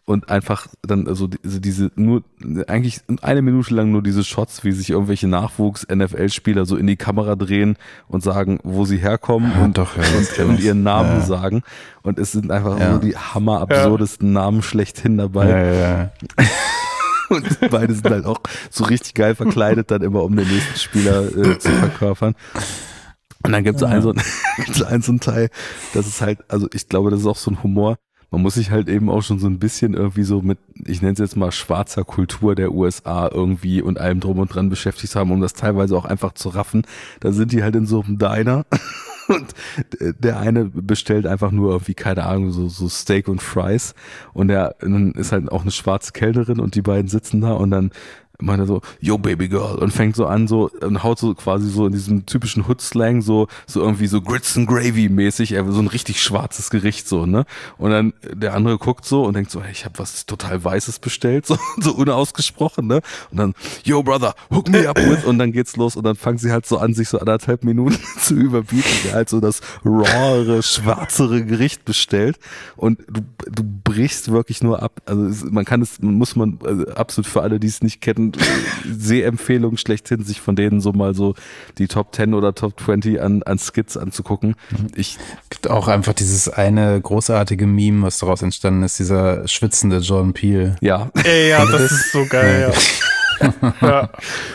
und einfach dann also diese nur eigentlich 1 Minute lang nur diese Shots, wie sich irgendwelche Nachwuchs-NFL-Spieler so in die Kamera drehen und sagen, wo sie herkommen und ihren Namen sagen. Und es sind einfach so die hammerabsurdesten Namen schlechthin dabei. Ja. Und beide sind halt auch so richtig geil verkleidet, dann immer um den nächsten Spieler zu verkörpern. Und dann gibt es einen so einen Teil, das ist halt, also ich glaube, das ist auch so ein Humor. Man muss sich halt eben auch schon so ein bisschen irgendwie so mit, ich nenne es jetzt mal schwarzer Kultur der USA irgendwie und allem drum und dran beschäftigt haben, um das teilweise auch einfach zu raffen. Da sind die halt in so einem Diner und der eine bestellt einfach nur irgendwie, keine Ahnung, so Steak und Fries und dann ist halt auch eine schwarze Kellnerin und die beiden sitzen da und dann meint er so, yo baby girl und fängt so an so und haut so quasi so in diesem typischen Hood-Slang so irgendwie so Grits and Gravy mäßig, so ein richtig schwarzes Gericht so, ne? Und dann der andere guckt so und denkt so, hey, ich habe was total Weißes bestellt, so unausgesprochen, ne? Und dann, yo brother, hook me up with und dann geht's los und dann fangen sie halt so an, sich so 1,5 Minuten zu überbieten, der halt so das rawere, schwarzere Gericht bestellt und du brichst wirklich nur ab, also muss man absolut für alle, die es nicht kennen, Sehempfehlung schlechthin, sich von denen so mal so die Top 10 oder Top 20 an Skits anzugucken. Gibt auch einfach dieses eine großartige Meme, was daraus entstanden ist, dieser schwitzende Jordan Peele. Ja. Ja, das ist so geil, ja.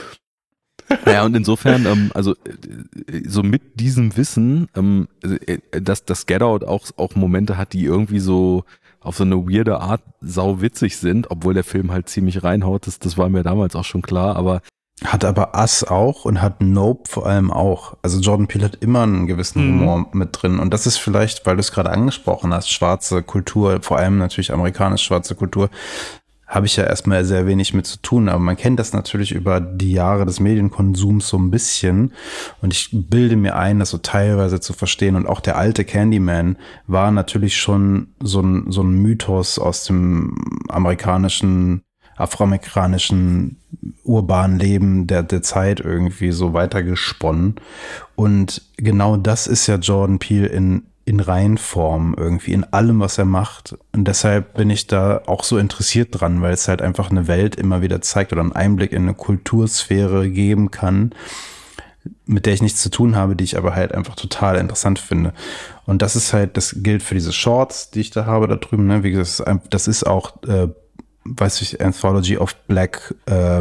Ja, und insofern, also so mit diesem Wissen, dass das Get Out auch Momente hat, die irgendwie so auf so eine weirde Art sauwitzig sind, obwohl der Film halt ziemlich reinhaut, das war mir damals auch schon klar, aber hat aber Us auch und hat Nope vor allem auch. Also Jordan Peele hat immer einen gewissen Humor mit drin und das ist vielleicht, weil du es gerade angesprochen hast, schwarze Kultur, vor allem natürlich amerikanisch schwarze Kultur, habe ich ja erstmal sehr wenig mit zu tun, aber man kennt das natürlich über die Jahre des Medienkonsums so ein bisschen und ich bilde mir ein, das so teilweise zu verstehen und auch der alte Candyman war natürlich schon so ein Mythos aus dem afroamerikanischen urbanen Leben der Zeit irgendwie so weitergesponnen und genau das ist ja Jordan Peele in Reihenform irgendwie, in allem, was er macht. Und deshalb bin ich da auch so interessiert dran, weil es halt einfach eine Welt immer wieder zeigt oder einen Einblick in eine Kultursphäre geben kann, mit der ich nichts zu tun habe, die ich aber halt einfach total interessant finde. Und das ist halt, das gilt für diese Shorts, die ich da habe da drüben, ne? Wie gesagt, das ist auch, Anthology of Black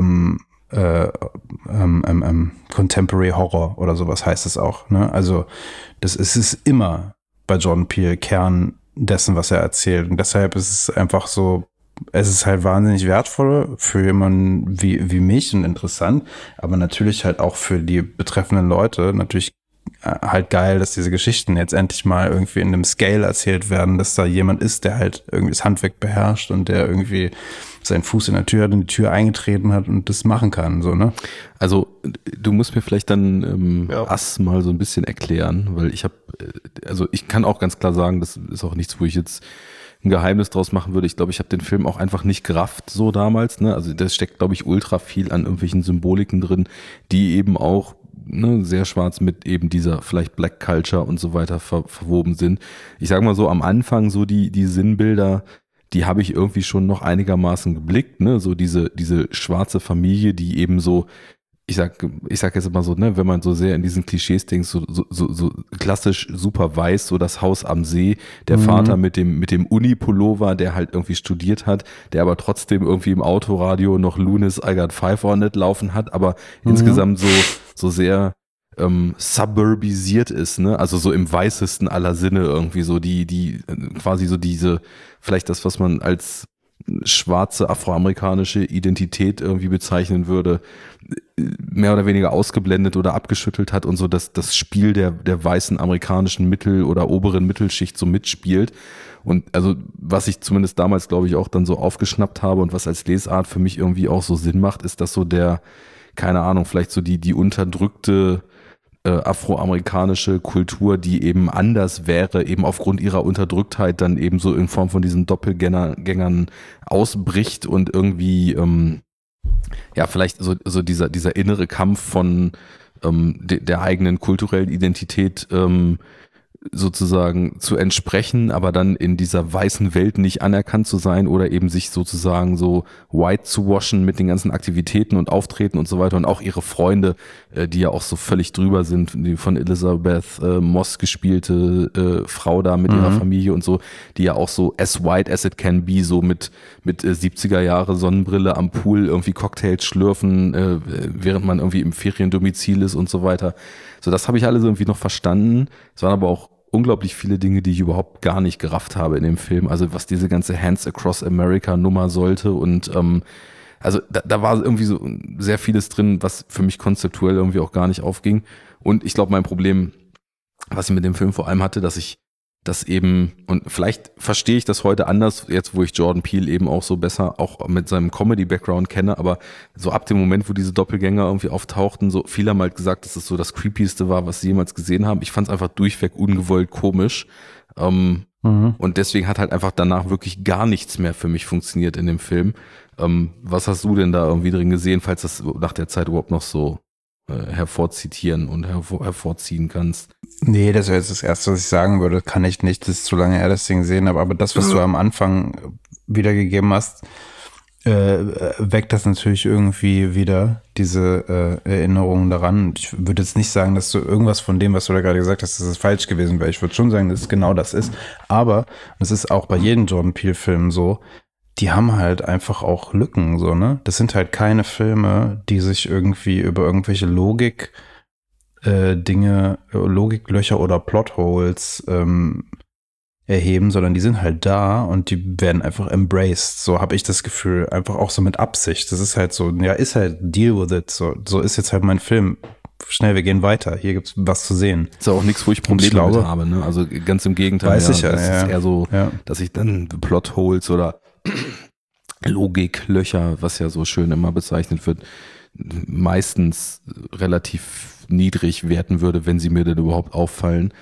Contemporary Horror oder sowas heißt es auch, ne? Also das ist es immer bei Jordan Peele Kern dessen, was er erzählt. Und deshalb ist es einfach so, es ist halt wahnsinnig wertvoll für jemanden wie mich und interessant, aber natürlich halt auch für die betreffenden Leute natürlich halt geil, dass diese Geschichten jetzt endlich mal irgendwie in einem Scale erzählt werden, dass da jemand ist, der halt irgendwie das Handwerk beherrscht und der irgendwie seinen Fuß in der Tür hat und die Tür eingetreten hat und das machen kann, so, ne? Also du musst mir vielleicht dann Us mal so ein bisschen erklären, weil ich kann auch ganz klar sagen, das ist auch nichts, wo ich jetzt ein Geheimnis draus machen würde. Ich glaube, ich habe den Film auch einfach nicht gerafft so damals, ne? Also da steckt, glaube ich, ultra viel an irgendwelchen Symboliken drin, die eben auch sehr schwarz mit eben dieser vielleicht Black Culture und so weiter verwoben sind. Ich sage mal so, am Anfang so die Sinnbilder, die habe ich irgendwie schon noch einigermaßen geblickt, ne? So diese schwarze Familie, die eben so, ich sag jetzt immer so, ne, wenn man so sehr in diesen Klischees denkt, so klassisch super weiß, so das Haus am See, der Vater mit dem Uni-Pullover, der halt irgendwie studiert hat, der aber trotzdem irgendwie im Autoradio noch Lunis I Got Five on It laufen hat, aber insgesamt so sehr suburbisiert ist, ne? Also so im weißesten aller Sinne irgendwie so die quasi so diese, vielleicht das, was man als schwarze afroamerikanische Identität irgendwie bezeichnen würde, mehr oder weniger ausgeblendet oder abgeschüttelt hat und so das Spiel der weißen amerikanischen Mittel- oder oberen Mittelschicht so mitspielt. Und also was ich zumindest damals, glaube ich, auch dann so aufgeschnappt habe und was als Lesart für mich irgendwie auch so Sinn macht, ist, dass so keine Ahnung, vielleicht so die unterdrückte afroamerikanische Kultur, die eben anders wäre, eben aufgrund ihrer Unterdrücktheit dann eben so in Form von diesen Doppelgängern ausbricht und irgendwie vielleicht so dieser innere Kampf von der eigenen kulturellen Identität sozusagen zu entsprechen, aber dann in dieser weißen Welt nicht anerkannt zu sein oder eben sich sozusagen so white zu washen mit den ganzen Aktivitäten und Auftreten und so weiter und auch ihre Freunde, die ja auch so völlig drüber sind, die von Elizabeth Moss gespielte Frau da mit ihrer Familie und so, die ja auch so as white as it can be, so mit 70er Jahre Sonnenbrille am Pool irgendwie Cocktails schlürfen, während man irgendwie im Feriendomizil ist und so weiter. So, das habe ich alles irgendwie noch verstanden. Es waren aber auch unglaublich viele Dinge, die ich überhaupt gar nicht gerafft habe in dem Film. Also was diese ganze Hands Across America Nummer sollte und also da war irgendwie so sehr vieles drin, was für mich konzeptuell irgendwie auch gar nicht aufging. Und ich glaube, mein Problem, was ich mit dem Film vor allem hatte, dass ich das eben, und vielleicht verstehe ich das heute anders, jetzt wo ich Jordan Peele eben auch so besser auch mit seinem Comedy-Background kenne, aber so ab dem Moment, wo diese Doppelgänger irgendwie auftauchten, so viele haben halt gesagt, dass es so das Creepieste war, was sie jemals gesehen haben. Ich fand es einfach durchweg ungewollt komisch. Und deswegen hat halt einfach danach wirklich gar nichts mehr für mich funktioniert in dem Film. Was hast du denn da irgendwie drin gesehen, falls das nach der Zeit überhaupt noch so hervorzitieren und hervorziehen kannst? Nee, das wäre jetzt das Erste, was ich sagen würde. Kann ich nicht, das ist zu lange her, das Ding gesehen habe. Aber das, was du am Anfang wiedergegeben hast, weckt das natürlich irgendwie wieder diese Erinnerungen daran. Ich würde jetzt nicht sagen, dass du irgendwas von dem, was du da gerade gesagt hast, dass es falsch gewesen wäre. Ich würde schon sagen, dass es genau das ist. Aber das ist auch bei jedem Jordan Peele-Film so, die haben halt einfach auch Lücken, so, ne? Das sind halt keine Filme, die sich irgendwie über irgendwelche Logiklöcher oder Plotholes erheben, sondern die sind halt da und die werden einfach embraced. So habe ich das Gefühl, einfach auch so mit Absicht. Das ist halt so, ja, ist halt deal with it. So ist jetzt halt mein Film. Schnell, wir gehen weiter. Hier gibt's was zu sehen. Ist ja auch nichts, wo ich Probleme mit habe, ne? Also ganz im Gegenteil. Weiß ich ja, das ist eher so, dass ich dann Plotholes oder Logiklöcher, was ja so schön immer bezeichnet wird, meistens relativ niedrig werten würde, wenn sie mir denn überhaupt auffallen.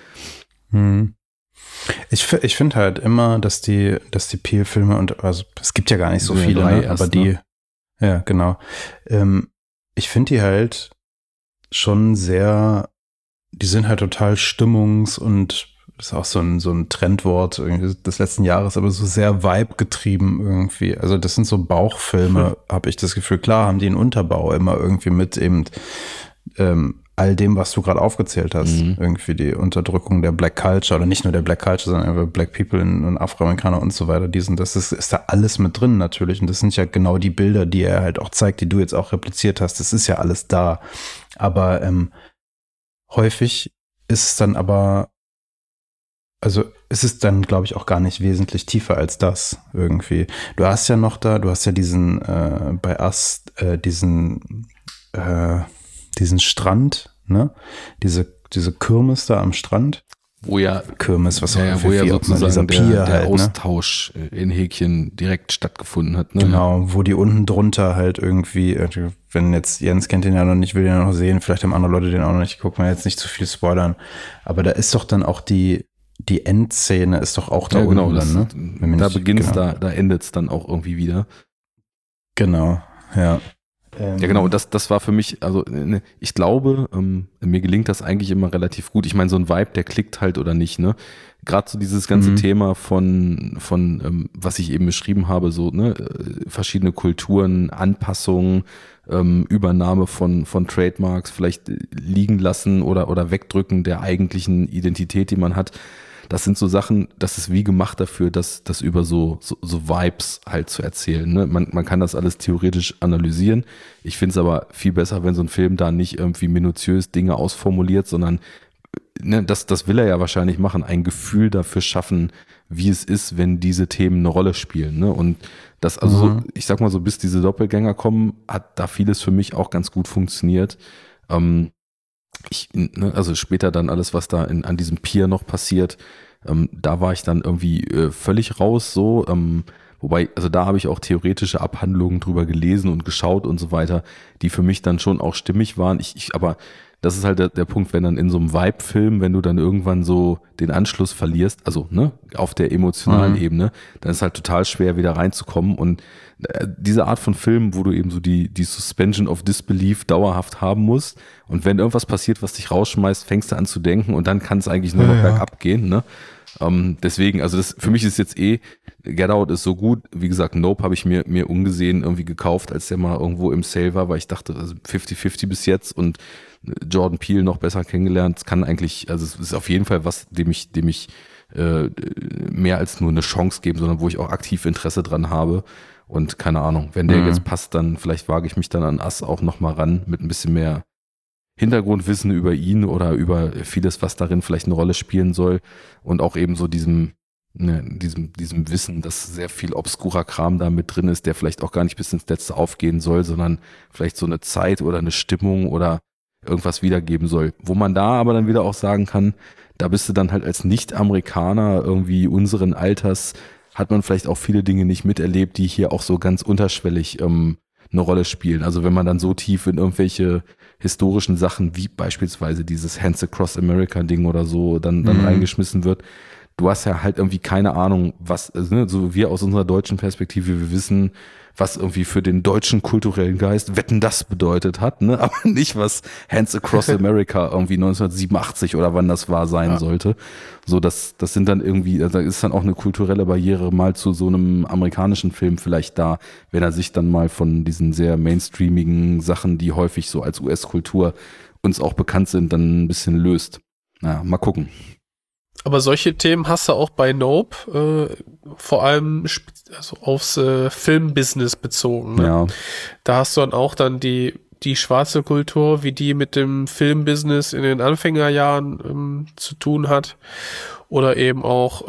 Ich finde halt immer, dass die Peele-Filme und also es gibt ja gar nicht so viele, ne? Erst, aber die, ja genau. Ich finde die halt schon sehr, die sind halt total stimmungs- und das ist auch so ein Trendwort irgendwie des letzten Jahres, aber so sehr Vibe-getrieben irgendwie. Also das sind so Bauchfilme, habe ich das Gefühl. Klar haben die einen Unterbau immer irgendwie mit eben all dem, was du gerade aufgezählt hast. Irgendwie die Unterdrückung der Black Culture oder nicht nur der Black Culture, sondern einfach Black People und Afroamerikaner und so weiter. Das ist da alles mit drin natürlich. Und das sind ja genau die Bilder, die er halt auch zeigt, die du jetzt auch repliziert hast. Das ist ja alles da. Aber häufig ist es dann also es ist dann, glaube ich, auch gar nicht wesentlich tiefer als das irgendwie. Du hast ja diesen bei Us diesen Strand, ne? Diese Kirmes da am Strand. Wo ja Kirmes, was wo ja sozusagen der halt, Austausch in Häkchen direkt stattgefunden hat. Ne? Genau, wo die unten drunter halt irgendwie, wenn jetzt Jens kennt den ja noch nicht, will den ja noch sehen, vielleicht haben andere Leute den auch noch nicht geguckt, mal jetzt nicht zu viel spoilern. Aber da ist doch dann auch die Endszene ist doch auch da unten genau, dann, ne? Da beginnt's, da endet's dann auch irgendwie wieder. Genau, ja. Ja, genau, das war für mich, also ich glaube, mir gelingt das eigentlich immer relativ gut. Ich meine, so ein Vibe, der klickt halt oder nicht, ne? Gerade so dieses ganze Thema von was ich eben beschrieben habe, so, ne, verschiedene Kulturen, Anpassungen, Übernahme von Trademarks, vielleicht liegen lassen oder wegdrücken der eigentlichen Identität, die man hat. Das sind so Sachen, das ist wie gemacht dafür, das über so Vibes halt zu erzählen. Ne? Man kann das alles theoretisch analysieren. Ich finde es aber viel besser, wenn so ein Film da nicht irgendwie minutiös Dinge ausformuliert, sondern ne, das will er ja wahrscheinlich machen, ein Gefühl dafür schaffen, wie es ist, wenn diese Themen eine Rolle spielen. Ne? Und das, also ich sag mal so, bis diese Doppelgänger kommen, hat da vieles für mich auch ganz gut funktioniert. Also später dann alles, was da an diesem Pier noch passiert, da war ich dann irgendwie völlig raus so, wobei, also da habe ich auch theoretische Abhandlungen drüber gelesen und geschaut und so weiter, die für mich dann schon auch stimmig waren. Aber das ist halt der Punkt, wenn dann in so einem Vibe-Film, wenn du dann irgendwann so den Anschluss verlierst, also ne, auf der emotionalen Ebene, dann ist halt total schwer wieder reinzukommen und diese Art von Film, wo du eben so die Suspension of Disbelief dauerhaft haben musst und wenn irgendwas passiert, was dich rausschmeißt, fängst du an zu denken und dann kann es eigentlich nur noch bergab gehen, ne? Deswegen, also das für mich ist jetzt Get Out ist so gut, wie gesagt, Nope habe ich mir ungesehen irgendwie gekauft, als der mal irgendwo im Sale war, weil ich dachte, also 50-50 bis jetzt und Jordan Peele noch besser kennengelernt, es kann eigentlich, also es ist auf jeden Fall was, dem ich mehr als nur eine Chance geben, sondern wo ich auch aktiv Interesse dran habe und keine Ahnung, wenn der jetzt passt, dann vielleicht wage ich mich dann an Us auch nochmal ran mit ein bisschen mehr Hintergrundwissen über ihn oder über vieles, was darin vielleicht eine Rolle spielen soll und auch eben so diesem Wissen, dass sehr viel obskurer Kram da mit drin ist, der vielleicht auch gar nicht bis ins Letzte aufgehen soll, sondern vielleicht so eine Zeit oder eine Stimmung oder irgendwas wiedergeben soll. Wo man da aber dann wieder auch sagen kann, da bist du dann halt als Nicht-Amerikaner irgendwie unseren Alters, hat man vielleicht auch viele Dinge nicht miterlebt, die hier auch so ganz unterschwellig eine Rolle spielen. Also wenn man dann so tief in irgendwelche historischen Sachen wie beispielsweise dieses Hands Across America Ding oder so dann reingeschmissen wird, du hast ja halt irgendwie keine Ahnung, was, ne, so wir aus unserer deutschen Perspektive, wir wissen, was irgendwie für den deutschen kulturellen Geist Wetten, das bedeutet hat, ne, aber nicht, was Hands Across America irgendwie 1987 oder wann das war sein sollte. So, das sind dann irgendwie, also da ist dann auch eine kulturelle Barriere mal zu so einem amerikanischen Film vielleicht da, wenn er sich dann mal von diesen sehr mainstreamigen Sachen, die häufig so als US-Kultur uns auch bekannt sind, dann ein bisschen löst. Naja, mal gucken. Aber solche Themen hast du auch bei Nope, vor allem also aufs Filmbusiness bezogen. Ne? Ja. Da hast du dann auch die schwarze Kultur, wie die mit dem Filmbusiness in den Anfängerjahren zu tun hat. Oder eben auch,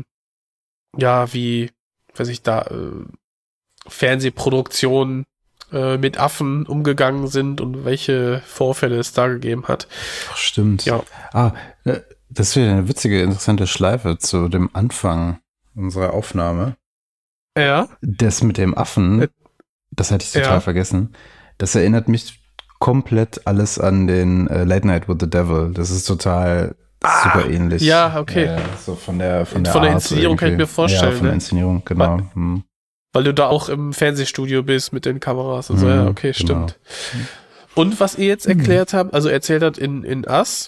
wie, weiß ich da, Fernsehproduktionen mit Affen umgegangen sind und welche Vorfälle es da gegeben hat. Ach, stimmt. Ja. Das ist wieder eine witzige, interessante Schleife zu dem Anfang unserer Aufnahme. Ja. Das mit dem Affen, das hatte ich total vergessen. Das erinnert mich komplett alles an den Late Night with the Devil. Das ist total super ähnlich. Ja, okay. So von der Inszenierung kann ich mir vorstellen. Ja, von der Inszenierung, genau. Weil du da auch im Fernsehstudio bist mit den Kameras und so. Ja, okay, genau. stimmt. Und was ihr jetzt erklärt habt, also erzählt habt in Us,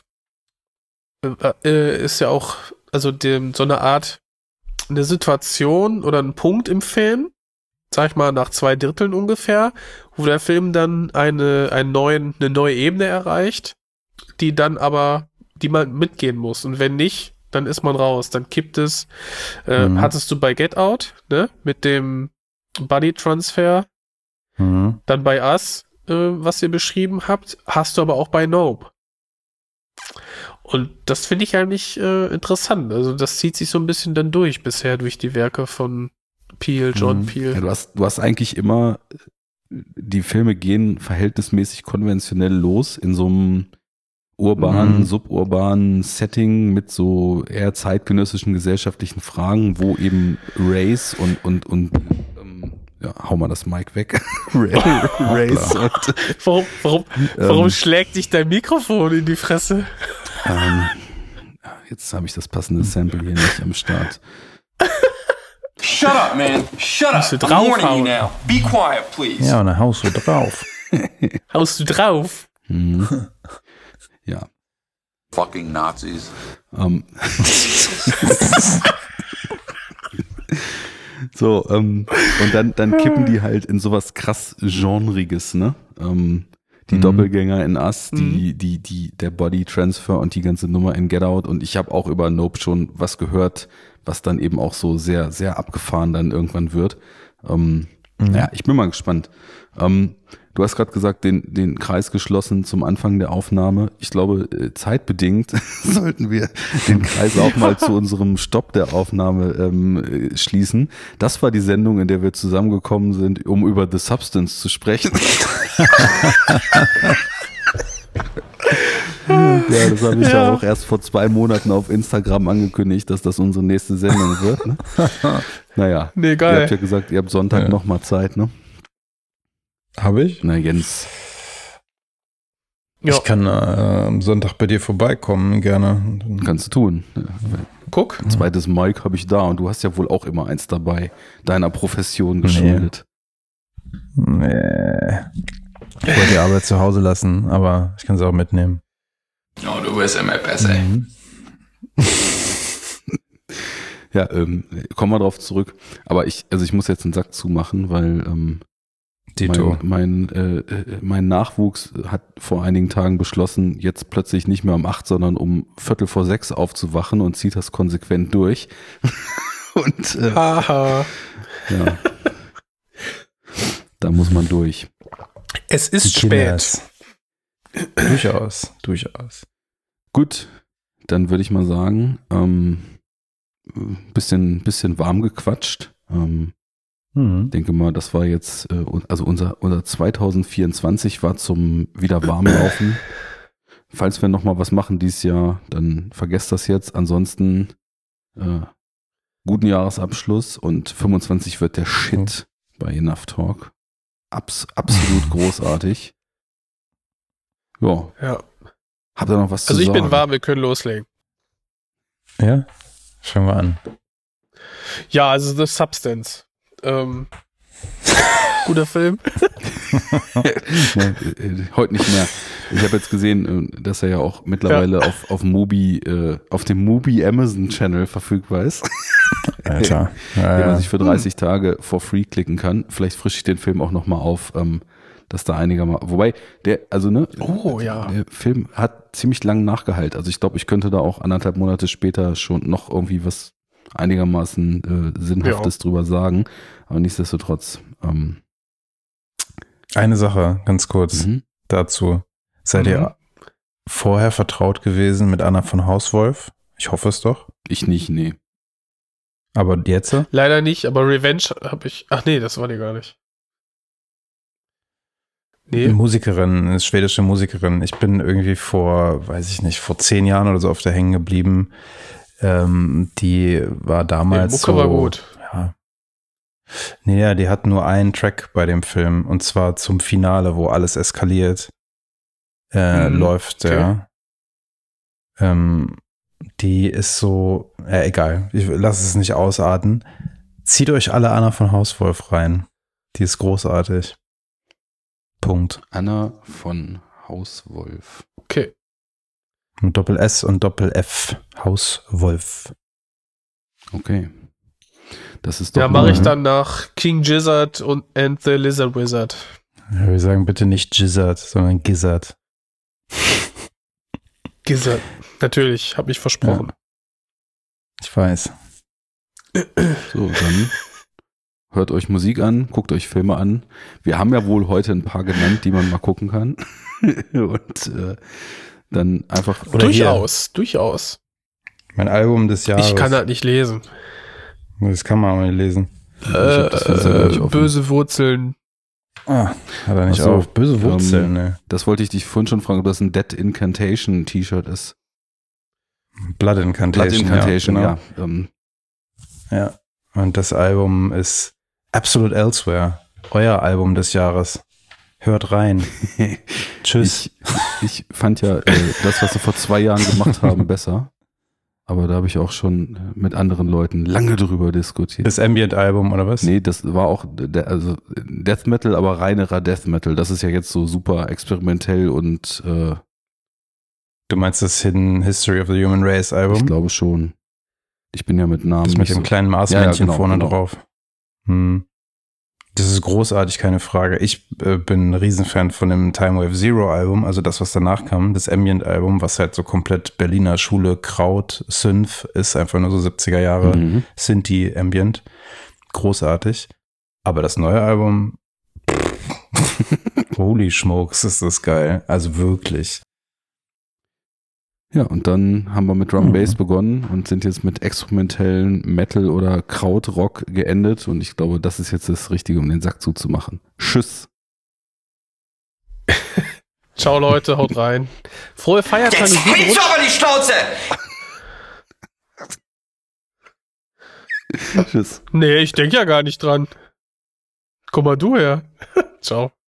ist ja auch, also so eine Art, eine Situation oder ein Punkt im Film, sag ich mal nach 2/3 ungefähr, wo der Film dann eine neue Ebene erreicht, die man mitgehen muss. Und wenn nicht, dann ist man raus. Dann kippt es, hattest du bei Get Out, ne, mit dem Buddy-Transfer, dann bei Us, was ihr beschrieben habt, hast du aber auch bei Nope. Und das finde ich eigentlich interessant. Also das zieht sich so ein bisschen dann bisher durch die Werke von John Peele. Ja, du hast eigentlich immer, die Filme gehen verhältnismäßig konventionell los in so einem urbanen, suburbanen Setting mit so eher zeitgenössischen gesellschaftlichen Fragen, wo eben Race und hau mal das Mic weg. Race und Warum schlägt dich dein Mikrofon in die Fresse? Jetzt habe ich das passende Sample hier nicht am Start. Shut up, man. Shut up. I'm warning you now. Be quiet, please. Ja, und dann haust du drauf. Haust du drauf? Ja. Fucking Nazis. So, und dann kippen die halt in sowas krass Genriges, ne? Die Doppelgänger in Us, der Body Transfer und die ganze Nummer in Get Out. Und ich habe auch über Nope schon was gehört, was dann eben auch so sehr, sehr abgefahren dann irgendwann wird. Ja, ich bin mal gespannt. Du hast gerade gesagt, den Kreis geschlossen zum Anfang der Aufnahme. Ich glaube, zeitbedingt sollten wir den Kreis auch mal zu unserem Stopp der Aufnahme schließen. Das war die Sendung, in der wir zusammengekommen sind, um über The Substance zu sprechen. Ja, das habe ich ja auch erst vor 2 Monaten auf Instagram angekündigt, dass das unsere nächste Sendung wird. Ne? Naja, nee, geil. Ihr habt ja gesagt, ihr habt Sonntag noch mal Zeit, ne? Habe ich? Na, Jens. Ich kann am Sonntag bei dir vorbeikommen, gerne. Kannst du tun. Guck. Ein zweites Mic habe ich da und du hast ja wohl auch immer eins dabei, deiner Profession geschuldet. Nee. Ich wollte die Arbeit zu Hause lassen, aber ich kann sie auch mitnehmen. No, du bist immer besser. Ja, kommen wir drauf zurück. Aber ich muss jetzt einen Sack zumachen, weil mein Nachwuchs hat vor einigen Tagen beschlossen, jetzt plötzlich nicht mehr um 8, sondern um 5:45 aufzuwachen und zieht das konsequent durch. Und Haha. ja, da muss man durch. Es ist spät. Durchaus. Gut, dann würde ich mal sagen, bisschen warm gequatscht. Denke mal, das war jetzt, also unser 2024 war zum wieder Warmlaufen. Falls wir nochmal was machen dieses Jahr, dann vergesst das jetzt. Ansonsten guten Jahresabschluss und 25 wird der Shit bei Enough Talk. Absolut großartig. Ja. Habt ihr noch was zu sagen? Also ich bin warm, wir können loslegen. Ja, fangen wir an. Ja, also The Substance. Guter Film. Heute nicht mehr. Ich habe jetzt gesehen, dass er ja auch mittlerweile auf dem Mubi Amazon Channel verfügbar ist. Alter. Den man sich für 30 Tage for free klicken kann. Vielleicht frische ich den Film auch nochmal auf, dass da einigermaßen, wobei der Film hat ziemlich lang nachgehalten. Also ich glaube, ich könnte da auch 1,5 Monate später schon noch irgendwie was einigermaßen Sinnhaftes drüber sagen. Aber nichtsdestotrotz. Eine Sache, ganz kurz dazu. Seid ihr vorher vertraut gewesen mit Anna von Hauswolf? Ich hoffe es doch. Ich nicht, nee. Aber jetzt? Leider nicht, aber Revenge habe ich. Ach nee, das war die gar nicht. Nee. Musikerin, eine schwedische Musikerin. Ich bin irgendwie vor 10 Jahren oder so auf der hängen geblieben. Die war damals. Die Mucke war gut. Ja. Nee, die hat nur einen Track bei dem Film und zwar zum Finale, wo alles eskaliert. Läuft der. Die ist so, egal. Ich lasse es nicht ausarten. Zieht euch alle Anna von Hauswolf rein. Die ist großartig. Punkt. Anna von Hauswolf. Okay. Mit Doppel-S und Doppel-F. Hauswolf. Okay. Das ist doch. Ja, mache ich dann nach King Gizzard and the Lizard Wizard. Ja, wir sagen bitte nicht Gizzard, sondern Gizzard. Gizzard. Natürlich, habe ich versprochen. Ja. Ich weiß. So, dann hört euch Musik an, guckt euch Filme an. Wir haben ja wohl heute ein paar genannt, die man mal gucken kann. Und dann einfach. Oder durchaus. Mein Album des Jahres. Ich kann das nicht lesen. Das kann man auch nicht lesen. Böse Wurzeln. Hat er nicht auf. Böse Wurzeln, ne. Das wollte ich dich vorhin schon fragen, ob das ein Dead Incantation T-Shirt ist. Blood Incantation, ja. Ja. Und das Album ist Absolute Elsewhere. Euer Album des Jahres. Hört rein. Tschüss. Ich fand ja das, was sie vor 2 Jahren gemacht haben, besser. Aber da habe ich auch schon mit anderen Leuten lange drüber diskutiert. Das Ambient-Album oder was? Nee, das war auch also Death Metal, aber reinerer Death Metal. Das ist ja jetzt so super experimentell und Du meinst das Hidden History of the Human Race Album? Ich glaube schon. Ich bin ja mit Namen. Das mit dem kleinen Marsmännchen vorne genau. drauf. Das ist großartig, keine Frage. Ich bin ein Riesenfan von dem Time Wave Zero Album, also das, was danach kam, das Ambient Album, was halt so komplett Berliner Schule, Kraut, Synth ist, einfach nur so 70er Jahre Synthie Ambient. Großartig. Aber das neue Album, holy smokes, ist das geil. Also wirklich. Ja, und dann haben wir mit Drum Bass begonnen und sind jetzt mit experimentellen Metal oder Krautrock geendet. Und ich glaube, das ist jetzt das Richtige, um den Sack zuzumachen. Tschüss. Ciao, Leute, haut rein. Frohe Feiertage. Jetzt hältst du aber die Schnauze! Tschüss. Nee, ich denke ja gar nicht dran. Komm mal du her. Ciao.